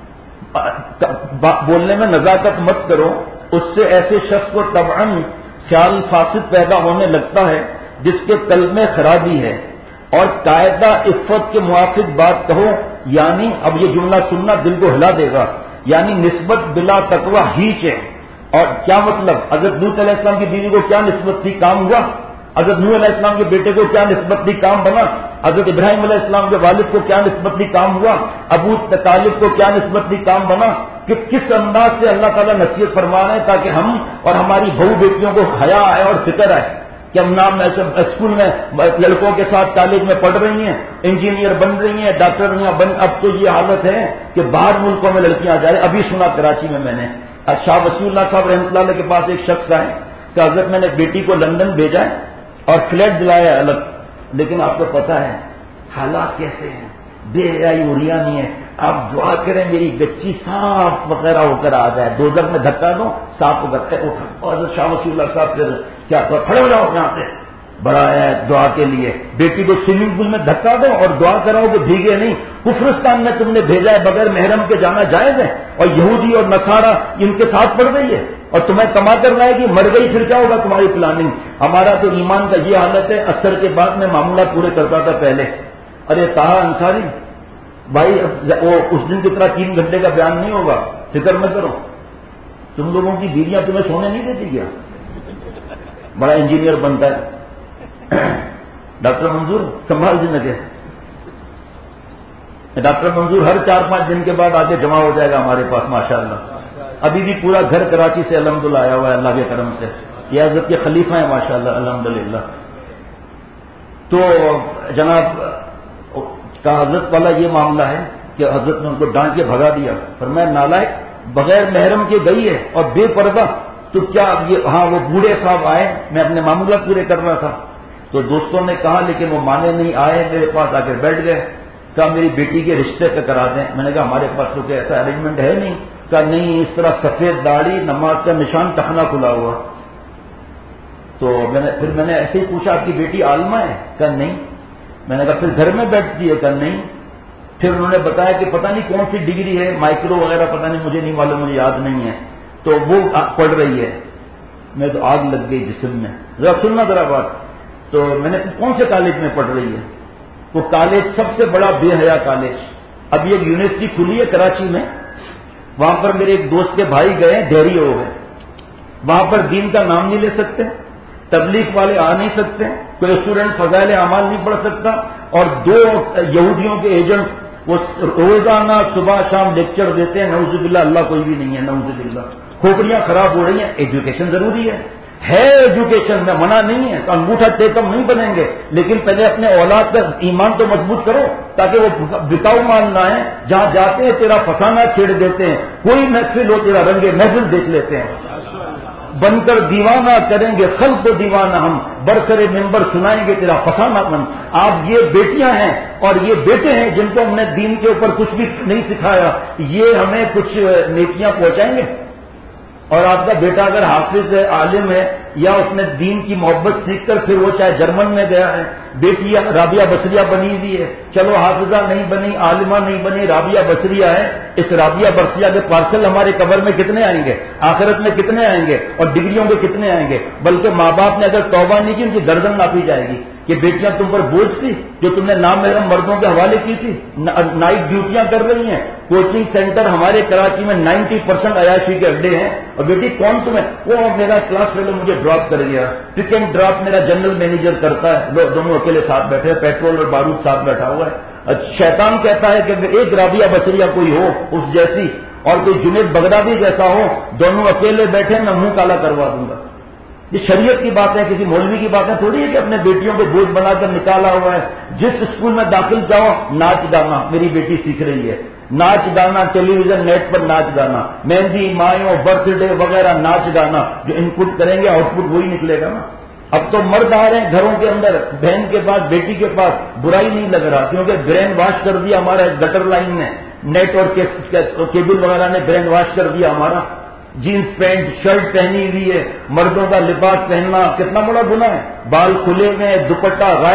بولنے میں نزاکت مت کرو، اس سے ایسے شخص کو طبعاً خیال فاسد پیدا ہونے لگتا ہے جس کے قلب میں خرابی ہے. اور قاعدہ عفت کے موافق بات کہو، یعنی اب یہ جملہ سننا دل کو ہلا دے گا، یعنی نسبت بلا تقوی ہیچ ہے. اور کیا مطلب؟ حضرت لوط علیہ السلام کی بیوی کو کیا نسبت تھی؟ کام ہوا. حضرت نوح علیہ السلام کے بیٹے کو کیا نسبت تھی؟ کام بنا. حضرت ابراہیم علیہ السلام کے والد کو کیا نسبت تھی؟ کام ہوا. ابو طالب کو کیا نسبت تھی؟ کام بنا. کہ کس انداز سے اللہ تعالیٰ نصیحت فرما رہے ہیں تاکہ ہم اور ہماری بہو بیٹیوں کو حیا آئے اور فکر آئے کہ ہم نام اسکول میں لڑکوں کے ساتھ کالج میں پڑھ رہی ہیں، انجینئر بن رہی ہیں، ڈاکٹر بن. اب تو یہ حالت ہے کہ باہر ملکوں میں لڑکیاں جا رہی. ابھی سنا کراچی میں نے شاہ وسیع اللہ صاحب رحمۃ اللہ علیہ کے پاس ایک شخص آئے کہ حضرت میں نے بیٹی کو لندن بھیجا ہے اور فلیٹ دلایا الگ، لیکن آپ کو پتا ہے حالات کیسے ہیں، بے حیائی اریانی ہے. آپ دعا کریں میری بچی صاف وغیرہ ہو کر آ جائے، دوزخ میں دھکا دو صاف ہو کر اٹھا. اور حضرت شاہ وسیع اللہ صاحب پھر کیا کھڑے ہو جاؤ یہاں سے، بڑا ہے دعا کے لیے. بیٹی کو سوئمنگ پول میں دھکا دو اور دعا کراؤ کہ بھیگے نہیں. کفرستان میں تم نے بھیجا ہے، بغیر محرم کے جانا جائز ہے. اور یہودی اور نصارہ ان کے ساتھ پڑ رہی ہے اور تمہیں کما کر رہا ہے کہ مر گئی پھر کیا ہوگا تمہاری پلاننگ. ہمارا تو ایمان کا یہ حالت ہے، اثر کے بعد میں معاملات پورے کرتا تھا پہلے. ارے طاہا انصاری بھائی، وہ اس دن کی طرح 3 گھنٹے کا بیان نہیں ہوگا، فکر نہ کرو. تم لوگوں کی بیویاں تمہیں سونے نہیں دیتی کیا؟ بڑا انجینئر بنتا ہے ڈاکٹر منظور، سنبھال زندگی. ڈاکٹر منظور ہر 4-5 دن کے بعد آگے جمع ہو جائے گا ہمارے پاس ماشاءاللہ. ابھی بھی پورا گھر کراچی سے الحمدللہ آیا ہوا ہے اللہ کے کرم سے. یہ حضرت کے خلیفہ ہیں ماشاءاللہ الحمدللہ. تو جناب کا حضرت والا یہ معاملہ ہے کہ حضرت نے ان کو ڈانٹ کے بھگا دیا. فرمایا نالائق، بغیر محرم کے گئی ہے اور بے پردہ، تو کیا یہ ہاں وہ بوڑھے صاحب آئے، میں اپنے معاملات پورے کر رہا تھا. تو دوستوں نے کہا لیکن وہ مانے نہیں، آئے میرے پاس آ کے بیٹھ گئے. کہا میری بیٹی کے رشتے پہ کرا دیں. میں نے کہا ہمارے پاس تو کوئی ایسا ارینجمنٹ ہے نہیں. کہا نہیں، اس طرح سفید داڑھی، نماز کا نشان، ٹخنا کھلا ہوا. تو پھر میں نے ایسے ہی پوچھا آپ کی بیٹی عالمہ ہے؟ کہا نہیں. میں نے کہا پھر گھر میں بیٹھتی ہے؟ کہا نہیں. پھر انہوں نے بتایا کہ پتہ نہیں کون سی ڈگری ہے، مائکرو وغیرہ پتہ نہیں، مجھے نہیں معلوم، مجھے یاد نہیں ہے. تو وہ پڑھ رہی ہے. میں تو آگ لگ گئی جسم میں. ذرا سننا ذرا بات. تو میں نے کون سے کالج میں پڑھ رہی ہے؟ وہ کالج سب سے بڑا بے حیا کالج. اب یہ یونیورسٹی کھلی ہے کراچی میں، وہاں پر میرے ایک دوست کے بھائی گئے، ڈیری ہو گئے. وہاں پر دین کا نام نہیں لے سکتے، تبلیغ والے آ نہیں سکتے، کوئی اسٹوڈنٹ فضائل اعمال نہیں پڑھ سکتا. اور 2 یہودیوں کے ایجنٹ وہ روزانہ صبح شام لیکچر دیتے ہیں. نعوذ باللہ، اللہ کوئی بھی نہیں ہے، نعوذ باللہ. کھوپڑیاں خراب ہو رہی ہیں. ایجوکیشن ضروری ہے ایجوکیشن میں منع نہیں ہے، تو انگوٹھا ٹیکم نہیں بنیں گے، لیکن پہلے اپنے اولاد کا ایمان تو مضبوط کرو تاکہ وہ بکاؤ مال نہ ہے. جہاں جاتے ہیں تیرا فسانہ چھیڑ دیتے ہیں، کوئی محفل ہو تیرا رنگے محفل دیکھ لیتے ہیں. بن کر دیوانہ کریں گے خلق کو دیوانہ، ہم برسر ممبر سنائیں گے تیرا فسانہ من. آپ یہ بیٹیاں ہیں اور یہ بیٹے ہیں جن کو ہم نے دین کے اوپر کچھ بھی نہیں سکھایا، یہ ہمیں کچھ نیکیاں پہنچائیں گے. اور آپ کا بیٹا اگر حافظ ہے، عالم ہے، یا اس نے دین کی محبت سیکھ کر پھر وہ چاہے جرمن میں گیا ہے، بیٹی رابعہ بصریہ بنی ہوئی ہے، چلو حافظہ نہیں بنی، عالمہ نہیں بنی، رابعہ بصریہ ہے. اس رابعہ بصریہ کے پارسل ہمارے قبر میں کتنے آئیں گے، آخرت میں کتنے آئیں گے، اور ڈگریوں کے کتنے آئیں گے. بلکہ ماں باپ نے اگر توبہ نہیں کی ان کی گردن ناپی جائے گی کہ بیٹیاں تم پر بوجھ تھی جو تم نے نامحرم مردوں کے حوالے کی تھی، نائٹ ڈیوٹیاں کر رہی ہیں. کوچنگ سینٹر ہمارے کراچی میں 90% عیاشی کے اڈے ہیں. اور بیٹی کون تمہیں؟ وہ میرا کلاس فیلو مجھے ڈراپ کر گیا. پک اینڈ ڈراپ میرا جنرل مینیجر کرتا ہے، دونوں اکیلے ساتھ بیٹھے، پیٹرول اور بارود ساتھ بیٹھا ہوا ہے. شیطان کہتا ہے کہ ایک رابعہ بصریہ کوئی ہو اس جیسی اور کوئی جنید بغدادی جیسا ہو، دونوں اکیلے بیٹھے، میں منہ کالا کروا دوں گا. یہ شریعت کی بات ہے، کسی مولوی کی بات ہے تھوڑی ہے کہ اپنے بیٹیوں کو بوجھ بنا کر نکالا ہوا ہے. جس اسکول میں داخل جاؤ ناچ گانا میری بیٹی سیکھ رہی ہے، ناچ گانا، ٹیلی ویژن نیٹ پر ناچ گانا، مہندی مایوں برتھ ڈے وغیرہ ناچ گانا. جو ان پٹ کریں گے آؤٹ پٹ وہی نکلے گا نا. اب تو مرد آ رہے ہیں گھروں کے اندر، بہن کے پاس بیٹی کے پاس، برائی نہیں لگ رہا کیونکہ برین واش کر دیا ہمارا گٹر لائن نے، نیٹ اور کیبل وغیرہ نے برین واش کر دیا ہمارا. جینس پینٹ شرٹ پہنی ہوئی ہے، مردوں کا لباس پہننا کتنا بڑا گناہ ہے. بال کھلے ہوئے، دوپٹہ غائب.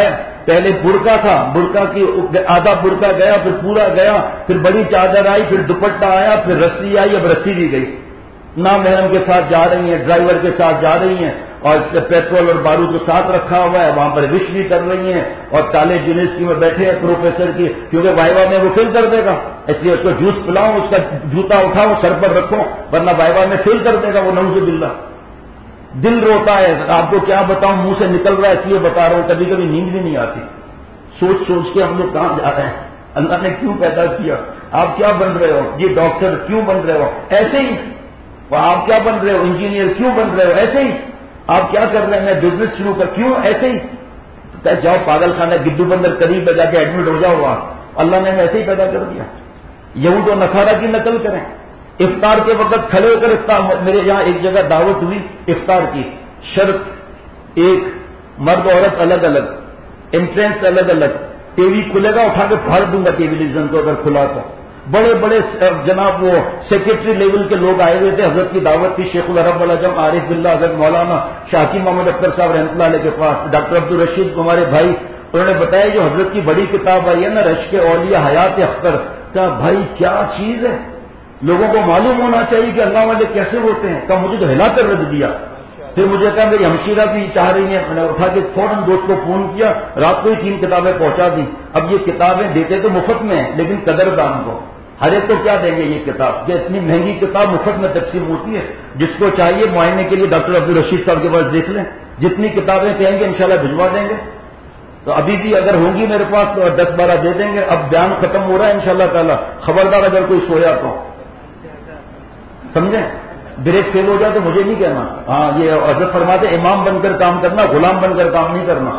پہلے برقع تھا، برقع کی آدھا برقع گیا، پھر پورا گیا، پھر بڑی چادر آئی، پھر دوپٹہ آیا، پھر رسی آئی، اب رسی بھی گئی. نامحرم کے ساتھ جا رہی ہیں، ڈرائیور کے ساتھ جا رہی ہیں، اور پیٹرول اور بارود کو ساتھ رکھا ہوا ہے، وہاں پر وش بھی کر رہی ہیں، اور کالج یونیورسٹی میں بیٹھے ہیں پروفیسر کی، کیونکہ وائوا میں وہ فیل کر دے گا، اس لیے اس کو جوس پلاؤ، اس کا جوتا اٹھاؤ، سر پر رکھو، ورنہ وائوا میں فیل کر دے گا وہ، نعوذ باللہ. دل روتا ہے، آپ کو کیا بتاؤں، منہ سے نکل رہا ہے اس لیے بتا رہا ہوں. کبھی کبھی نیند بھی نہیں آتی، سوچ سوچ کے ہم لوگ کہاں جا رہے ہیں، اللہ نے کیوں پیدا کیا، آپ کیا بن رہے ہو، یہ ڈاکٹر کیوں بن رہے ہو، ایسے ہی. آپ کیا بن رہے ہو، انجینئر کیوں بن رہے ہو، ایسے ہی. آپ کیا کر رہے ہیں، میں بزنس شروع کر، کیوں، ایسے ہی. جاؤ پاگل خانہ گڈو بندر قریب میں جا کے ایڈمٹ ہو جاؤ وہاں، اللہ نے ایسے ہی پیدا کر دیا. یہود و نصارہ کی نقل کریں. افطار کے وقت کھڑے ہو کر افطار، میرے یہاں ایک جگہ دعوت ہوئی افطار کی، شرط ایک، مرد عورت الگ الگ، انٹرنس الگ الگ، ٹی وی کھلے گا اٹھا کے پھاڑ دوں گا ٹی وی کو اگر کھلا تو. بڑے بڑے جناب وہ سیکرٹری لیول کے لوگ آئے ہوئے تھے، حضرت کی دعوت تھی، شیخ العرب العجم عارف باللہ حضرت مولانا شاکی محمد اختر صاحب رحمۃ اللہ علیہ کے پاس، ڈاکٹر عبدالرشید ہمارے بھائی، انہوں نے بتایا جو حضرت کی بڑی کتاب آئی ہے نا رشک اولیاء حیات اختر، کہا بھائی کیا چیز ہے، لوگوں کو معلوم ہونا چاہیے کہ اللہ والے کیسے ہوتے ہیں. کہا مجھے تو ہلا کر رکھ دیا. پھر مجھے کہا میری ہمشیرہ بھی چاہ رہی ہیں، میں نے اٹھا کے فوراً دوست کو فون کیا، رات کو ہی 3 کتابیں پہنچا دی. اب یہ کتابیں دیتے تو مفت میں ہیں، لیکن قدردان کو، ہر ایک کو کیا دیں گے یہ کتاب، یہ اتنی مہنگی کتاب مفت میں تقسیم ہوتی ہے. جس کو چاہیے معائنے کے لیے ڈاکٹر عبدالرشید صاحب کے پاس دیکھ لیں، جتنی کتابیں کہیں گے انشاءاللہ بھجوا دیں گے. تو ابھی بھی اگر ہوں گی میرے پاس تو 10-12 دے دیں گے. اب بیان ختم ہو رہا ہے انشاءاللہ تعالی، خبردار اگر کوئی سویا تو سمجھیں، بریک فیل ہو جائے تو مجھے نہیں کہنا. ہاں یہ حضرت فرماتے امام بن کر کام کرنا، غلام بن کر کام نہیں کرنا.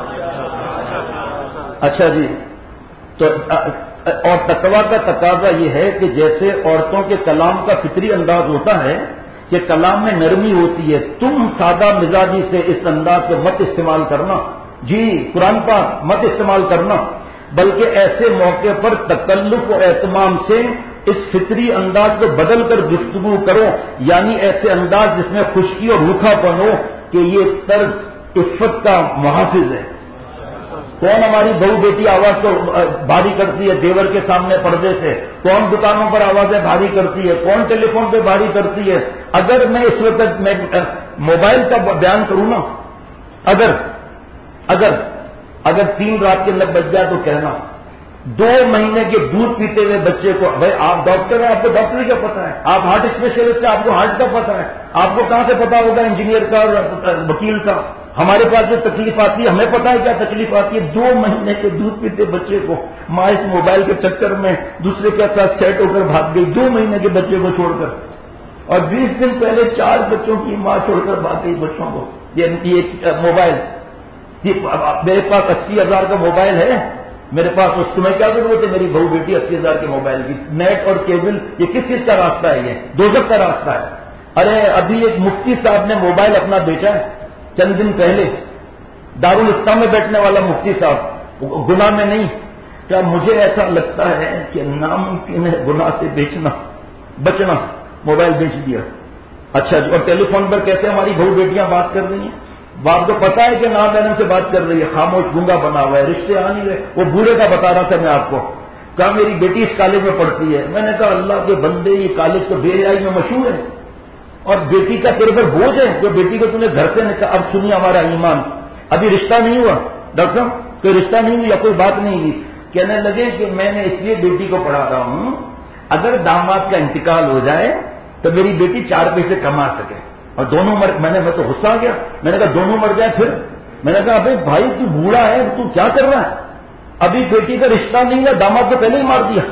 اچھا جی، تو اور تقویٰ کا تقاضا یہ ہے کہ جیسے عورتوں کے کلام کا فطری انداز ہوتا ہے کہ کلام میں نرمی ہوتی ہے، تم سادہ مزاجی سے اس انداز کو مت استعمال کرنا. جی قرآن پاک مت استعمال کرنا، بلکہ ایسے موقع پر تکلف و اہتمام سے اس فطری انداز کو بدل کر گفتگو کرو، یعنی ایسے انداز جس میں خشکی اور روکھا پن ہو کہ یہ طرز عفت کا محافظ ہے. کون ہماری بہو بیٹی آواز کو بھاری کرتی ہے دیور کے سامنے پردے سے، کون دکانوں پر آوازیں بھاری کرتی ہے، کون ٹیلی فون پہ بھاری کرتی ہے. اگر میں اس وقت میں موبائل کا بیان کروں نا، اگر 3 رات کے لگ بج جائے تو کہنا 2 مہینے کے دودھ پیتے ہوئے بچے کو، بھائی آپ ڈاکٹر ہیں، آپ کو ڈاکٹری کا پتہ ہے، آپ ہارٹ اسپیشلسٹ ہیں، آپ کو ہارٹ کا پتہ ہے، آپ کو کہاں سے پتا ہوگا انجینئر کا اور وکیل کا. ہمارے پاس جو تکلیف آتی ہے ہمیں پتا ہے کیا تکلیف آتی ہے. 2 مہینے کے دودھ پیتے بچے کو ماں اس موبائل کے چکر میں دوسرے کے ساتھ سیٹ ہو کر بھاگ گئی، 2 مہینے کے بچے کو چھوڑ کر، اور 20 دن پہلے 4 بچوں کی ماں چھوڑ کر بھاگ گئی بچوں کو. یہ موبائل، میرے پاس 80,000 کا موبائل ہے میرے پاس، اس تمہیں کیا ضرورت ہے میری بہو بیٹی 80,000 کے موبائل کی. نیٹ اور کیبل یہ کس چیز کا راستہ ہے، یہ دوزخ کا راستہ ہے. ارے ابھی ایک مفتی صاحب نے موبائل اپنا بیچا ہے چند دن پہلے، دارالفتہ میں بیٹھنے والا مفتی صاحب، گناہ میں نہیں. کیا مجھے ایسا لگتا ہے کہ ناممکن ہے گناہ سے بچنا، موبائل بیچ دیا. اچھا جی، اور ٹیلی فون پر کیسے ہماری بہو بیٹیاں بات کر رہی ہیں، باپ کو پتا ہے کہ نام بہن سے بات کر رہی ہے، خاموش گونگا بنا ہوا ہے، رشتے آ نہیں رہے. وہ بوڑھے کا بتا رہا تھا میں آپ کو، کہا میری بیٹی اس کالج میں پڑھتی ہے. میں نے کہا اللہ کے بندے، یہ کالج تو بے حیائی میں مشہور ہے، اور بیٹی کا تیرے پر بوجھ ہے جو بیٹی کو تم نے گھر سے نکالا. اب سنیے ہمارا ایمان، ابھی رشتہ نہیں ہوا ڈاکٹر صاحب، کوئی رشتہ نہیں ہوا، کوئی بات نہیں ہوئی. کہنے لگے کہ میں نے اس لیے بیٹی کو پڑھا رہا ہوں اگر داماد کا انتقال ہو جائے تو میری بیٹی 4 پیسے کما سکے. اور دونوں میں تو غصہ آ گیا، میں نے کہا دونوں مر جائے پھر. میں نے کہا ابھی بھائی تو بوڑھا ہے، تو کیا کر رہا ہے، ابھی بیٹی کا رشتہ نہیں ہے، داماد کو پہلے ہی مار دیا.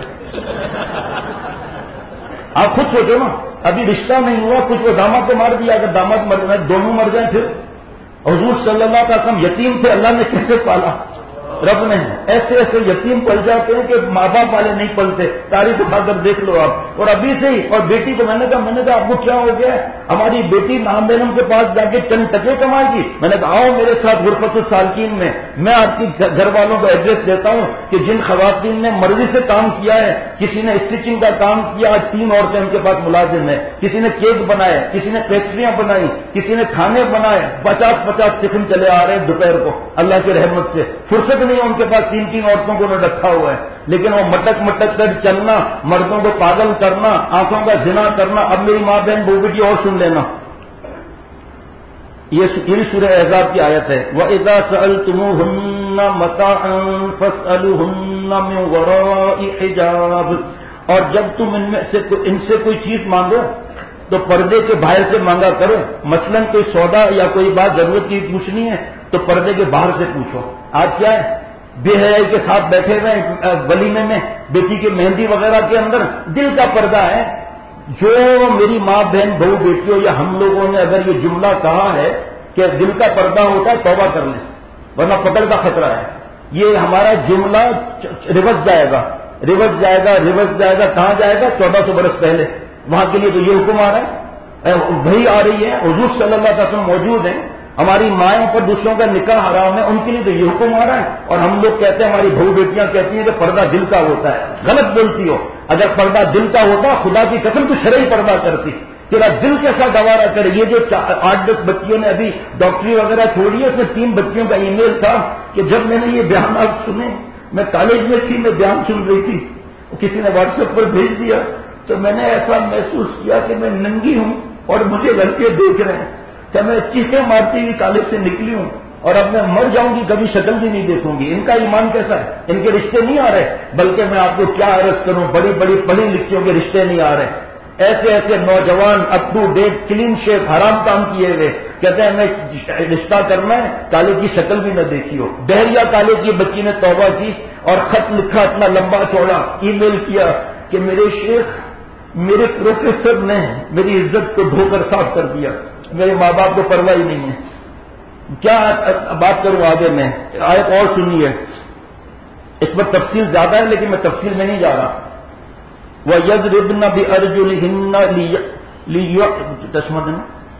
آپ خود سوچو نا، ابھی رشتہ نہیں ہوا کچھ، وہ داماد کو مار دیا. اگر داماد مر جائے، دونوں مر جائیں پھر. حضور صلی اللہ علیہ وسلم یتیم تھے، اللہ نے کیسے پالا، رب نے. ایسے ایسے یتیم پل جاتے ہیں کہ ماں باپ والے نہیں پلتے، تاریخ اٹھا کر دیکھ لو آپ. اور ابھی سے ہی، اور بیٹی کو میں نے کہا آپ کو کیا ہو گیا، ہماری بیٹی نام بیگم کے پاس جا کے چند ٹکے کمائے گی. میں نے کہا آؤ میرے ساتھ غرفت السالکین میں آپ کی گھر والوں کو ایڈریس دیتا ہوں کہ جن خواتین نے مرضی سے کام کیا ہے، کسی نے اسٹیچنگ کا کام کیا، آج 3 عورتیں ان کے پاس ملازم ہیں، کسی نے کیک بنائے، کسی نے پیسٹریاں بنائی، کسی نے کھانے بنائے. 50-50 ٹفن چلے آ رہے ہیں دوپہر کو اللہ کی رحمت سے، فرصت نہیں ہے ان کے پاس 3 عورتوں کو رکھا ہوا ہے، لیکن وہ مٹک مٹک کر چلنا، مردوں کو پاگل کرنا، آنکھوں کا زنا کرنا. اب میری ماں بہن وہ بیٹی اور سن لینا، یہ سورہ احزاب کی آیت ہے. وَإِذَا سَأَلْتُمُوهُنَّ مَتَاعًا فَاسْأَلُوهُنَّ مِنْ وَرَاءِ حِجَابٍ، اور جب تم ان سے کوئی چیز مانگو تو پردے کے باہر سے مانگا کرو. مثلا کوئی سودا یا کوئی بات ضرورت کی پوچھنی ہے تو پردے کے باہر سے پوچھو. آج کیا ہے، بے حیائی کے ساتھ بیٹھے ہوئے ولیمے میں بیٹی کی مہندی وغیرہ کے اندر دل کا پردہ ہے. جو میری ماں بہن بہو بیٹیوں یا ہم لوگوں نے اگر یہ جملہ کہا ہے کہ دل کا پردہ ہوتا ہے، توبہ کر لیں ورنہ پکڑ کا خطرہ ہے. یہ ہمارا جملہ ریورس جائے گا، ریورس جائے گا، ریورس جائے گا. کہاں جائے گا؟ 1400 برس پہلے. وہاں کے لیے تو یہ حکم آ رہا ہے، وہی آ رہی ہے، حضور صلی اللہ علیہ وسلم موجود ہیں. ہماری مائیں پر دوسروں کا نکاح حرام ہے، ان کے لیے تو یہ حکم آ رہا ہے. اور ہم لوگ کہتے ہیں، ہماری بہو بیٹیاں کہتی ہیں کہ پردہ دل کا ہوتا ہے. غلط بولتی ہو. اگر پردہ دل کا ہوتا، خدا کی قسم تو شرعی پردہ کرتی. تیرا دل کیسا گوارا کرے. یہ جو 8-10 بچیوں نے ابھی ڈاکٹری وغیرہ چھوڑی ہے، اس میں 3 بچیوں کا ای میل تھا کہ جب میں نے یہ بیانات سنے، میں کالج میں تھی، میں بیان سن رہی تھی، کسی نے واٹس ایپ پر بھیج دیا تو میں نے ایسا محسوس کیا کہ میں ننگی ہوں اور مجھے لڑکے دیکھ رہے ہیں. کہ میں چیخیں مارتی ہوئی کالج سے نکلی ہوں اور اب میں مر جاؤں گی، کبھی شکل بھی نہیں دیکھوں گی. ان کا ایمان کیسا ہے؟ ان کے رشتے نہیں آ رہے. بلکہ میں آپ کو کیا عرض کروں، بڑی بڑی پڑھی لکھیوں کے رشتے نہیں آ رہے. ایسے ایسے نوجوان up to date clean shape حرام کام کیے ہوئے کہتے ہیں میں رشتہ کرنا ہے، کالج کی شکل بھی نہ دیکھی ہو. بحریہ کالج کی بچی نے توبہ کی اور خط لکھا اتنا لمبا چوڑا، ای میل کیا کہ میرے شیخ، میرے پروفیسر نے میری عزت کو دھو کر صاف کر دیا، میرے ماں باپ کو پرواہ ہی نہیں ہے. کیا بات کروں آگے میں. آیت اور سنیے، اس پر تفصیل زیادہ ہے لیکن میں تفصیل میں نہیں جا رہا. وَيَضْرِبْنَ بِأَرْجُلِهِنَّ تشمدن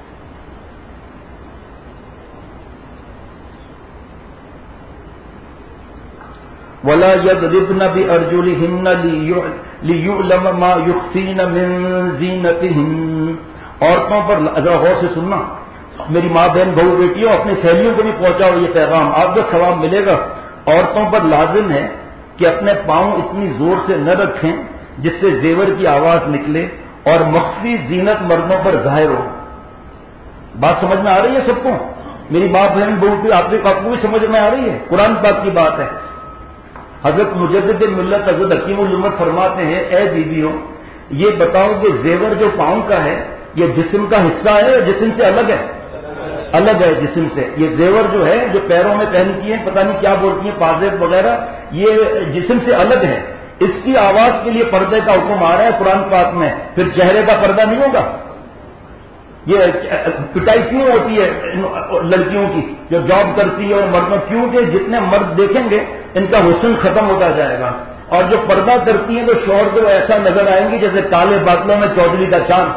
وَلَا يَضْرِبْنَ بِأَرْجُلِهِنَّ لِيُعْلَمَ مَا يُخْفِينَ مِنْ زِينَتِهِنَّ. عورتوں پر ذرا غور سے سننا، میری ماں بہن بہو بیٹیوں، اپنے سہیلیوں کو بھی پہنچاؤ یہ پیغام، آپ کو ثواب ملے گا. عورتوں پر لازم ہے کہ اپنے پاؤں اتنی زور سے نہ رکھیں جس سے زیور کی آواز نکلے اور مخفی زینت مردوں پر ظاہر ہو. بات سمجھ میں آ رہی ہے سب کو؟ میری ماں بہن بہو بھی آپ کو بھی سمجھ میں آ رہی ہے؟ قرآن پاک کی بات ہے. حضرت مجدد ملت حضرت حکیم الامت فرماتے ہیں، اے بیویوں یہ بتاؤ کہ زیور جو پاؤں کا ہے یہ جسم کا حصہ ہے یا جسم سے الگ ہے؟ الگ ہے جسم سے. یہ زیور جو ہے جو پیروں میں پہنتی ہیں، پتہ نہیں کیا بولتی ہیں، پازیب وغیرہ، یہ جسم سے الگ ہے. اس کی آواز کے لیے پردے کا حکم آ رہا ہے قرآن پاک میں. پھر چہرے کا پردہ نہیں ہوگا؟ یہ پٹائی کیوں ہوتی ہے لڑکیوں کی جو جاب کرتی ہے اور مردوں؟ کیونکہ جتنے مرد دیکھیں گے ان کا حسن ختم ہوتا جائے گا. اور جو پردہ کرتی ہیں تو شوہر کو ایسا نظر آئیں گی جیسے کالے بادلوں میں چودھری کا چاند.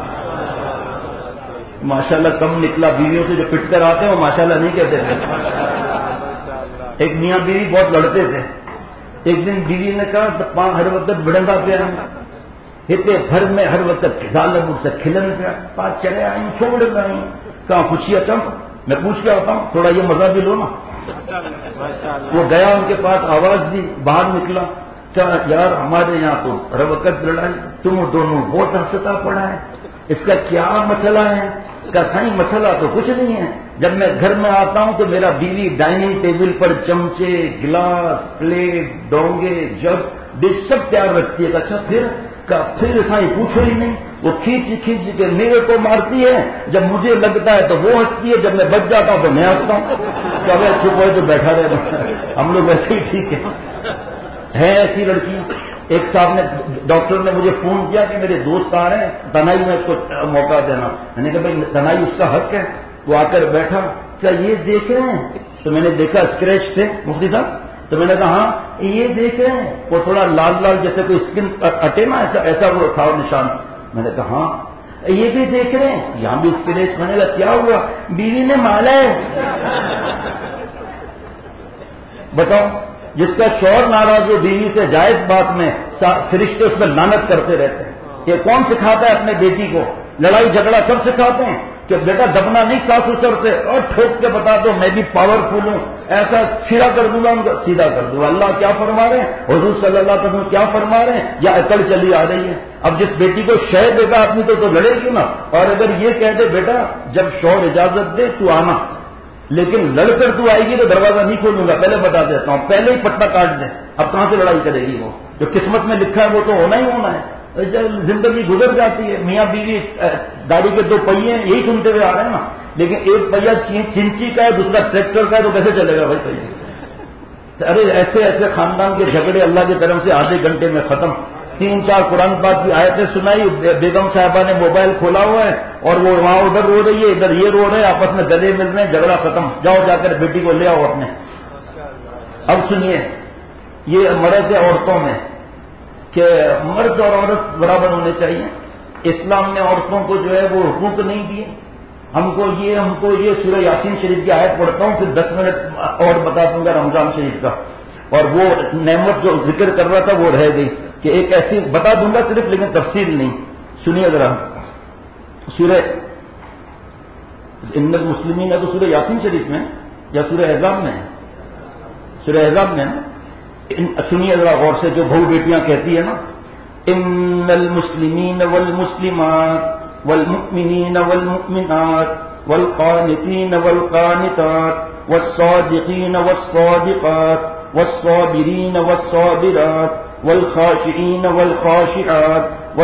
ماشاءاللہ کم نکلا. بیویوں سے جو پٹ کر آتے ہیں وہ ماشاءاللہ نہیں کہتے تھے. ایک میاں بیوی بہت لڑتے تھے. ایک دن بیوی نے کہا ہر وقت بڑنگا پہ ہتے بھر میں ہر وقت ظالم سے کھلن پہ پاس چلے آئی چھوڑ گئی. کہاں پوچھیے کم میں پوچھ کے آتا ہوں، تھوڑا یہ مزہ بھی لو نا. وہ گیا ان کے پاس، آواز دی، باہر نکلا. کیا یار ہمارے یہاں تو ہر وقت لڑائی، تم دونوں بہت ہنستا پڑا ہے، اس کا کیا مسئلہ ہے؟ کا صحیح مسئلہ تو کچھ نہیں ہے. جب میں گھر میں آتا ہوں تو میرا بیوی ڈائننگ ٹیبل پر چمچے، گلاس، پلیٹ، ڈونگے، جگ، ڈش سب تیار رکھتی ہے. اچھا پھر ایسا ہی پوچھو ہی نہیں. وہ کھینچ کے میرے کو مارتی ہے، جب مجھے لگتا ہے تو وہ ہنستی ہے، جب میں بچ جاتا ہوں تو میں ہنستا ہوں. کبھی چپ ہوئے تو بیٹھا رہے، ہم لوگ ویسے ہی ٹھیک ہے ایسی لڑکیاں. ایک صاحب نے ڈاکٹر نے مجھے فون کیا کہ میرے دوست آ رہے ہیں، تنہائی میں اس کو موقع دینا. میں نے کہا بھائی تنہائی اس کا حق ہے. وہ آ کر بیٹھا، کیا یہ دیکھ رہے ہیں؟ تو میں نے دیکھا اسکریچ تھے مفتی صاحب. تو میں نے کہا ہاں یہ دیکھ رہے ہیں، وہ تھوڑا لال لال جیسے کوئی اسکن اٹے نا، ایسا وہ تھا نشان. میں نے کہا ہاں یہ بھی دیکھ رہے ہیں، یہاں بھی اسکریچ. میں نے کہا کیا ہوا؟ بیوی نے مالا ہے. بتاؤ، جس کا شوہر ناراض ہو بیوی سے جائز بات میں، فرشتے اس میں لعنت کرتے رہتے ہیں. یہ کون سکھاتا ہے اپنے بیٹی کو؟ لڑائی جھگڑا سب سکھاتے ہیں. کہ بیٹا دبنا نہیں ساس سسر سے، اور ٹھوک کے بتا دو میں بھی پاورفل ہوں، ایسا سیدھا کر دوں گا ان کا، سیدھا کر دوں گا۔ اللہ کیا فرما رہے ہیں، حضور صلی اللہ علیہ وسلم کیا فرما رہے ہیں، یا عقل چلی آ رہی ہے؟ اب جس بیٹی کو شے دے گا آدمی تو لڑے گی نا، اور اگر یہ کہہ دے بیٹا جب شوہر اجازت دے تو آنا، لیکن لڑ کر تو آئے گی تو دروازہ نہیں کھولوں گا، پہلے بتا دیتا ہوں، پہلے ہی پٹا کاٹ دیں، اب کہاں سے لڑائی کرے گی؟ وہ جو قسمت میں لکھا ہے وہ تو ہونا ہی ہونا ہے۔ زندگی گزر جاتی ہے، میاں بیوی گاڑی کے دو پہیے ہیں، یہی سنتے ہوئے آ رہے ہیں نا، لیکن ایک پہیا چنچی کا ہے، دوسرا ٹریکٹر کا ہے، تو کیسے چلے گا بھائی پہیے؟ ارے ایسے ایسے خاندان کے جھگڑے اللہ کی طرف سے آدھے گھنٹے میں ختم۔ 3-4 قرآن پاک کی آیتیں سنائی، بیگم صاحبہ نے موبائل کھولا ہوا ہے اور وہ وہاں ادھر رو رہی ہے، ادھر یہ رو رہے ہیں، آپس میں گلے مل رہے ہیں، جھگڑا ختم، جاؤ جا کر بیٹی کو لے آؤ اپنے۔ اب سنیے، یہ مرض ہے عورتوں میں کہ مرد اور عورت برابر ہونے چاہیے۔ اسلام نے عورتوں کو جو ہے وہ حقوق نہیں دیے۔ ہم کو یہ سورہ یاسین شریف کی آیت پڑھتا ہوں، پھر 10 منٹ اور بتا دوں گا رمضان شریف کا، اور وہ نعمت جو ذکر کر رہا تھا وہ رہ گئی، کہ ایک ایسی بتا دوں گا صرف، لیکن تفصیل نہیں۔ سنیے ذرا، سورہ ان المسلمین ہے تو سورہ یاسین شریف میں یا سورہ احزاب میں ہے؟ سورہ احزاب میں ہے۔ سنیے ذرا غور سے، جو بہو بیٹیاں کہتی ہیں نا، ان المسلمین والمسلمات والمؤمنین والمؤمنات والقانتین والقانتات والصادقین والصادقات والصابرین والصابرات والخاشعین والخاشعات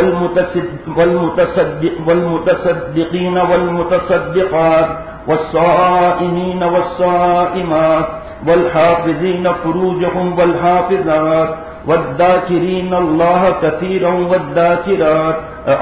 والمتصدقین والمتصدقات والصائمین والصائمات والحافظین فروجهم والحافظات والذاکرین اللہ کثیرا والذاکرات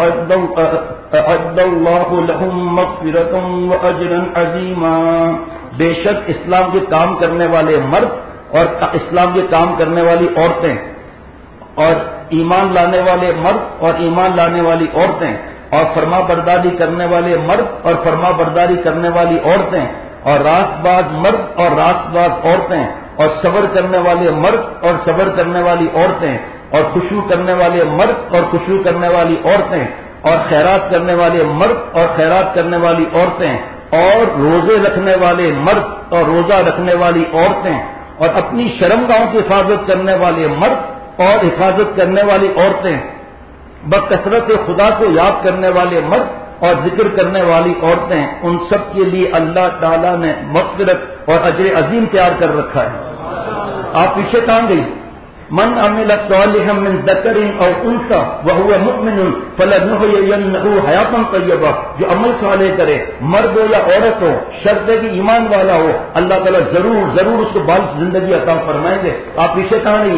اعد اللہ لهم مغفرۃ واجرا عظیما۔ بے شک اسلام کے کام کرنے والے مرد اور اسلام کے کام کرنے والی عورتیں، اور ایمان لانے والے مرد اور ایمان لانے والی عورتیں، اور فرما برداری کرنے والے مرد اور فرما برداری کرنے والی عورتیں، اور راست باز مرد اور راست باز عورتیں، اور صبر کرنے والے مرد اور صبر کرنے والی عورتیں، اور خشوع کرنے والے مرد اور خشوع کرنے والی عورتیں، اور خیرات کرنے والے مرد اور خیرات کرنے والی عورتیں، اور روزے رکھنے والے مرد اور روزہ رکھنے والی عورتیں، اور اپنی شرمگاہوں کی حفاظت کرنے والے مرد اور حفاظت کرنے والی عورتیں، بکثرت خدا کو یاد کرنے والے مرد اور ذکر کرنے والی عورتیں، ان سب کے لیے اللہ تعالیٰ نے مغفرت اور اجر عظیم تیار کر رکھا ہے۔ آپ پیچھے کہاں گئی؟ من عمل صالحا من ذکر او انثى وهو مؤمن فلنحيينه حیاۃ طیبہ، جو عمل صالح کرے مرد ہو یا عورت ہو، شرط ہے کہ ایمان والا ہو، اللہ تعالیٰ ضرور اس کو بال زندگی عطا فرمائیں گے۔ آپ پیچھے کہاں نہیں؟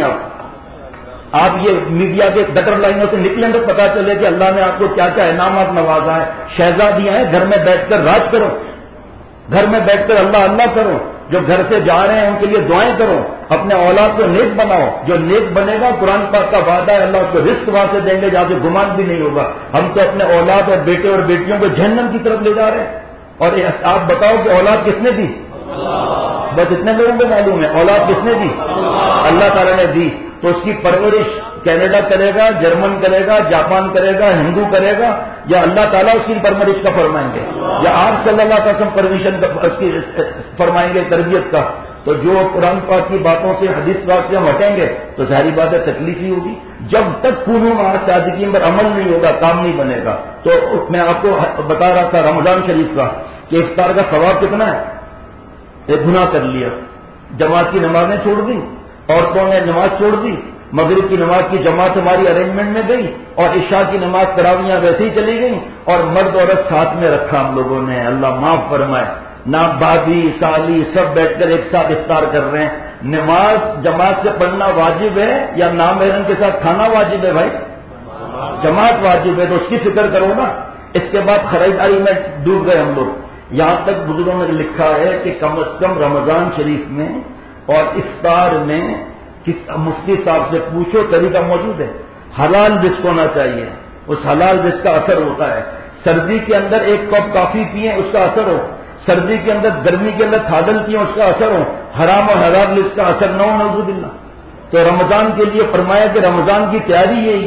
آپ یہ میڈیا کے گٹر لائنوں سے نکلیں تو پتا چلے کہ اللہ نے آپ کو کیا کیا انعامات نوازا ہے، شہزادیاں ہیں، گھر میں بیٹھ کر راج کرو، گھر میں بیٹھ کر اللہ اللہ کرو، جو گھر سے جا رہے ہیں ان کے لیے دعائیں کرو، اپنے اولاد کو نیک بناؤ، جو نیک بنے گا قرآن پاک کا وعدہ ہے اللہ اس کو رزق وہاں سے دیں گے جہاں سے گمان بھی نہیں ہوگا۔ ہم تو اپنے اولاد اور بیٹے اور بیٹیوں کو جہنم کی طرف لے جا رہے ہیں، اور آپ بتاؤ کہ اولاد کس نے دی؟ بس اتنے لوگوں کو معلوم ہے اولاد کس نے دی؟ اللہ تعالیٰ نے دی، تو اس کی پرورش کینیڈا کرے گا، جرمن کرے گا، جاپان کرے گا، ہندو کرے گا، یا اللہ تعالیٰ اس کی پرورش کا فرمائیں گے، یا آپ صلی اللہ علیہ وسلم پرمیشن فرمائیں گے تربیت کا؟ تو جو قرآن پاک کی باتوں سے حدیث پاک سے ہم ہٹیں گے تو ظاہری بات ہے تکلیف ہی ہوگی۔ جب تک کونوں مع صادقین پر عمل نہیں ہوگا کام نہیں بنے گا۔ تو میں آپ کو بتا رہا تھا رمضان شریف کا کہ افطار کا ثواب کتنا ہے۔ ایک گناہ کر لیا، جماعت کی نمازیں چھوڑ دی، عورتوں نے نماز چھوڑ دی، مغرب کی نماز کی جماعت ہماری ارینجمنٹ میں گئی، اور عشاء کی نماز تراویحاں ویسے ہی چلی گئیں، اور مرد عورت ساتھ میں رکھا ہم لوگوں نے، اللہ معاف فرمائے، نہ بھابھی سالی سب بیٹھ کر ایک ساتھ افطار کر رہے ہیں۔ نماز جماعت سے پڑھنا واجب ہے یا نامحرم کے ساتھ کھانا واجب ہے؟ بھائی جماعت واجب ہے تو اس کی فکر کرو نا۔ اس کے بعد خریداری میں ڈوب گئے ہم لوگ، یہاں تک بزرگوں نے لکھا ہے کہ کم از کم رمضان شریف میں اور افطار میں مفتی صاحب سے پوچھو طریقہ موجود ہے، حلال رزق ہونا چاہیے، اس حلال رزق کا اثر ہوتا ہے۔ سردی کے اندر ایک کپ کافی پیئیں اس کا اثر ہو، سردی کے اندر گرمی کے اندر تھاڈل پیئیں اس کا اثر ہو، حرام اور حلال رزق کا اثر نہ ہو، نعوذ باللہ۔ تو رمضان کے لیے فرمایا کہ رمضان کی تیاری یہی ہے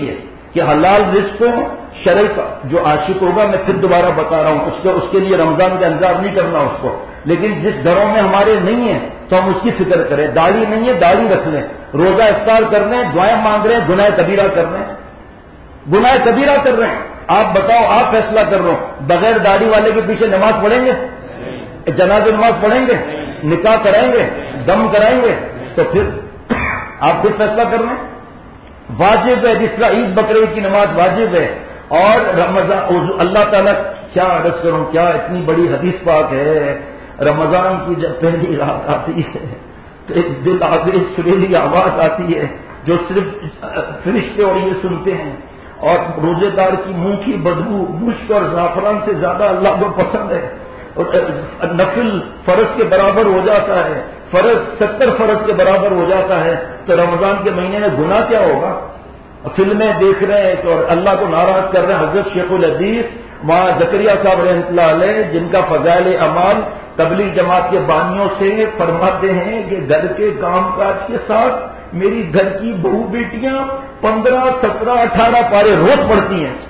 کہ حلال رزق کو شرعی جو عاشق ہوگا، میں پھر دوبارہ بتا رہا ہوں، اس کے لیے رمضان کا انتظار نہیں کرنا اس کو، لیکن جس گھروں میں ہمارے نہیں ہیں تو ہم اس کی فکر کریں. داڑھی نہیں ہے، داڑھی رکھ لیں، روزہ افطار کر لیں، دعائیں مانگ رہے ہیں، گناہ کبیرہ کر رہے ہیں، گناہ کبیرہ کر رہے ہیں. آپ بتاؤ، آپ فیصلہ کر رہے ہو، بغیر داڑھی والے کے پیچھے نماز پڑھیں گے؟ جنازہ نماز پڑھیں گے؟ نکاح کرائیں گے؟ دم کرائیں گے؟ تو پھر آپ خود فیصلہ کر رہے ہیں. واجب ہے، جس طرح عید بقرعید کی نماز واجب ہے، اور رمضان اللہ تعالیٰ کیا عرض کروں، کیا اتنی بڑی حدیث پاک ہے. رمضان کی جب پہلی رات آتی ہے تو ایک دل آگے سریلی آواز آتی ہے جو صرف فرشتے اور یہ سنتے ہیں، اور روزے دار کی منہ کی بدبو مشک اور زعفران سے زیادہ اللہ کو پسند ہے، اور نفل فرض کے برابر ہو جاتا ہے، فرض 70 فرض کے برابر ہو جاتا ہے. تو رمضان کے مہینے میں گناہ کیا ہوگا؟ فلمیں دیکھ رہے ہیں اور اللہ کو ناراض کر رہے ہیں. حضرت شیخ الحدیث وہاں زکریا صاحب رحمۃ اللہ علیہ، جن کا فضائل اعمال تبلیغ جماعت کے بانیوں سے فرماتے ہیں کہ گھر کے کام کاج کے ساتھ میری گھر کی بہو بیٹیاں 15، 17، 18 پارے روز پڑھتی ہیں.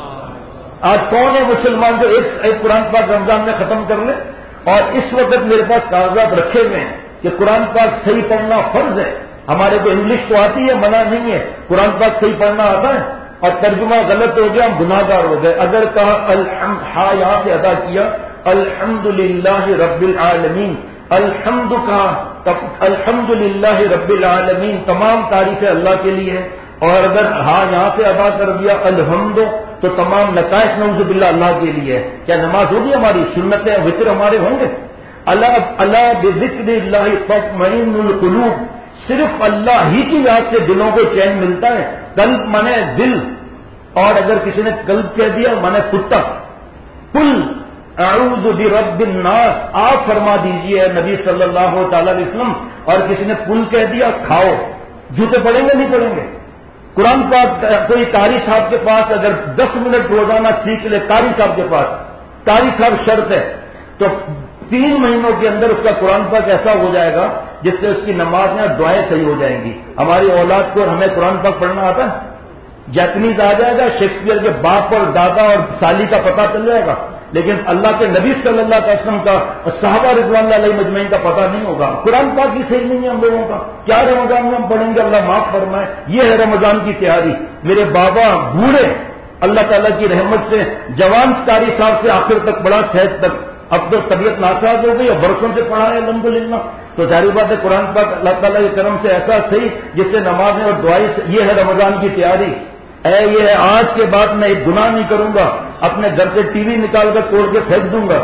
آج کون ہے مسلمان جو ایک قرآن پاک رمضان میں ختم کر لے؟ اور اس وقت میرے پاس کاغذات رکھے ہوئے ہیں کہ قرآن پاک صحیح پڑھنا فرض ہے. ہمارے کو انگلش تو آتی ہے، منع نہیں ہے، قرآن پاک صحیح پڑھنا آتا ہے، اور ترجمہ غلط ہو گیا ہم گناہ گار ہو گئے. اگر کہا الحمد، ہاں یہاں سے ادا کیا الحمدللہ رب العالمین، الحمد کہا الحمد للہ رب العالمین، تمام تعریفیں اللہ کے لیے ہے. اور اگر ہاں یہاں سے ادا کر دیا الحمد تو تمام نتائج نعوذ باللہ اللہ کے لیے ہے. کیا نماز ہوگی ہماری؟ سنتیں وطر ہمارے ہوں گے؟ اللہ بذکر اللہ تطمئن القلوب، صرف اللہ ہی کی یاد سے دلوں کو چین ملتا ہے. قلب مانے دل، اور اگر کسی نے قلب کہہ دیا مانے کتا. قل اعوذ برب الناس، آپ فرما دیجئے نبی صلی اللہ تعالی علیہ وسلم. اور کسی نے قل کہہ دیا کھاؤ، جوتے پڑیں گے نہیں پڑیں گے؟ قرآن پاک کوئی قاری صاحب کے پاس اگر 10 منٹ روزانہ سیکھ لے، قاری صاحب کے پاس، قاری صاحب شرط ہے، تو 3 مہینوں کے اندر اس کا قرآن پاک ایسا ہو جائے گا جس سے اس کی نماز میں دعائیں صحیح ہو جائیں گی. ہماری اولاد کو اور ہمیں قرآن پاک پڑھنا آتا ہے؟ جیپنیز آ جائے گا، شیکسپیئر کے باپ اور دادا اور سالی کا پتہ چل جائے گا، لیکن اللہ کے نبی صلی اللہ علیہ وسلم کا، صحابہ رضوان اللہ علیہ مجمعین کا پتہ نہیں ہوگا. قرآن پاک ہی صحیح نہیں ہے ہم لوگوں کا. کیا رمضان میں ہم پڑھیں گے؟ اللہ معاف فرمائے. یہ ہے رمضان کی تیاری. میرے بابا بوڑھے اللہ تعالیٰ کی رحمت سے جوان قاری صاحب سے آخر تک بڑا صحت تک، اب تو طبیعت ناساز ہو گئی اور برسوں سے پڑھا ہے الحمدللہ. تو ظاہر بات ہے قرآن پاک اللہ تعالیٰ کے کرم سے ایسا صحیح جس سے نمازیں اور دعائیں. یہ ہے رمضان کی تیاری. یہ ہے آج کے بعد میں ایک گناہ نہیں کروں گا، اپنے گھر سے ٹی وی نکال کر توڑ کے پھینک دوں گا.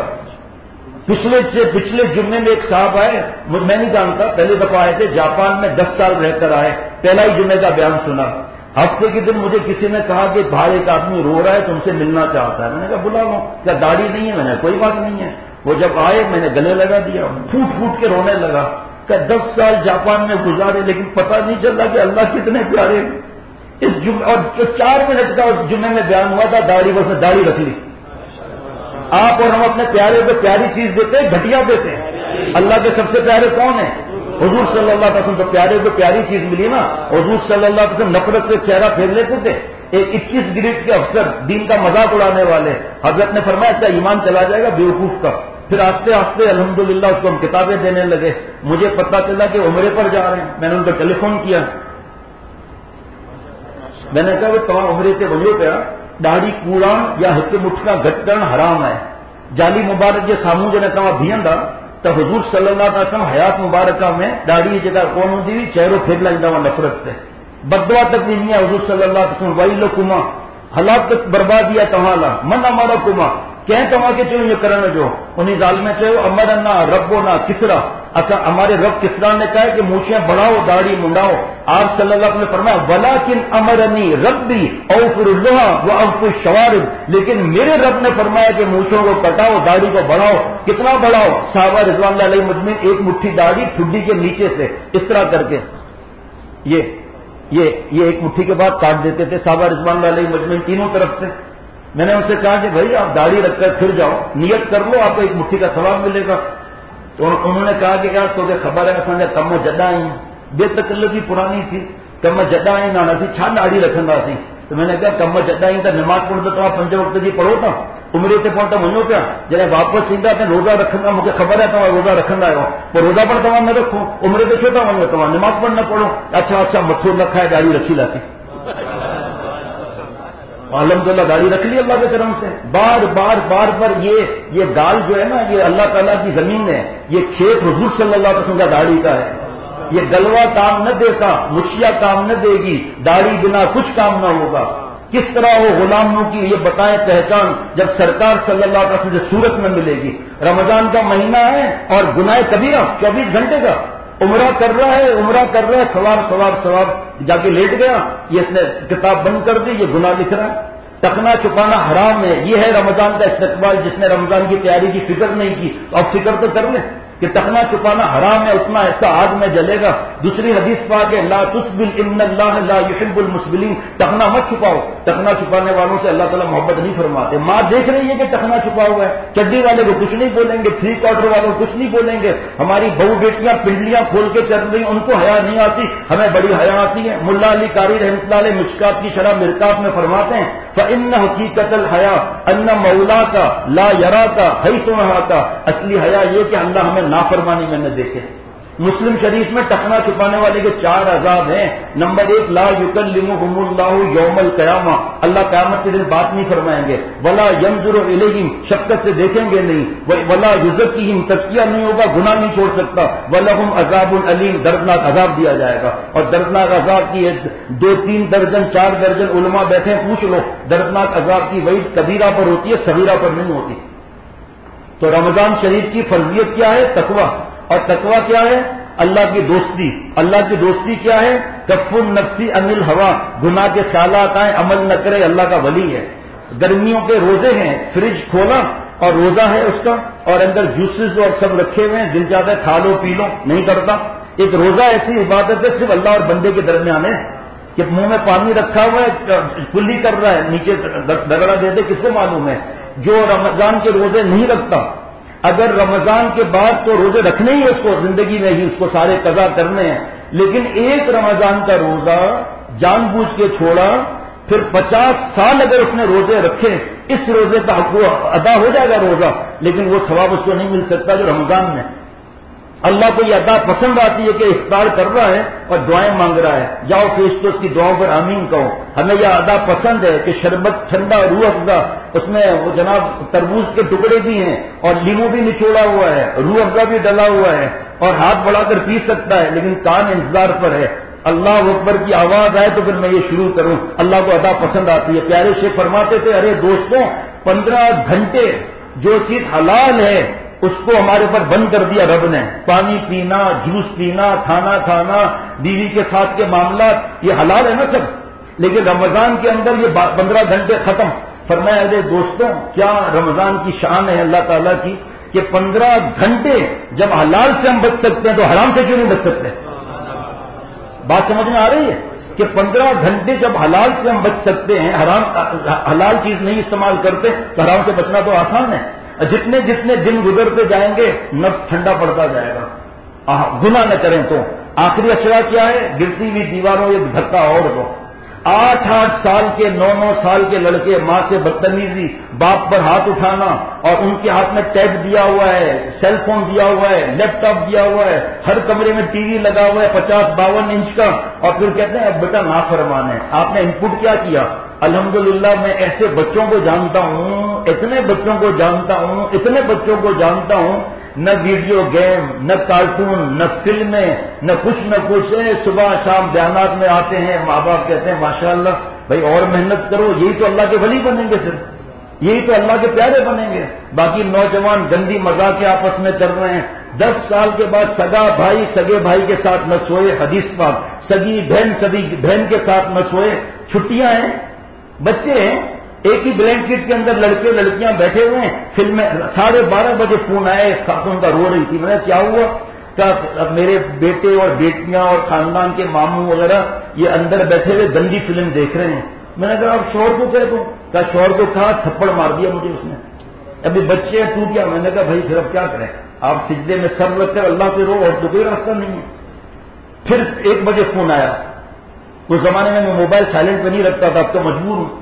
پچھلے جمعے میں ایک صاحب آئے، میں نہیں جانتا، پہلی دفعہ آئے تھے، جاپان میں 10 سال رہ کر آئے. پہلا ہی جمعے کا بیان سنا. ہفتے کے دن مجھے کسی نے کہا کہ باہر ایک آدمی رو رہا ہے، تم سے ملنا چاہتا ہے. میں نے کہا بلا لو. کیا داڑھی نہیں ہے؟ میں نے کوئی بات نہیں ہے. وہ جب آئے میں نے گلے لگا دیا، پھوٹ پھوٹ کے رونے لگا. کہ 10 سال جاپان میں گزارے لیکن پتہ نہیں چلا کہ اللہ کتنے پیارے. اس جمعے اور جو 4 منٹ کا اس جمعے میں بیان ہوا تھا، داڑھی، بس نے داڑھی رکھ لی. آپ اور ہم اپنے پیارے کو پیاری چیز دیتے ہیں، گھٹیا دیتے ہیں. اللہ کے سب سے پیارے کون ہیں؟ حضور صلی اللہ علیہ وسلم. تو پیارے کو پیاری چیز ملی نا. حضور صلی اللہ علیہ وسلم نفرت سے چہرہ پھیر لیتے تھے. ایک 21 گریڈ کے افسر، دین کا مذاق اڑانے والے، حضرت نے فرمایا اس کا ایمان چلا جائے گا بیوقوف کا. پھر آہستہ آہستہ الحمدللہ اس کو ہم کتابیں دینے لگے. مجھے پتا چلا کہ عمرے پر جا رہے ہیں. میں نے ان کو ٹیلی فون کیا، میں نے کہا وہ تمام عمرے کے وجہ پہ داڑھی کوڑا یا ہک مٹھ کا گٹ کرنا حرام ہے. جالی مبارک کے ساموں جو نے کہا بھیندا تو حضور صلی اللہ علیہ وسلم حیات مبارکہ میں داڑھی جگہ کون ہوتی ہوئی چہروں پھیر لگتا ہوا نفرت سے. بدوا تک نہیں ہے حضور صلی اللہ علیہ وسلم. ویل کما ہلاکت بربادیا تمہالا من ہمارا کما کہیں تمہاں کے چاہیے یہ کرنا جو انہیں ظالمیں چاہیے امرنا ربنا کسرا. اچھا ہمارے رب کسرا نے کہا کہ مونچھیں بڑھاؤ داڑھی منڈاؤ. آپ صلی اللہ علیہ وسلم نے فرمایا ولیکن امرنی ربی اوفر اللحى واغفر الشوارب، لیکن میرے رب نے فرمایا کہ مونچھوں کو کٹاؤ داڑھی کو بڑھاؤ. کتنا بڑھاؤ؟ صحابہ رضوان اللہ علیہ مجمعین ایک مٹھی داڑھی ٹھڈی کے نیچے سے اس طرح کر کے یہ ایک مٹھی کے بعد کاٹ دیتے تھے صحابہ رضوان اللہ علیہ مجمعین تینوں طرف سے. میں نے ان سے کہا کہ بھائی آپ داڑھی رکھ کر پھر جاؤ، نیت کر لو، آپ کو ایک مٹھی کا ثواب ملے گا. تو انہوں نے کہا کہ یار تو خبر ہے اصل کم جڈا آئی بے تکلفی پرانی تھی، کم جڈا آئی نہ سی چھا داڑھی رکھندا سی. تو میں نے کہا کم چڈا ہی تھا نماز پڑھتا تو آپ 5 وقت جی پڑھو تھا عمرے سے پہنچتا منو پیا جب واپس سیدھا اپنے روزہ رکھنا مجھے خبر ہے تو روزہ رکھنا ہے وہ روزہ پڑھتا ہوں میں رکھوں عمرے سے چھوٹا من تو نماز پڑھنا پڑھو اچھا متھو رکھا ہے داڑھی رکھی لاتی الحمدللہ داڑھی رکھ لی اللہ کے کرم سے بار بار یہ گال جو ہے نا یہ اللہ تعالیٰ کی زمین ہے یہ کھیت حضور صلی اللہ علیہ وسلم کا داڑھی کا ہے یہ گلوا کام نہ دیتا مچھیا کام نہ دے گی داڑھی بنا کچھ کام نہ ہوگا کس طرح وہ غلاموں کی یہ بتائیں پہچان جب سرکار صلی اللہ علیہ وسلم سے صورت میں ملے گی رمضان کا مہینہ ہے اور گناہ کبیرہ 24 گھنٹے کا عمرہ کر رہا ہے سوار جا کے لیٹ گیا یہ اس نے کتاب بند کر دی یہ گناہ لکھ رہا ہے ٹکنا چھپانا حرام ہے یہ ہے رمضان کا استقبال جس نے رمضان کی تیاری کی فکر نہیں کی اب فکر تو کر لیں کہ ٹکنا چھپانا حرام ہے اتنا ایسا آگ میں جلے گا دوسری حدیث پاک ہے لا تسبل ان اللہ لا يحب المسبلین ٹکنا مت چھپاؤ ٹکنا چھپانے والوں سے اللہ تعالیٰ محبت نہیں فرماتے ماں دیکھ رہی ہے کہ ٹکنا چھپا ہوا ہے چڈی والے کو کچھ نہیں بولیں گے 3 کوارٹر والوں کو کچھ نہیں بولیں گے ہماری بہو بیٹیاں پنڈلیاں کھول کے چل رہی ان کو حیا نہیں آتی ہمیں بڑی حیا آتی ہے ملا علی قاری رحمۃ اللہ علیہ مشکات کی شرح مرکات میں فرماتے ہیں فإن حقیقت الحیا ان مولا کا لا یرا کا حیث نہا کا اصلی حیا یہ کہ اللہ ہمیں نافرمانی میں نہ دیکھے مسلم شریف میں ٹکنا چھپانے والے کے 4 عذاب ہیں نمبر 1 لا یکلمہم اللہ یوم القیامہ اللہ قیامت کے دن بات نہیں فرمائیں گے ولا ینظر الیہم شفقت سے دیکھیں گے نہیں ولا یزکیہم تزکیہ نہیں ہوگا گناہ نہیں چھوڑ سکتا ولہم عذاب علیم دردناک عذاب دیا جائے گا اور دردناک عذاب کی 2-3 درجن 4 درجن علماء بیٹھے پوچھ لو دردناک عذاب کی وعید کبیرہ پر ہوتی ہے صغیرہ پر نہیں ہوتی تو رمضان شریف کی فرضیت کیا ہے تقویٰ اور تقویٰ کیا ہے اللہ کی دوستی کیا ہے کف النفسی عن الہوا گناہ کے خیالات آئیں عمل نہ کرے اللہ کا ولی ہے گرمیوں کے روزے ہیں فریج کھولا اور روزہ ہے اس کا اور اندر جوسز اور سب رکھے ہوئے ہیں دل چاہتا ہے کھا لو پی لو نہیں کرتا ایک روزہ ایسی عبادت ہے صرف اللہ اور بندے کے درمیان ہے کہ منہ میں پانی رکھا ہوا ہے کلی کر رہا ہے نیچے دگڑا دے دے کس کو معلوم ہے جو رمضان کے روزے نہیں رکھتا اگر رمضان کے بعد تو روزے رکھنے ہی اس کو زندگی میں ہی اس کو سارے قضا کرنے ہیں لیکن ایک رمضان کا روزہ جان بوجھ کے چھوڑا پھر 50 سال اگر اس نے روزے رکھے اس روزے کا حق ادا ہو جائے گا روزہ لیکن وہ ثواب اس کو نہیں مل سکتا جو رمضان میں اللہ کو یہ ادا پسند آتی ہے کہ افطار کر رہا ہے اور دعائیں مانگ رہا ہے جاؤ فرشتوں اس کی دعاؤں پر آمین کہو ہمیں یہ ادا پسند ہے کہ شربت ٹھنڈا روح افزا اس میں وہ جناب تربوز کے ٹکڑے بھی ہیں اور لیمو بھی نچوڑا ہوا ہے روح افزا بھی ڈلا ہوا ہے اور ہاتھ بڑھا کر پی سکتا ہے لیکن کان انتظار پر ہے اللہ اکبر کی آواز آئے تو پھر میں یہ شروع کروں اللہ کو ادا پسند آتی ہے پیارے شیخ فرماتے تھے ارے دوستوں 15 گھنٹے جو چیز حلال ہے اس کو ہمارے اوپر بند کر دیا رب نے پانی پینا جوس پینا کھانا بیوی کے ساتھ کے معاملات یہ حلال ہے نا سب لیکن رمضان کے اندر یہ 15 گھنٹے ختم فرمایا ارے دوستوں کیا رمضان کی شان ہے اللہ تعالیٰ کی کہ 15 گھنٹے جب حلال سے ہم بچ سکتے ہیں تو حرام سے کیوں نہیں بچ سکتے بات سمجھ میں آ رہی ہے کہ 15 گھنٹے جب حلال سے ہم بچ سکتے ہیں حلال چیز نہیں استعمال کرتے تو حرام سے بچنا تو آسان ہے جتنے دن گزرتے جائیں گے نفس ٹھنڈا پڑتا جائے گا گناہ نہ کریں تو آخری اشرا کیا ہے گرتی ہوئی دیواروں ایک دھکا اور دو 8 سال کے 9 سال کے لڑکے ماں سے بدتمیزی باپ پر ہاتھ اٹھانا اور ان کے ہاتھ میں ٹیب دیا ہوا ہے سیل فون دیا ہوا ہے لیپ ٹاپ دیا ہوا ہے ہر کمرے میں ٹی وی لگا ہوا ہے 50-52 انچ کا اور پھر کہتے ہیں اب بیٹا نافرمان ہے آپ نے ان پٹ کیا کیا الحمدللہ میں ایسے بچوں کو جانتا ہوں اتنے بچوں کو جانتا ہوں نہ ویڈیو گیم نہ کارٹون نہ فلمیں نہ کچھ صبح شام بیانات میں آتے ہیں ماں باپ کہتے ہیں ماشاءاللہ بھائی اور محنت کرو یہی تو اللہ کے ولی بنیں گے پھر یہی تو اللہ کے پیارے بنیں گے باقی نوجوان گندی مذاق آپس میں کر رہے ہیں 10 سال کے بعد سگے بھائی کے ساتھ نہ سوئے حدیث پاک سگی بہن کے ساتھ نہ سوئے چھٹیاں ہیں بچے ہیں ایک ہی بلینکٹ کے اندر لڑکے لڑکیاں بیٹھے ہوئے ہیں فلمیں 12:30 بجے فون آیا اس خاتون کا رو رہی تھی میں نے کیا ہوا کہ میرے بیٹے اور بیٹیاں اور خاندان کے ماموں وغیرہ یہ اندر بیٹھے ہوئے گندی فلم دیکھ رہے ہیں میں نے کہا آپ شوہر کو کہہ دو کہا شوہر کو کہا تھپڑ مار دیا مجھے اس نے ابھی بچے ہیں تو کیا میں نے کہا بھائی پھر اب کیا کریں آپ سجدے میں سر رکھ کر اللہ سے رو اور تو کوئی راستہ نہیں ہے پھر 1 بجے فون آیا اس زمانے میں موبائل سائلنٹ پہ نہیں رکھتا تھا، اب تو مجبور ہوں.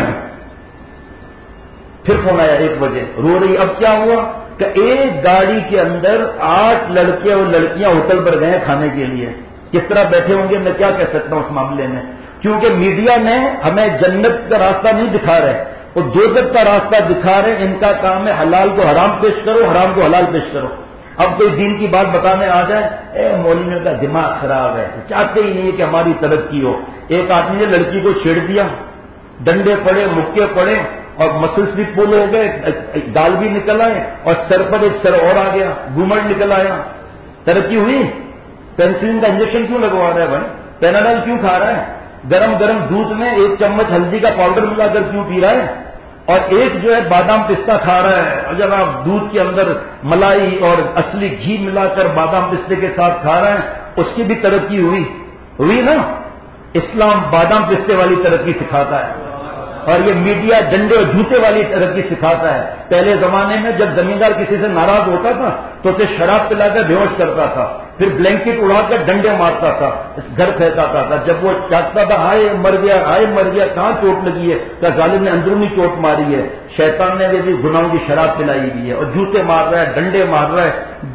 پھر فون آیا 1 بجے، رو رہی. اب کیا ہوا کہ ایک گاڑی کے اندر 8 لڑکے اور لڑکیاں ہوٹل پر گئے کھانے کے لیے. کس طرح بیٹھے ہوں گے میں کیا کہہ سکتا ہوں اس معاملے میں، کیونکہ میڈیا نے ہمیں جنت کا راستہ نہیں دکھا رہے، وہ دوزخ کا راستہ دکھا رہے. ان کا کام ہے حلال کو حرام پیش کرو، حرام کو حلال پیش کرو. اب کوئی دین کی بات بتانے آ جائے، مولویوں کا دماغ خراب ہے، چاہتے ہی نہیں ہے کہ ہماری ترقی ہو. ایک آدمی نے لڑکی کو چھیڑ دیا، ڈنڈے پڑے، مکے پڑے اور مسلس بھی پول ہو گئے، گال بھی نکل آئے اور سر پر ایک سر اور آ گیا، گھومڑ نکل آیا. ترقی ہوئی؟ پینسلین کا انجیکشن کیوں لگوا رہا ہے بھائی؟ پیناڈول کیوں کھا رہا ہے؟ گرم گرم دودھ میں 1 چمچ ہلدی کا پاؤڈر ملا کر کیوں پی رہا ہے؟ اور ایک جو ہے بادام پستہ کھا رہا ہے، اور جب آپ دودھ کے اندر ملائی اور اصلی گھی ملا کر بادام پستے کے ساتھ کھا رہے ہیں، اس کی بھی ترقی ہوئی نا. اسلام بادام پستے والی ترقی سکھاتا ہے اور یہ میڈیا ڈنڈے اور جوتے والی ترقی سکھاتا ہے. پہلے زمانے میں جب زمیندار کسی سے ناراض ہوتا تھا تو اسے شراب پلا کر بے ہوش کرتا تھا، پھر بلینکٹ اڑا کر ڈنڈے مارتا تھا، گھر پھینکاتا تھا. جب وہ چاہتا تھا ہائے مر گیا، ہائے مر گیا، کہاں چوٹ لگی ہے؟ کیا ظالم نے اندرونی چوٹ ماری ہے؟ شیطان نے بھی گناہوں کی شراب پلائی ہوئی ہے اور جوتے مار رہا ہے، ڈنڈے مار رہا ہے.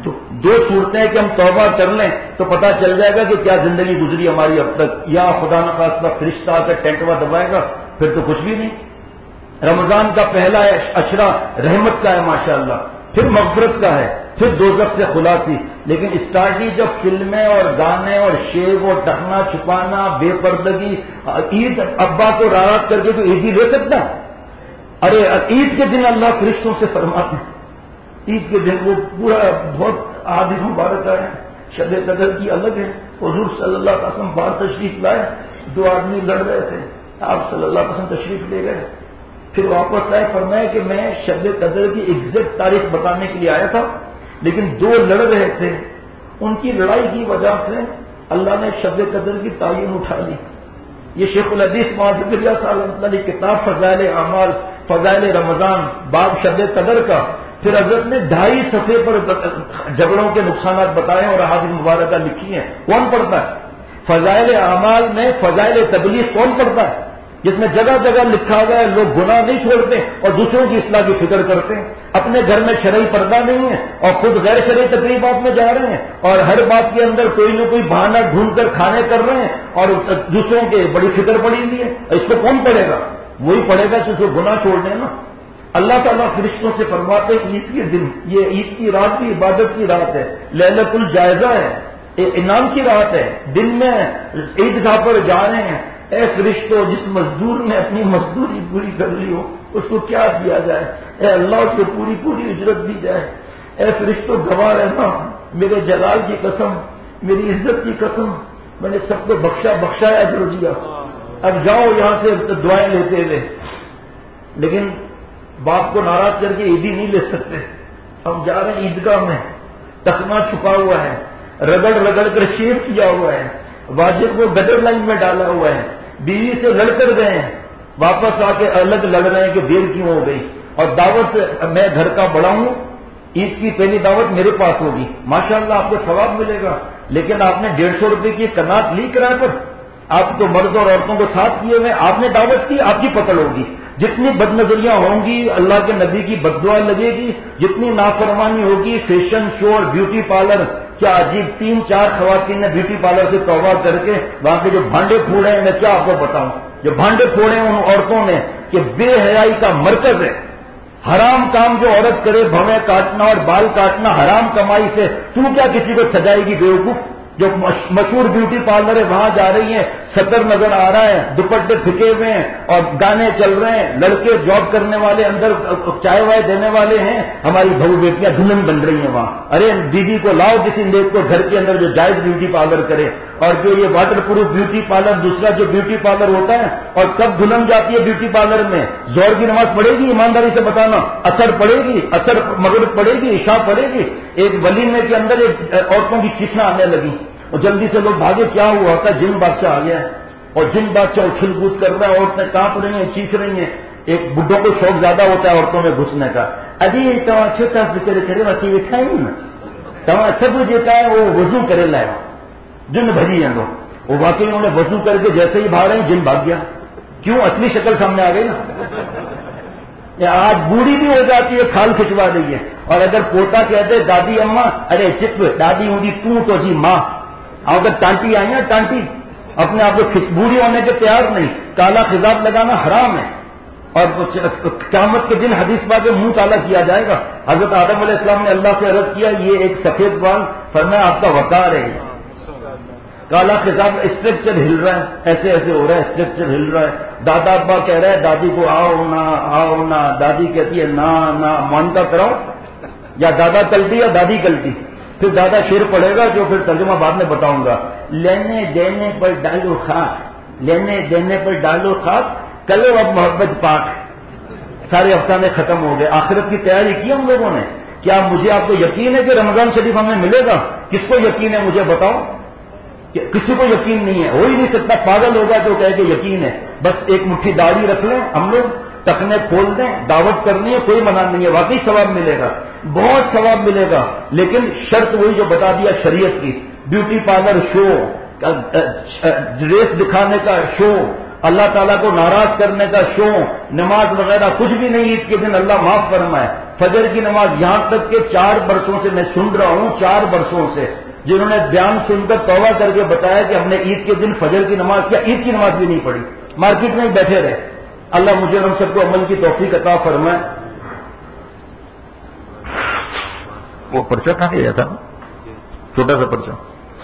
2 صورتیں ہیں کہ ہم توبہ کر لیں تو پتہ چل جائے گا کہ کیا زندگی گزری ہماری اب تک، یا خدا نخواستہ فرشتہ آ کر ٹینٹوا دبائے گا، پھر تو کچھ بھی نہیں. رمضان کا پہلا عشرہ رحمت کا ہے ماشاءاللہ، پھر مغفرت کا ہے، پھر دوزخ سے خلاصی. لیکن اسٹارٹ ہی جب فلمیں اور گانے اور شیو اور ٹکنا چھپانا، بے پردگی. عید ابا کو ناراض کر کے تو عید ہی لے سکتا؟ ارے عید کے دن اللہ فرشتوں سے فرماتے ہیں، عید کے دن وہ پورا بہت حدیث مبارک ہے، شب قدر کی الگ ہے. حضور صلی اللہ علیہ وسلم باہر تشریف لائے، 2 آدمی لڑ رہے تھے، آپ صلی اللہ علیہ وسلم تشریف لے گئے، پھر واپس آئے. فرمایا کہ میں شب قدر کی ایگزیکٹ تاریخ بتانے کے لیے آیا تھا، لیکن 2 لڑ رہے تھے، ان کی لڑائی کی وجہ سے اللہ نے شب قدر کی تعین اٹھا لی. یہ شیخ الحدیث معاذ ذکریہ صاحب رحمۃ اللہ کتاب فضائل اعمال فضائل رمضان باب شب قدر کا، پھر حضرت نے 2.5 صفحے پر جھگڑوں کے نقصانات بتائے اور احادیث مبارکہ لکھی ہیں. کون پڑھتا ہے فضائل اعمال میں؟ فضائل تبلیغ کون پڑھتا ہے جس میں جگہ جگہ لکھا ہوا ہے لوگ گناہ نہیں چھوڑتے اور دوسروں کی اصلاح کی فکر کرتے ہیں، اپنے گھر میں شرعی پردہ نہیں ہے اور خود غیر شرعی تقریبات میں جا رہے ہیں اور ہر بات کے اندر کوئی نہ کوئی بہانہ ڈھونڈ کر کھانے کر رہے ہیں اور دوسروں کے بڑی فکر پڑی ہوئی ہے. اس کو کون پڑھے گا؟ وہی پڑھے گا جس کو گناہ چھوڑنے نا. اللہ تعالیٰ فرشتوں سے فرماتے ہیں عید کے دن، یہ عید کی رات بھی عبادت کی رات ہے، لیلۃ الجائزہ ہے، انعام کی رات ہے. دن میں عیدگاہ پر جا رہے ہیں، اے فرشتوں جس مزدور نے اپنی مزدوری پوری کر لی ہو اس کو کیا دیا جائے؟ اے اللہ اس کو پوری پوری اجرت دی جائے. اے فرشتوں گواہ رہنا، میرے جلال کی قسم، میری عزت کی قسم، میں نے سب کو بخشایا اجر دیا. اب جاؤ یہاں سے دعائیں لیتے ہوئے. لیکن باپ کو ناراض کر کے عیدی نہیں لے سکتے. ہم جا رہے ہیں عیدگاہ میں، تخمہ چھپا ہوا ہے، رگڑ رگڑ کر شیو کیا ہوا ہے، واجب کو گدر لائن میں ڈالا ہوا ہے، بیوی سے لڑ کر گئے ہیں، واپس آ کے الگ لڑ رہے ہیں کہ دیر کیوں ہو گئی. اور دعوت میں گھر کا بڑا ہوں، عید کی پہلی دعوت میرے پاس ہوگی، ماشاءاللہ آپ کو ثواب ملے گا. لیکن آپ نے 150 روپے کی کنات لی کرائے پر، آپ تو مرد اور عورتوں کو ساتھ کیے ہوئے، آپ نے دعوت کی، آپ کی پکڑ ہوگی. جتنی بد نظریاں ہوں گی اللہ کے نبی کی بددعا لگے گی، جتنی نافرمانی ہوگی، فیشن شو اور بیوٹی پارلر. کیا عجیب 3-4 خواتین نے بیوٹی پارلر سے توبہ کر کے وہاں کے جو بھانڈے پھوڑے ہیں، میں کیا آپ کو بتاؤں، جو بھانڈے پھوڑے ہیں ان عورتوں نے کہ بے حیائی کا مرکز ہے. حرام کام جو عورت کرے، بھویں کاٹنا اور بال کاٹنا حرام کمائی سے، تو کیا کسی کو سجائے گی بیوقوف؟ جو مشہور بیوٹی پارلر ہے وہاں جا رہی ہیں، سطر نظر آ رہا ہے، دوپٹے پھکے ہوئے ہیں اور گانے چل رہے ہیں، لڑکے جاب کرنے والے اندر چائے وائے دینے والے ہیں، ہماری بہو بیٹیاں دلہن بن رہی ہیں وہاں. ارے دیدی کو لاؤ کسی نیک کو گھر کے اندر جو جائز بیوٹی پارلر کرے. اور جو یہ واٹر پروف بیوٹی پارلر، دوسرا جو بیوٹی پارلر ہوتا ہے، اور کب دلہن جاتی ہے بیوٹی پارلر میں؟ ظہر کی نماز پڑھے گی؟ ایمانداری سے بتانا. اثر پڑے گی، اثر مغرب پڑے گی، عشاء پڑے گی. ایک ولیمے کے اندر ایک عورتوں کی چیخنا آنے لگی اور جلدی سے لوگ بھاگے، کیا ہوا ہوتا ہے؟ جن بادشاہ آ گیا ہے اور جن بادشاہ اچھل کود کر رہا ہے، عورتیں کانپ رہی ہیں، چیخ رہی ہیں. ایک بڈھوں کو شوق زیادہ ہوتا ہے عورتوں میں گھسنے کا. ابھی چھوٹا بچے کرے وسیع اٹھائیں نا سب دیتا ہے وہ وضو کرے لائے جن بھری ہیں لوگ. وہ واقعی انہوں نے وضو کر کے جیسے ہی باہر ہیں جن بھاگ گیا. کیوں؟ اصلی شکل سامنے آ گئی نا. آج بوڑھی بھی ہو جاتی ہے کھال کھچوا رہی ہے, اور اگر پوتا کہتے دادی اماں ارے چپ دادی ہوں تو جی ماں, اگر ٹانٹی آئی نا ٹانٹی اپنے آپ کو بوڑھی ہونے کے تیار نہیں. کالا خضاب لگانا حرام ہے, اور قیامت کے دن حدیث پاک میں منہ کالا کیا جائے گا. حضرت آدم علیہ السلام نے اللہ سے عرض کیا یہ ایک سفید بال, فرمایا آپ کا وقار ہے. کالا خضاب اسٹرکچر ہل رہا ہے, ایسے ایسے ہو رہا ہے, اسٹرکچر ہل رہا ہے. دادا ابا کہہ رہا ہے دادی کو آؤ نہ, دادی کہتی ہے نہ مانتا کراؤ, یا دادا کلٹی یا دادی کلٹی. پھر دادا شیر پڑے گا جو پھر ترجمہ بعد میں بتاؤں گا. لینے دینے پر ڈالو خاک, لینے دینے پر ڈالو خاک, کلو اب محبت پاک. سارے افسانے ختم ہو گئے. آخرت کی تیاری کی ہم لوگوں نے. کیا مجھے آپ کو یقین ہے کہ رمضان شریف ہمیں ملے گا؟ کس کو یقین ہے مجھے بتاؤ. کسی کو یقین نہیں ہے, ہو ہی نہیں سکتا. پاگل ہوگا جو کہے کہ یقین ہے. بس ایک مٹھی داڑھی رکھ لیں ہم لوگ, ٹکنے کھول دیں, دعوت کرنی ہے, کوئی منع نہیں ہے. واقعی ثواب ملے گا, بہت ثواب ملے گا. لیکن شرط وہی جو بتا دیا شریعت کی. بیوٹی پارلر شو, ریس دکھانے کا شو, اللہ تعالیٰ کو ناراض کرنے کا شو, نماز وغیرہ کچھ بھی نہیں. عید کے دن اللہ معاف فرمائے. فجر کی نماز یہاں تک کہ 4 برسوں سے میں سن رہا ہوں, 4 برسوں سے جنہوں نے بیان سن کر توبہ کر کے بتایا کہ ہم نے عید کے دن فجر کی نماز کیا, عید کی نماز بھی نہیں پڑھی, مارکیٹ میں ہی بیٹھے رہے. اللہ مجھے اور ہم سب کو عمل کی توفیق عطا فرمائے. وہ پرچہ کہاں گیا تھا, چھوٹا سا پرچہ,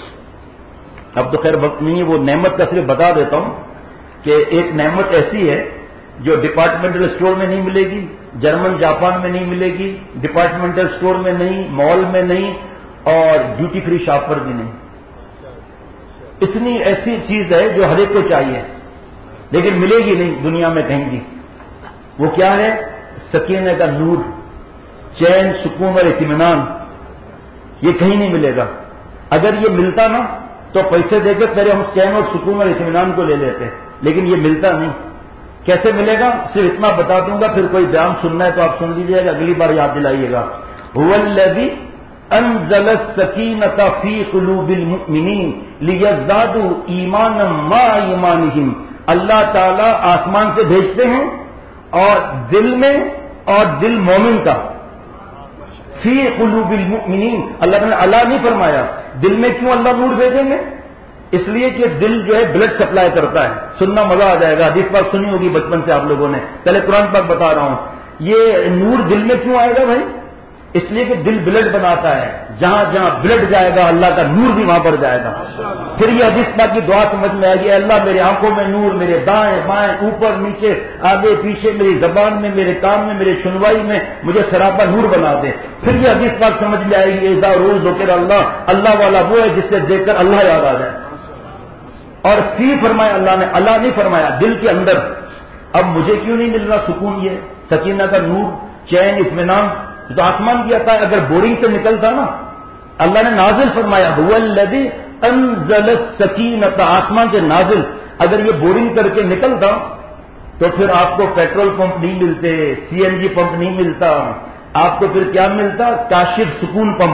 اب تو خیر وقت نہیں ہے. وہ نعمت کا صرف بتا دیتا ہوں کہ ایک نعمت ایسی ہے جو ڈپارٹمنٹل اسٹور میں نہیں ملے گی, جرمن جاپان میں نہیں ملے گی, ڈپارٹمنٹل اسٹور میں نہیں, مال میں نہیں, اور ڈیوٹی فری شاپ پر بھی نہیں. اتنی ایسی چیز ہے جو ہر ایک کو چاہیے لیکن ملے گی نہیں دنیا میں کہیں بھی. وہ کیا ہے؟ سکینے کا نور, چین, سکون اور اطمینان. یہ کہیں نہیں ملے گا. اگر یہ ملتا نا تو پیسے دے کے پہلے ہم چین اور سکون اور اطمینان کو لے لیتے, لیکن یہ ملتا نہیں. کیسے ملے گا؟ صرف اتنا بتا دوں گا, پھر کوئی بیان سننا ہے تو آپ سن لیجیے گا, اگلی بار یاد دلائیے گا. هو الذی انزل السکینۃ فی قلوب المؤمنین لیزدادوا ایمانا مع ایمانہم. اللہ تعالیٰ آسمان سے بھیجتے ہیں اور دل میں, اور دل مومن کا, فی قلوب المؤمنین. اللہ نے اللہ نہیں فرمایا. دل میں کیوں اللہ نور بھیجیں گے؟ اس لیے کہ دل جو ہے بلڈ سپلائی کرتا ہے. سننا مزہ آ جائے گا, حدیث پاک سنی ہوگی بچپن سے آپ لوگوں نے. پہلے قرآن پاک بتا رہا ہوں. یہ نور دل میں کیوں آئے گا بھائی؟ اس لیے کہ دل بلڈ بناتا ہے. جہاں جہاں بلڈ جائے گا اللہ کا نور بھی وہاں پر جائے گا. پھر یہ حدیث پاک کی دعا سمجھ میں آئے گی, اللہ میرے آنکھوں میں نور, میرے دائیں بائیں اوپر نیچے آگے پیچھے, میری زبان میں, میرے کان میں, میرے سنوائی میں مجھے سراپا نور بنا دے. پھر یہ حدیث پاک سمجھ میں آئے گی, اذا روز ذکر اللہ, اللہ والا وہ ہے جس سے دیکھ کر اللہ یاد آ جائے. اور فی فرمایا اللہ نے, اللہ نہیں فرمایا دل کے اندر. اب مجھے کیوں نہیں مل رہا سکون؟ یہ سکینہ کا نور, چین, اطمینان تو آسمان کی عطا ہے. اگر بورنگ سے نکلتا نا, اللہ نے نازل فرمایا هو الذی انزل السکینۃ, آسمان سے نازل. اگر یہ بورنگ کر کے نکلتا تو پھر آپ کو پیٹرول پمپ نہیں ملتے, CNG پمپ نہیں ملتا, آپ کو پھر کیا ملتا؟ کاشف سکون پمپ.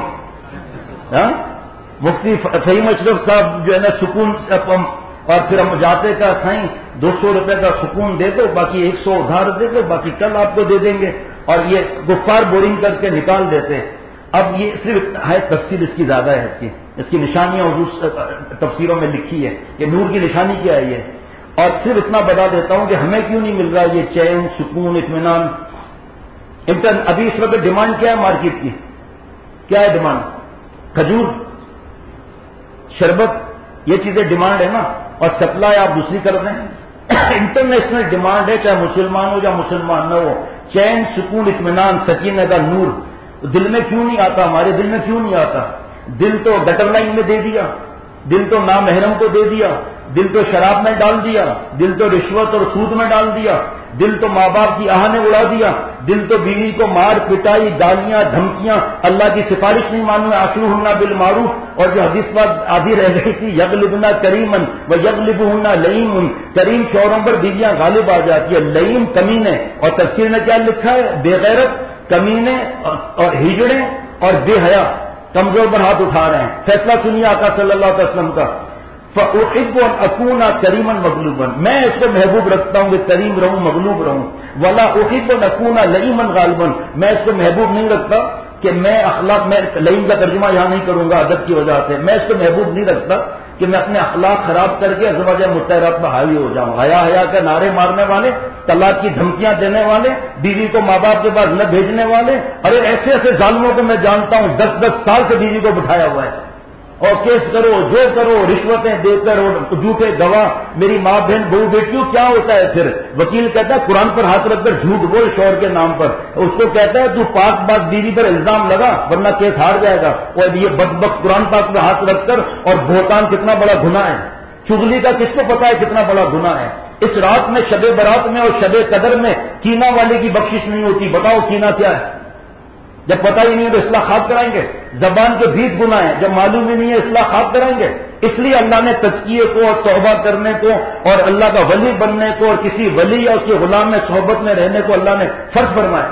مفتی فہیم اشرف صاحب جو ہے نا سکون پمپ. اور پھر ہم جاتے کا سائیں 200 روپے کا سکون دے دو, باقی 100 ادھار دے دو, باقی کل آپ کو دے دیں گے. اور یہ غفار بورنگ کر کے نکال دیتے. اب یہ صرف ہے تفصیل اس کی زیادہ ہے, اس کی نشانیاں حضور تفسیروں میں لکھی ہے کہ نور کی نشانی کیا ہے یہ. اور صرف اتنا بتا دیتا ہوں کہ ہمیں کیوں نہیں مل رہا یہ چین, سکون, اطمینان. ابھی اس وقت ڈیمانڈ کیا ہے مارکیٹ کی؟ کیا ہے ڈیمانڈ؟ کھجور, شربت, یہ چیزیں ڈیمانڈ ہے نا. اور سپلائی آپ دوسری کر دیں. انٹرنیشنل ڈیمانڈ ہے, چاہے مسلمان ہو یا مسلمان نہ ہو. چین, سکون, اطمینان, سکینہ کا نور. دل میں کیوں نہیں آتا؟ ہمارے دل میں کیوں نہیں آتا؟ دل تو گٹر لائن میں دے دیا, دل تو نامحرم کو دے دیا, دل تو شراب میں ڈال دیا, دل تو رشوت اور سود میں ڈال دیا, دل تو ماں باپ کی آہنے اڑا دیا, دل تو بیوی کو مار پٹائی, گالیاں, دھمکیاں, اللہ کی سفارش نہیں مانو, عاشروہن بالمعروف. اور جو حدیث بات آدھی رہ گئی تھی, یغلبنا کریمن و یغلبہن لئیم. کریم شوہروں پر بیویاں غالب آ جاتی ہے, لئیم کمینے. اور تفسیر میں کیا لکھا ہے؟ بے غیرت, کمینے اور ہجڑے اور بے حیا, کمزور پر ہاتھ اٹھا رہے ہیں. فیصلہ سنیے آقا صلی اللہ علیہ وسلم کا. فأحب ان اکون کریما مغلوبا، میں اس کو محبوب رکھتا ہوں کہ کریم رہوں مغلوب رہوں، ولا احب ان اکون لئیما غالبا، میں اس کو محبوب نہیں رکھتا کہ میں اخلاق، میں لئیم کا ترجمہ یہاں نہیں کروں گا ادب کی وجہ سے، میں اس کو محبوب نہیں رکھتا کہ میں اپنے اخلاق خراب کر کے ازواج مطہرات میں حاوی ہو جاؤں، حیا کے نعرے مارنے والے، طلاق کی دھمکیاں دینے والے، بیوی کو ماں باپ کے پاس نہ بھیجنے والے، ارے ایسے ایسے ظالموں کو میں جانتا ہوں 10 سال سے بیوی کو بٹھایا ہوا ہے، اور کیس کرو جو کرو، رشوتیں دے کر، جھوٹے گواہ، میری ماں بہن بہو بیٹیوں، کیا ہوتا ہے پھر؟ وکیل کہتا ہے قرآن پر ہاتھ رکھ کر جھوٹ بول شوہر کے نام پر، اس کو کہتا ہے تو پاک بات بیوی پر الزام لگا ورنہ کیس ہار جائے گا، اور یہ بدبخت قرآن پاک میں ہاتھ رکھ کر، اور بہتان کتنا بڑا گناہ ہے، چغلی کا کس کو پتا ہے کتنا بڑا گناہ ہے؟ اس رات میں شب برات میں اور شب قدر میں کینا والے کی بخشش نہیں ہوتی، بتاؤ کینا کیا ہے؟ جب پتہ ہی نہیں ہے تو اصلاح خواب کرائیں گے؟ زبان کے 20 گناہ ہیں، جب معلوم ہی نہیں ہے اصلاح خواب کرائیں گے؟ اس لیے اللہ نے تزکیے کو اور توبہ کرنے کو اور اللہ کا ولی بننے کو اور کسی ولی یا اس کے غلام میں صحبت میں رہنے کو اللہ نے فرض فرمایا۔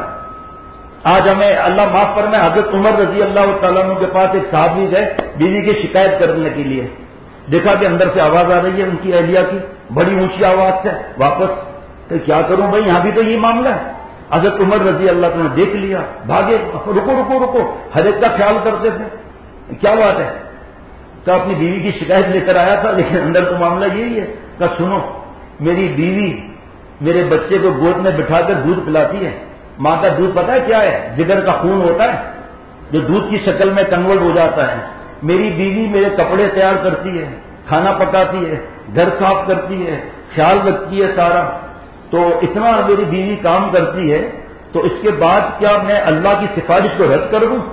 آج ہمیں اللہ معاف فرمائے، حضرت عمر رضی اللہ تعالیٰ عنہ کے پاس ایک صحابی گئے بیوی کی شکایت کرنے کے لیے، دیکھا کہ اندر سے آواز آ رہی ہے ان کی اہلیہ کی بڑی اونچی آواز سے، واپس تو کیا کروں بھائی، یہاں بھی تو یہ معاملہ ہے۔ حضرت عمر رضی اللہ عنہ نے دیکھ لیا، بھاگے، رکو رکو رکو، ہر ایک کا خیال کرتے تھے، کیا بات ہے؟ کہ اپنی بیوی کی شکایت لے کر آیا تھا، لیکن اندر تو معاملہ یہی ہے کہ سنو، میری بیوی میرے بچے کو گود میں بٹھا کر دودھ پلاتی ہے، ماں کا دودھ پتہ ہے کیا ہے؟ جگر کا خون ہوتا ہے جو دودھ کی شکل میں کنورٹ ہو جاتا ہے۔ میری بیوی میرے کپڑے تیار کرتی ہے، کھانا پکاتی ہے، گھر صاف کرتی ہے، خیال رکھتی ہے سارا، تو اتنا میری بیوی کام کرتی ہے، تو اس کے بعد کیا میں اللہ کی سفارش کو رد کر دوں؟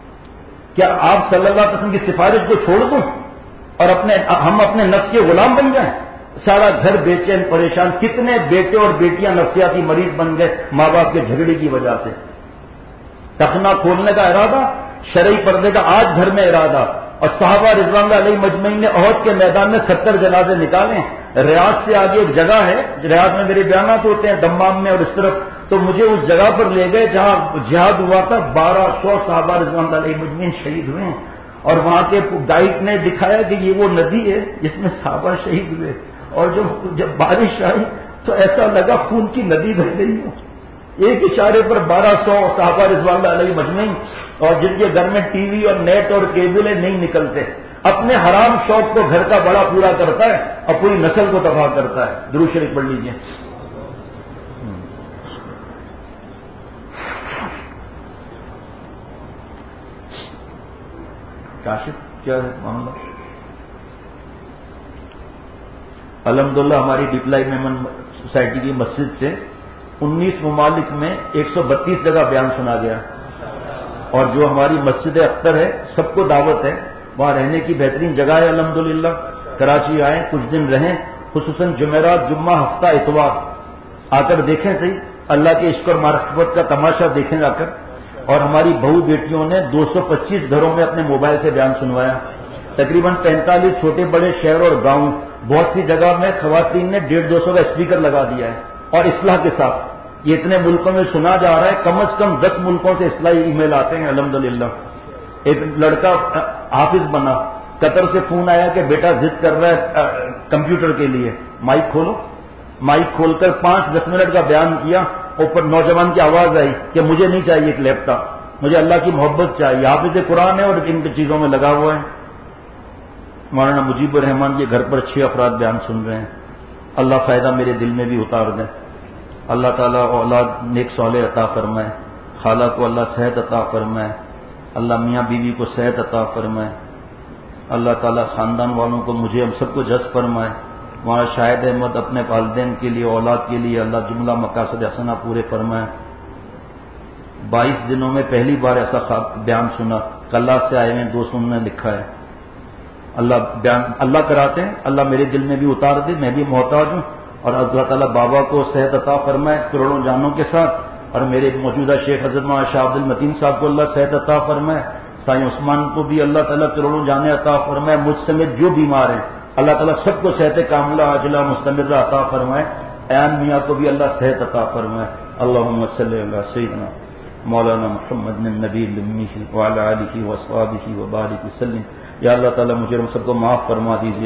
کیا آپ صلی اللہ علیہ وسلم کی سفارش کو چھوڑ دوں اور ہم اپنے نفس کے غلام بن جائیں؟ سارا گھر بے چین پریشان، کتنے بیٹے اور بیٹیاں نفسیاتی مریض بن گئے ماں باپ کے جھگڑے کی وجہ سے۔ تخنا کھولنے کا ارادہ، شرعی پردے کا آج گھر میں ارادہ، اور صحابہ رضوان اللہ علیہ مجمعین نے احد کے میدان میں 70 جنازے نکالے۔ ریاض سے آگے ایک جگہ ہے، ریاض میں میرے بیانات ہوتے ہیں دمام میں اور اس طرف، تو مجھے اس جگہ پر لے گئے جہاں جہاد ہوا تھا، 1200 صحابہ رضوان اللہ علیہ مجمعین شہید ہوئے ہیں، اور وہاں کے گائیڈ نے دکھایا کہ یہ وہ ندی ہے جس میں صحابہ شہید ہوئے، اور جب بارش آئی تو ایسا لگا خون کی ندی بہ گئی ہو، ایک اشارے پر 1200 صحابہ رضوان اللہ علیہ مجمعین، اور جن کے گھر میں ٹی وی اور نیٹ اور کیبلیں نہیں نکلتے، اپنے حرام شوق کو گھر کا بڑا پورا کرتا ہے اور پوری نسل کو تباہ کرتا ہے۔ درود شریف پڑھ لیجیے۔ کاشف کیا ہے معاملہ؟ الحمدللہ ہماری ڈپلائی میمن سوسائٹی کی مسجد سے 19 ممالک میں 132 جگہ بیان سنا گیا، اور جو ہماری مسجد اختر ہے سب کو دعوت ہے، وہاں رہنے کی بہترین جگہ ہے الحمدللہ، کراچی آئیں کچھ دن رہیں، خصوصاً جمعرات، جمعہ، ہفتہ، اتوار آ کر دیکھیں صحیح، اللہ کے عشق اور معرفت کا تماشا دیکھیں آ کر۔ اور ہماری بہو بیٹیوں نے 225 گھروں میں اپنے موبائل سے بیان سنوایا، تقریباً 45 چھوٹے بڑے شہر اور گاؤں، بہت سی جگہ میں خواتین نے 150-200 کا اسپیکر لگا دیا ہے، اور اصلاح کے ساتھ یہ اتنے ملکوں میں سنا جا رہا ہے، کم از کم 10 ملکوں سے اصلاحی ای میل آتے ہیں الحمدللہ۔ ایک لڑکا حافظ بنا، قطر سے فون آیا کہ بیٹا ضد کر رہا ہے کمپیوٹر کے لیے، مائک کھولو، مائک کھول کر 5-10 منٹ کا بیان کیا، اوپر نوجوان کی آواز آئی کہ مجھے نہیں چاہیے ایک لیپ ٹاپ، مجھے اللہ کی محبت چاہیے، حافظ قرآن ہے اور ان چیزوں میں لگا ہوا ہے۔ مولانا مجیب الرحمان کے گھر پر 6 افراد بیان سن رہے ہیں، اللہ فائدہ میرے دل میں بھی اتار دیں، اللہ تعالیٰ اولاد نیک صالح عطا فرمائے، خالہ کو اللہ صحت عطا فرمائے، اللہ میاں بیوی کو صحت عطا فرمائے، اللہ تعالیٰ خاندان والوں کو مجھے ہم سب کو جذب فرمائے، وہاں شاہد احمد اپنے والدین کے لیے اولاد کے لیے اللہ جملہ مقاصد حسنہ پورے فرمائے۔ 22 دنوں میں پہلی بار ایسا بیان سنا، کلہ سے آئے ہیں دوست نے لکھا ہے، اللہ کراتے ہیں، اللہ میرے دل میں بھی اتار دے، میں بھی محتاج ہوں، اور اللہ تعالیٰ بابا کو صحت عطا فرمائے کروڑوں جانوں کے ساتھ، اور میرے موجودہ شیخ حضرت مولانا شاہ عبد المتین صاحب کو اللہ صحت عطا فرمائے، سائیں عثمان کو بھی اللہ تعالیٰ کروڑوں جانے عطا فرمائے، مجھ سمیت جو بیمار ہیں اللہ تعالیٰ سب کو صحت کاملہ عاجلہ مستمرہ عطا فرمائے، ایان میاں کو بھی اللہ صحت عطا فرمائے۔ اللہم صلی علی سیدنا مولانا محمد النبی الامی وعلی آلہ وصحبہ وبارک وسلم۔ یا اللہ تعالیٰ مجھے ہم سب کو معاف فرما دیجیے،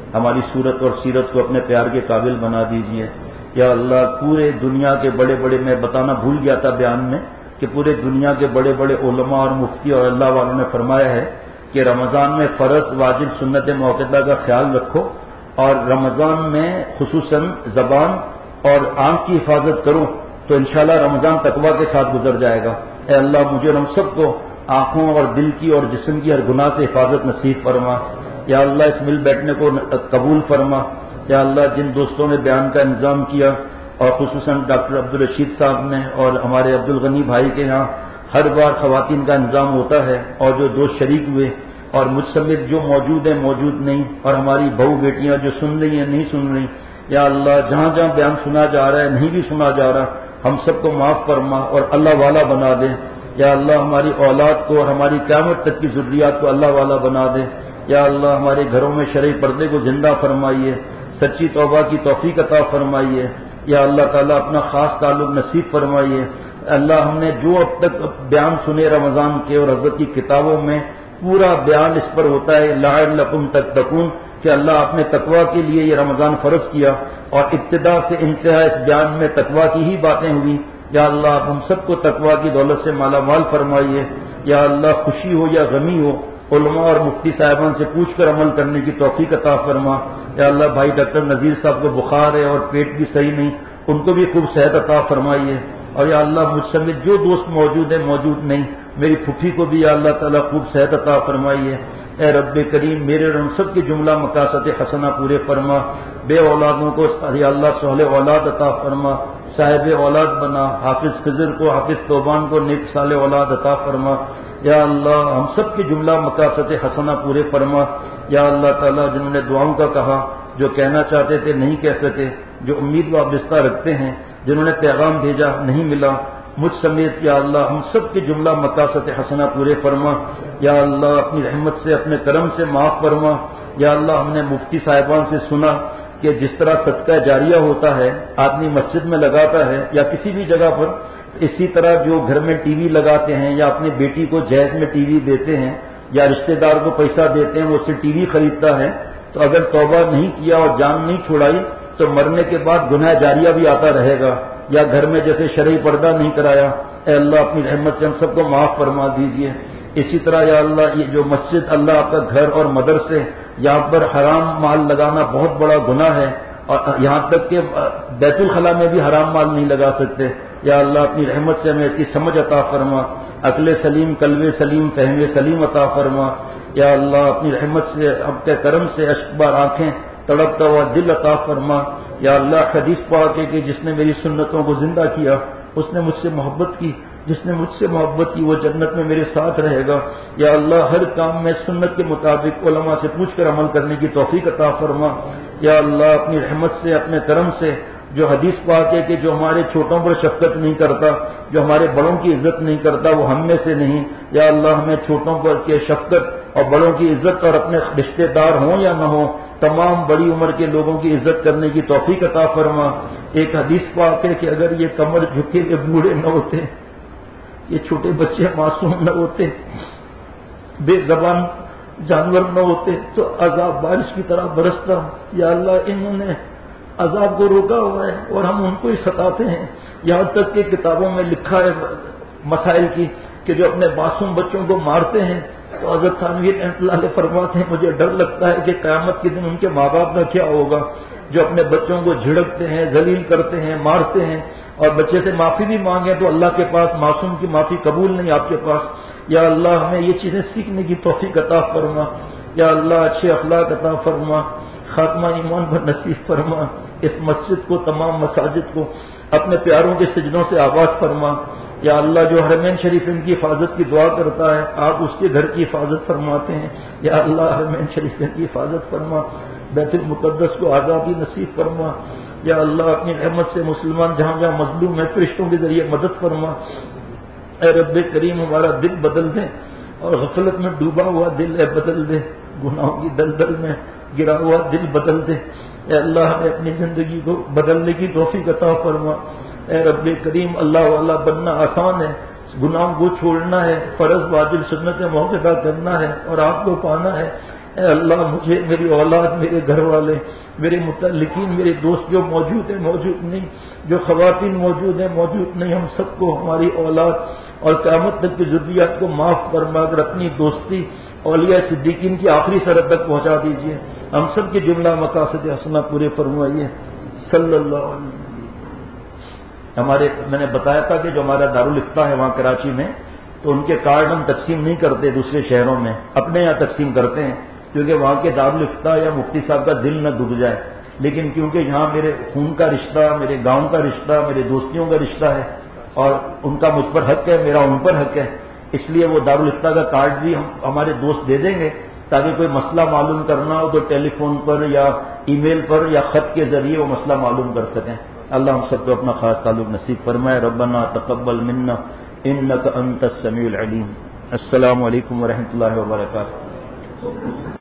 ہماری صورت اور سیرت کو اپنے پیار کے قابل بنا دیجئے. یا اللہ پورے دنیا کے بڑے بڑے، میں بتانا بھول گیا تھا بیان میں کہ پورے دنیا کے بڑے بڑے علماء اور مفتی اور اللہ والوں نے فرمایا ہے کہ رمضان میں فرض واجب سنت موقدہ کا خیال رکھو، اور رمضان میں خصوصاً زبان اور آنکھ کی حفاظت کرو تو انشاءاللہ رمضان تقویٰ کے ساتھ گزر جائے گا. اے اللہ مجھے اور ہم سب کو آنکھوں اور دل کی اور جسم کی ہر گناہ سے حفاظت نصیب فرما. یا اللہ اس مل بیٹھنے کو قبول فرما. یا اللہ جن دوستوں نے بیان کا انتظام کیا اور خصوصاً ڈاکٹر عبدالرشید صاحب نے اور ہمارے عبدالغنی بھائی کے یہاں ہر بار خواتین کا انتظام ہوتا ہے، اور جو دوست شریک ہوئے اور مجھ سمیت جو موجود ہیں موجود نہیں، اور ہماری بہو بیٹیاں جو سن رہی ہیں نہیں سن رہی، یا اللہ جہاں جہاں بیان سنا جا رہا ہے نہیں بھی سنا جا رہا، ہم سب کو معاف فرما اور اللہ والا بنا دے. یا اللہ ہماری اولاد کو اور ہماری قیامت تک کی ذریات کو اللہ والا بنا دے. یا اللہ ہمارے گھروں میں شرعی پردے کو زندہ فرمائیے، سچی توبہ کی توفیق عطا فرمائیے. یا اللہ تعالیٰ اپنا خاص تعلق نصیب فرمائیے. اللہ ہم نے جو اب تک بیان سنے رمضان کے اور حضرت کی کتابوں میں پورا بیان اس پر ہوتا ہے لعلکم تتقون کہ اللہ آپ نے تقویٰ کے لیے یہ رمضان فرض کیا، اور ابتدا سے انتہا اس بیان میں تقویٰ کی ہی باتیں ہوئی. یا اللہ آپ ہم سب کو تقویٰ کی دولت سے مالا مال فرمائیے. یا اللہ خوشی ہو یا غمی ہو علماء اور مفتی صاحبان سے پوچھ کر عمل کرنے کی توفیق عطا فرما. یا اللہ بھائی ڈاکٹر نذیر صاحب کو بخار ہے اور پیٹ بھی صحیح نہیں، ان کو بھی خوب صحت عطا فرمائیے. اور یا اللہ مجھ سمیت جو دوست موجود ہیں موجود نہیں، میری پھوپھی کو بھی یا اللہ تعالیٰ خوب صحت عطا فرمائیے. اے رب کریم میرے اور ہم سب کی جملہ مقاصد حسنہ پورے فرما. بے اولادوں کو یا اللہ صالح اولاد عطا فرما، صاحب اولاد بنا. حافظ خضر کو، حافظ توبان کو نیک صالح اولاد عطا فرما. یا اللہ ہم سب کی جملہ مقاصد حسنہ پورے فرما. یا اللہ تعالیٰ جنہوں نے دعاؤں کا کہا، جو کہنا چاہتے تھے نہیں کہہ سکے، جو امید وابستہ رکھتے ہیں، جنہوں نے پیغام بھیجا نہیں ملا، مجھ سمیت یا اللہ ہم سب کی جملہ مقاصد حسنہ پورے فرما. یا اللہ اپنی رحمت سے اپنے کرم سے معاف فرما. یا اللہ ہم نے مفتی صاحبان سے سنا کہ جس طرح صدقہ جاریہ ہوتا ہے آدمی مسجد میں لگاتا ہے یا کسی بھی جگہ پر، اسی طرح جو گھر میں ٹی وی لگاتے ہیں یا اپنی بیٹی کو جہیز میں ٹی وی دیتے ہیں یا رشتہ دار کو پیسہ دیتے ہیں وہ اس سے ٹی وی خریدتا ہے، تو اگر توبہ نہیں کیا اور جان نہیں چھڑائی تو مرنے کے بعد گناہ جاریہ بھی آتا رہے گا. یا گھر میں جیسے شرعی پردہ نہیں کرایا، اے اللہ اپنی رحمت سے ہم سب کو معاف فرما دیجئے. اسی طرح یا اللہ یہ جو مسجد اللہ آپ کا گھر اور مدرسے، یہاں پر حرام مال لگانا بہت بڑا گناہ ہے، اور یہاں تک کہ بیت الخلاء میں بھی حرام مال نہیں لگا سکتے. یا اللہ اپنی رحمت سے ہمیں ایسی سمجھ عطا فرما، عقل سلیم، قلب سلیم، فہم سلیم عطا فرما. یا اللہ اپنی رحمت سے اب کے کرم سے اشک بار آنکھیں، تڑپتا ہوا دل عطا فرما. یا اللہ حدیث پاک ہے کہ جس نے میری سنتوں کو زندہ کیا اس نے مجھ سے محبت کی، جس نے مجھ سے محبت کی وہ جنت میں میرے ساتھ رہے گا. یا اللہ ہر کام میں سنت کے مطابق علماء سے پوچھ کر عمل کرنے کی توفیق عطا فرما. یا اللہ اپنی رحمت سے اپنے کرم سے جو حدیث پاک ہے کہ جو ہمارے چھوٹوں پر شفقت نہیں کرتا، جو ہمارے بڑوں کی عزت نہیں کرتا وہ ہم میں سے نہیں. یا اللہ ہمیں چھوٹوں پر کے شفقت اور بڑوں کی عزت اور اپنے رشتہ دار ہوں یا نہ ہوں تمام بڑی عمر کے لوگوں کی عزت کرنے کی توفیق عطا فرما. ایک حدیث پاک ہے کہ اگر یہ کمر جھکے ہوئے بوڑھے نہ ہوتے، یہ چھوٹے بچے معصوم نہ ہوتے، بے زبان جانور نہ ہوتے تو عذاب بارش کی طرح برستا. یا اللہ انہوں نے عذاب کو روکا ہوا ہے اور ہم ان کو ہی ستاتے ہیں. یہاں تک کہ کتابوں میں لکھا ہے مسائل کی کہ جو اپنے معصوم بچوں کو مارتے ہیں تو حضرت تھانوی رحمۃ اللہ علیہ فرماتے ہیں مجھے ڈر لگتا ہے کہ قیامت کے دن ان کے ماں باپ کا کیا ہوگا، جو اپنے بچوں کو جھڑکتے ہیں، ذلیل کرتے ہیں، مارتے ہیں، اور بچے سے معافی بھی مانگیں تو اللہ کے پاس معصوم کی معافی قبول نہیں آپ کے پاس. یا اللہ ہمیں یہ چیزیں سیکھنے کی توفیق عطا فرما. یا اللہ اچھے اخلاق عطا فرما، خاتمہ ایمان پر نصیب فرما. اس مسجد کو، تمام مساجد کو اپنے پیاروں کے سجدوں سے آباد فرما. یا اللہ جو حرمین شریف ان کی حفاظت کی دعا کرتا ہے آپ اس کے گھر کی حفاظت فرماتے ہیں. یا اللہ حرمین شریف ان کی حفاظت فرما، بیت المقدس کو آزادی نصیب فرما. یا اللہ اپنی رحمت سے مسلمان جہاں جہاں مظلوم ہیں فرشتوں کے ذریعے مدد فرما. اے رب کریم ہمارا دل بدل دے، اور غفلت میں ڈوبا ہوا دل ہے بدل دے، گناہوں کی دلدل میں گرا ہوا دل بدل دے. اے اللہ ہمیں اپنی زندگی کو بدلنے کی توفیق عطا فرما. اے رب کریم اللہ والا بننا آسان ہے، گناہوں کو چھوڑنا ہے، فرض واجب سنت موقع کرنا ہے اور آپ کو پانا ہے. اے اللہ مجھے، میری اولاد، میرے گھر والے، میرے متعلقین، میرے دوست جو موجود ہیں موجود نہیں، جو خواتین موجود ہیں موجود نہیں، ہم سب کو، ہماری اولاد اور قیامت تک کی ذریات کو معاف فرما کر اپنی دوستی اولیاء صدیقین کی آخری سرحد تک پہنچا دیجیے. ہم سب کے جملہ مقاصد حسنہ پورے فرمائیے. صلی اللہ علیہ وسلم. میں نے بتایا تھا کہ جو ہمارا دارالفتہ ہے وہاں کراچی میں، تو ان کے کارڈ ہم تقسیم نہیں کرتے دوسرے شہروں میں، اپنے یہاں تقسیم کرتے ہیں، کیونکہ وہاں کے دارالفتہ یا مفتی صاحب کا دل نہ دب جائے. لیکن کیونکہ یہاں میرے خون کا رشتہ، میرے گاؤں کا رشتہ، میرے دوستیوں کا رشتہ ہے، اور ان کا مجھ پر حق ہے، میرا ان پر حق ہے، اس لیے وہ دارالفتہ کا کارڈ بھی ہم ہمارے دوست دے دیں گے، تاکہ کوئی مسئلہ معلوم کرنا ہو تو ٹیلی فون پر یا ای میل پر یا خط کے ذریعے وہ مسئلہ معلوم کر سکیں. اللہ ہم سب کو اپنا خاص تعلق نصیب فرمائے. ربنا تقبل منا انک انت السمیع العلیم. السلام علیکم ورحمۃ اللہ وبرکاتہ.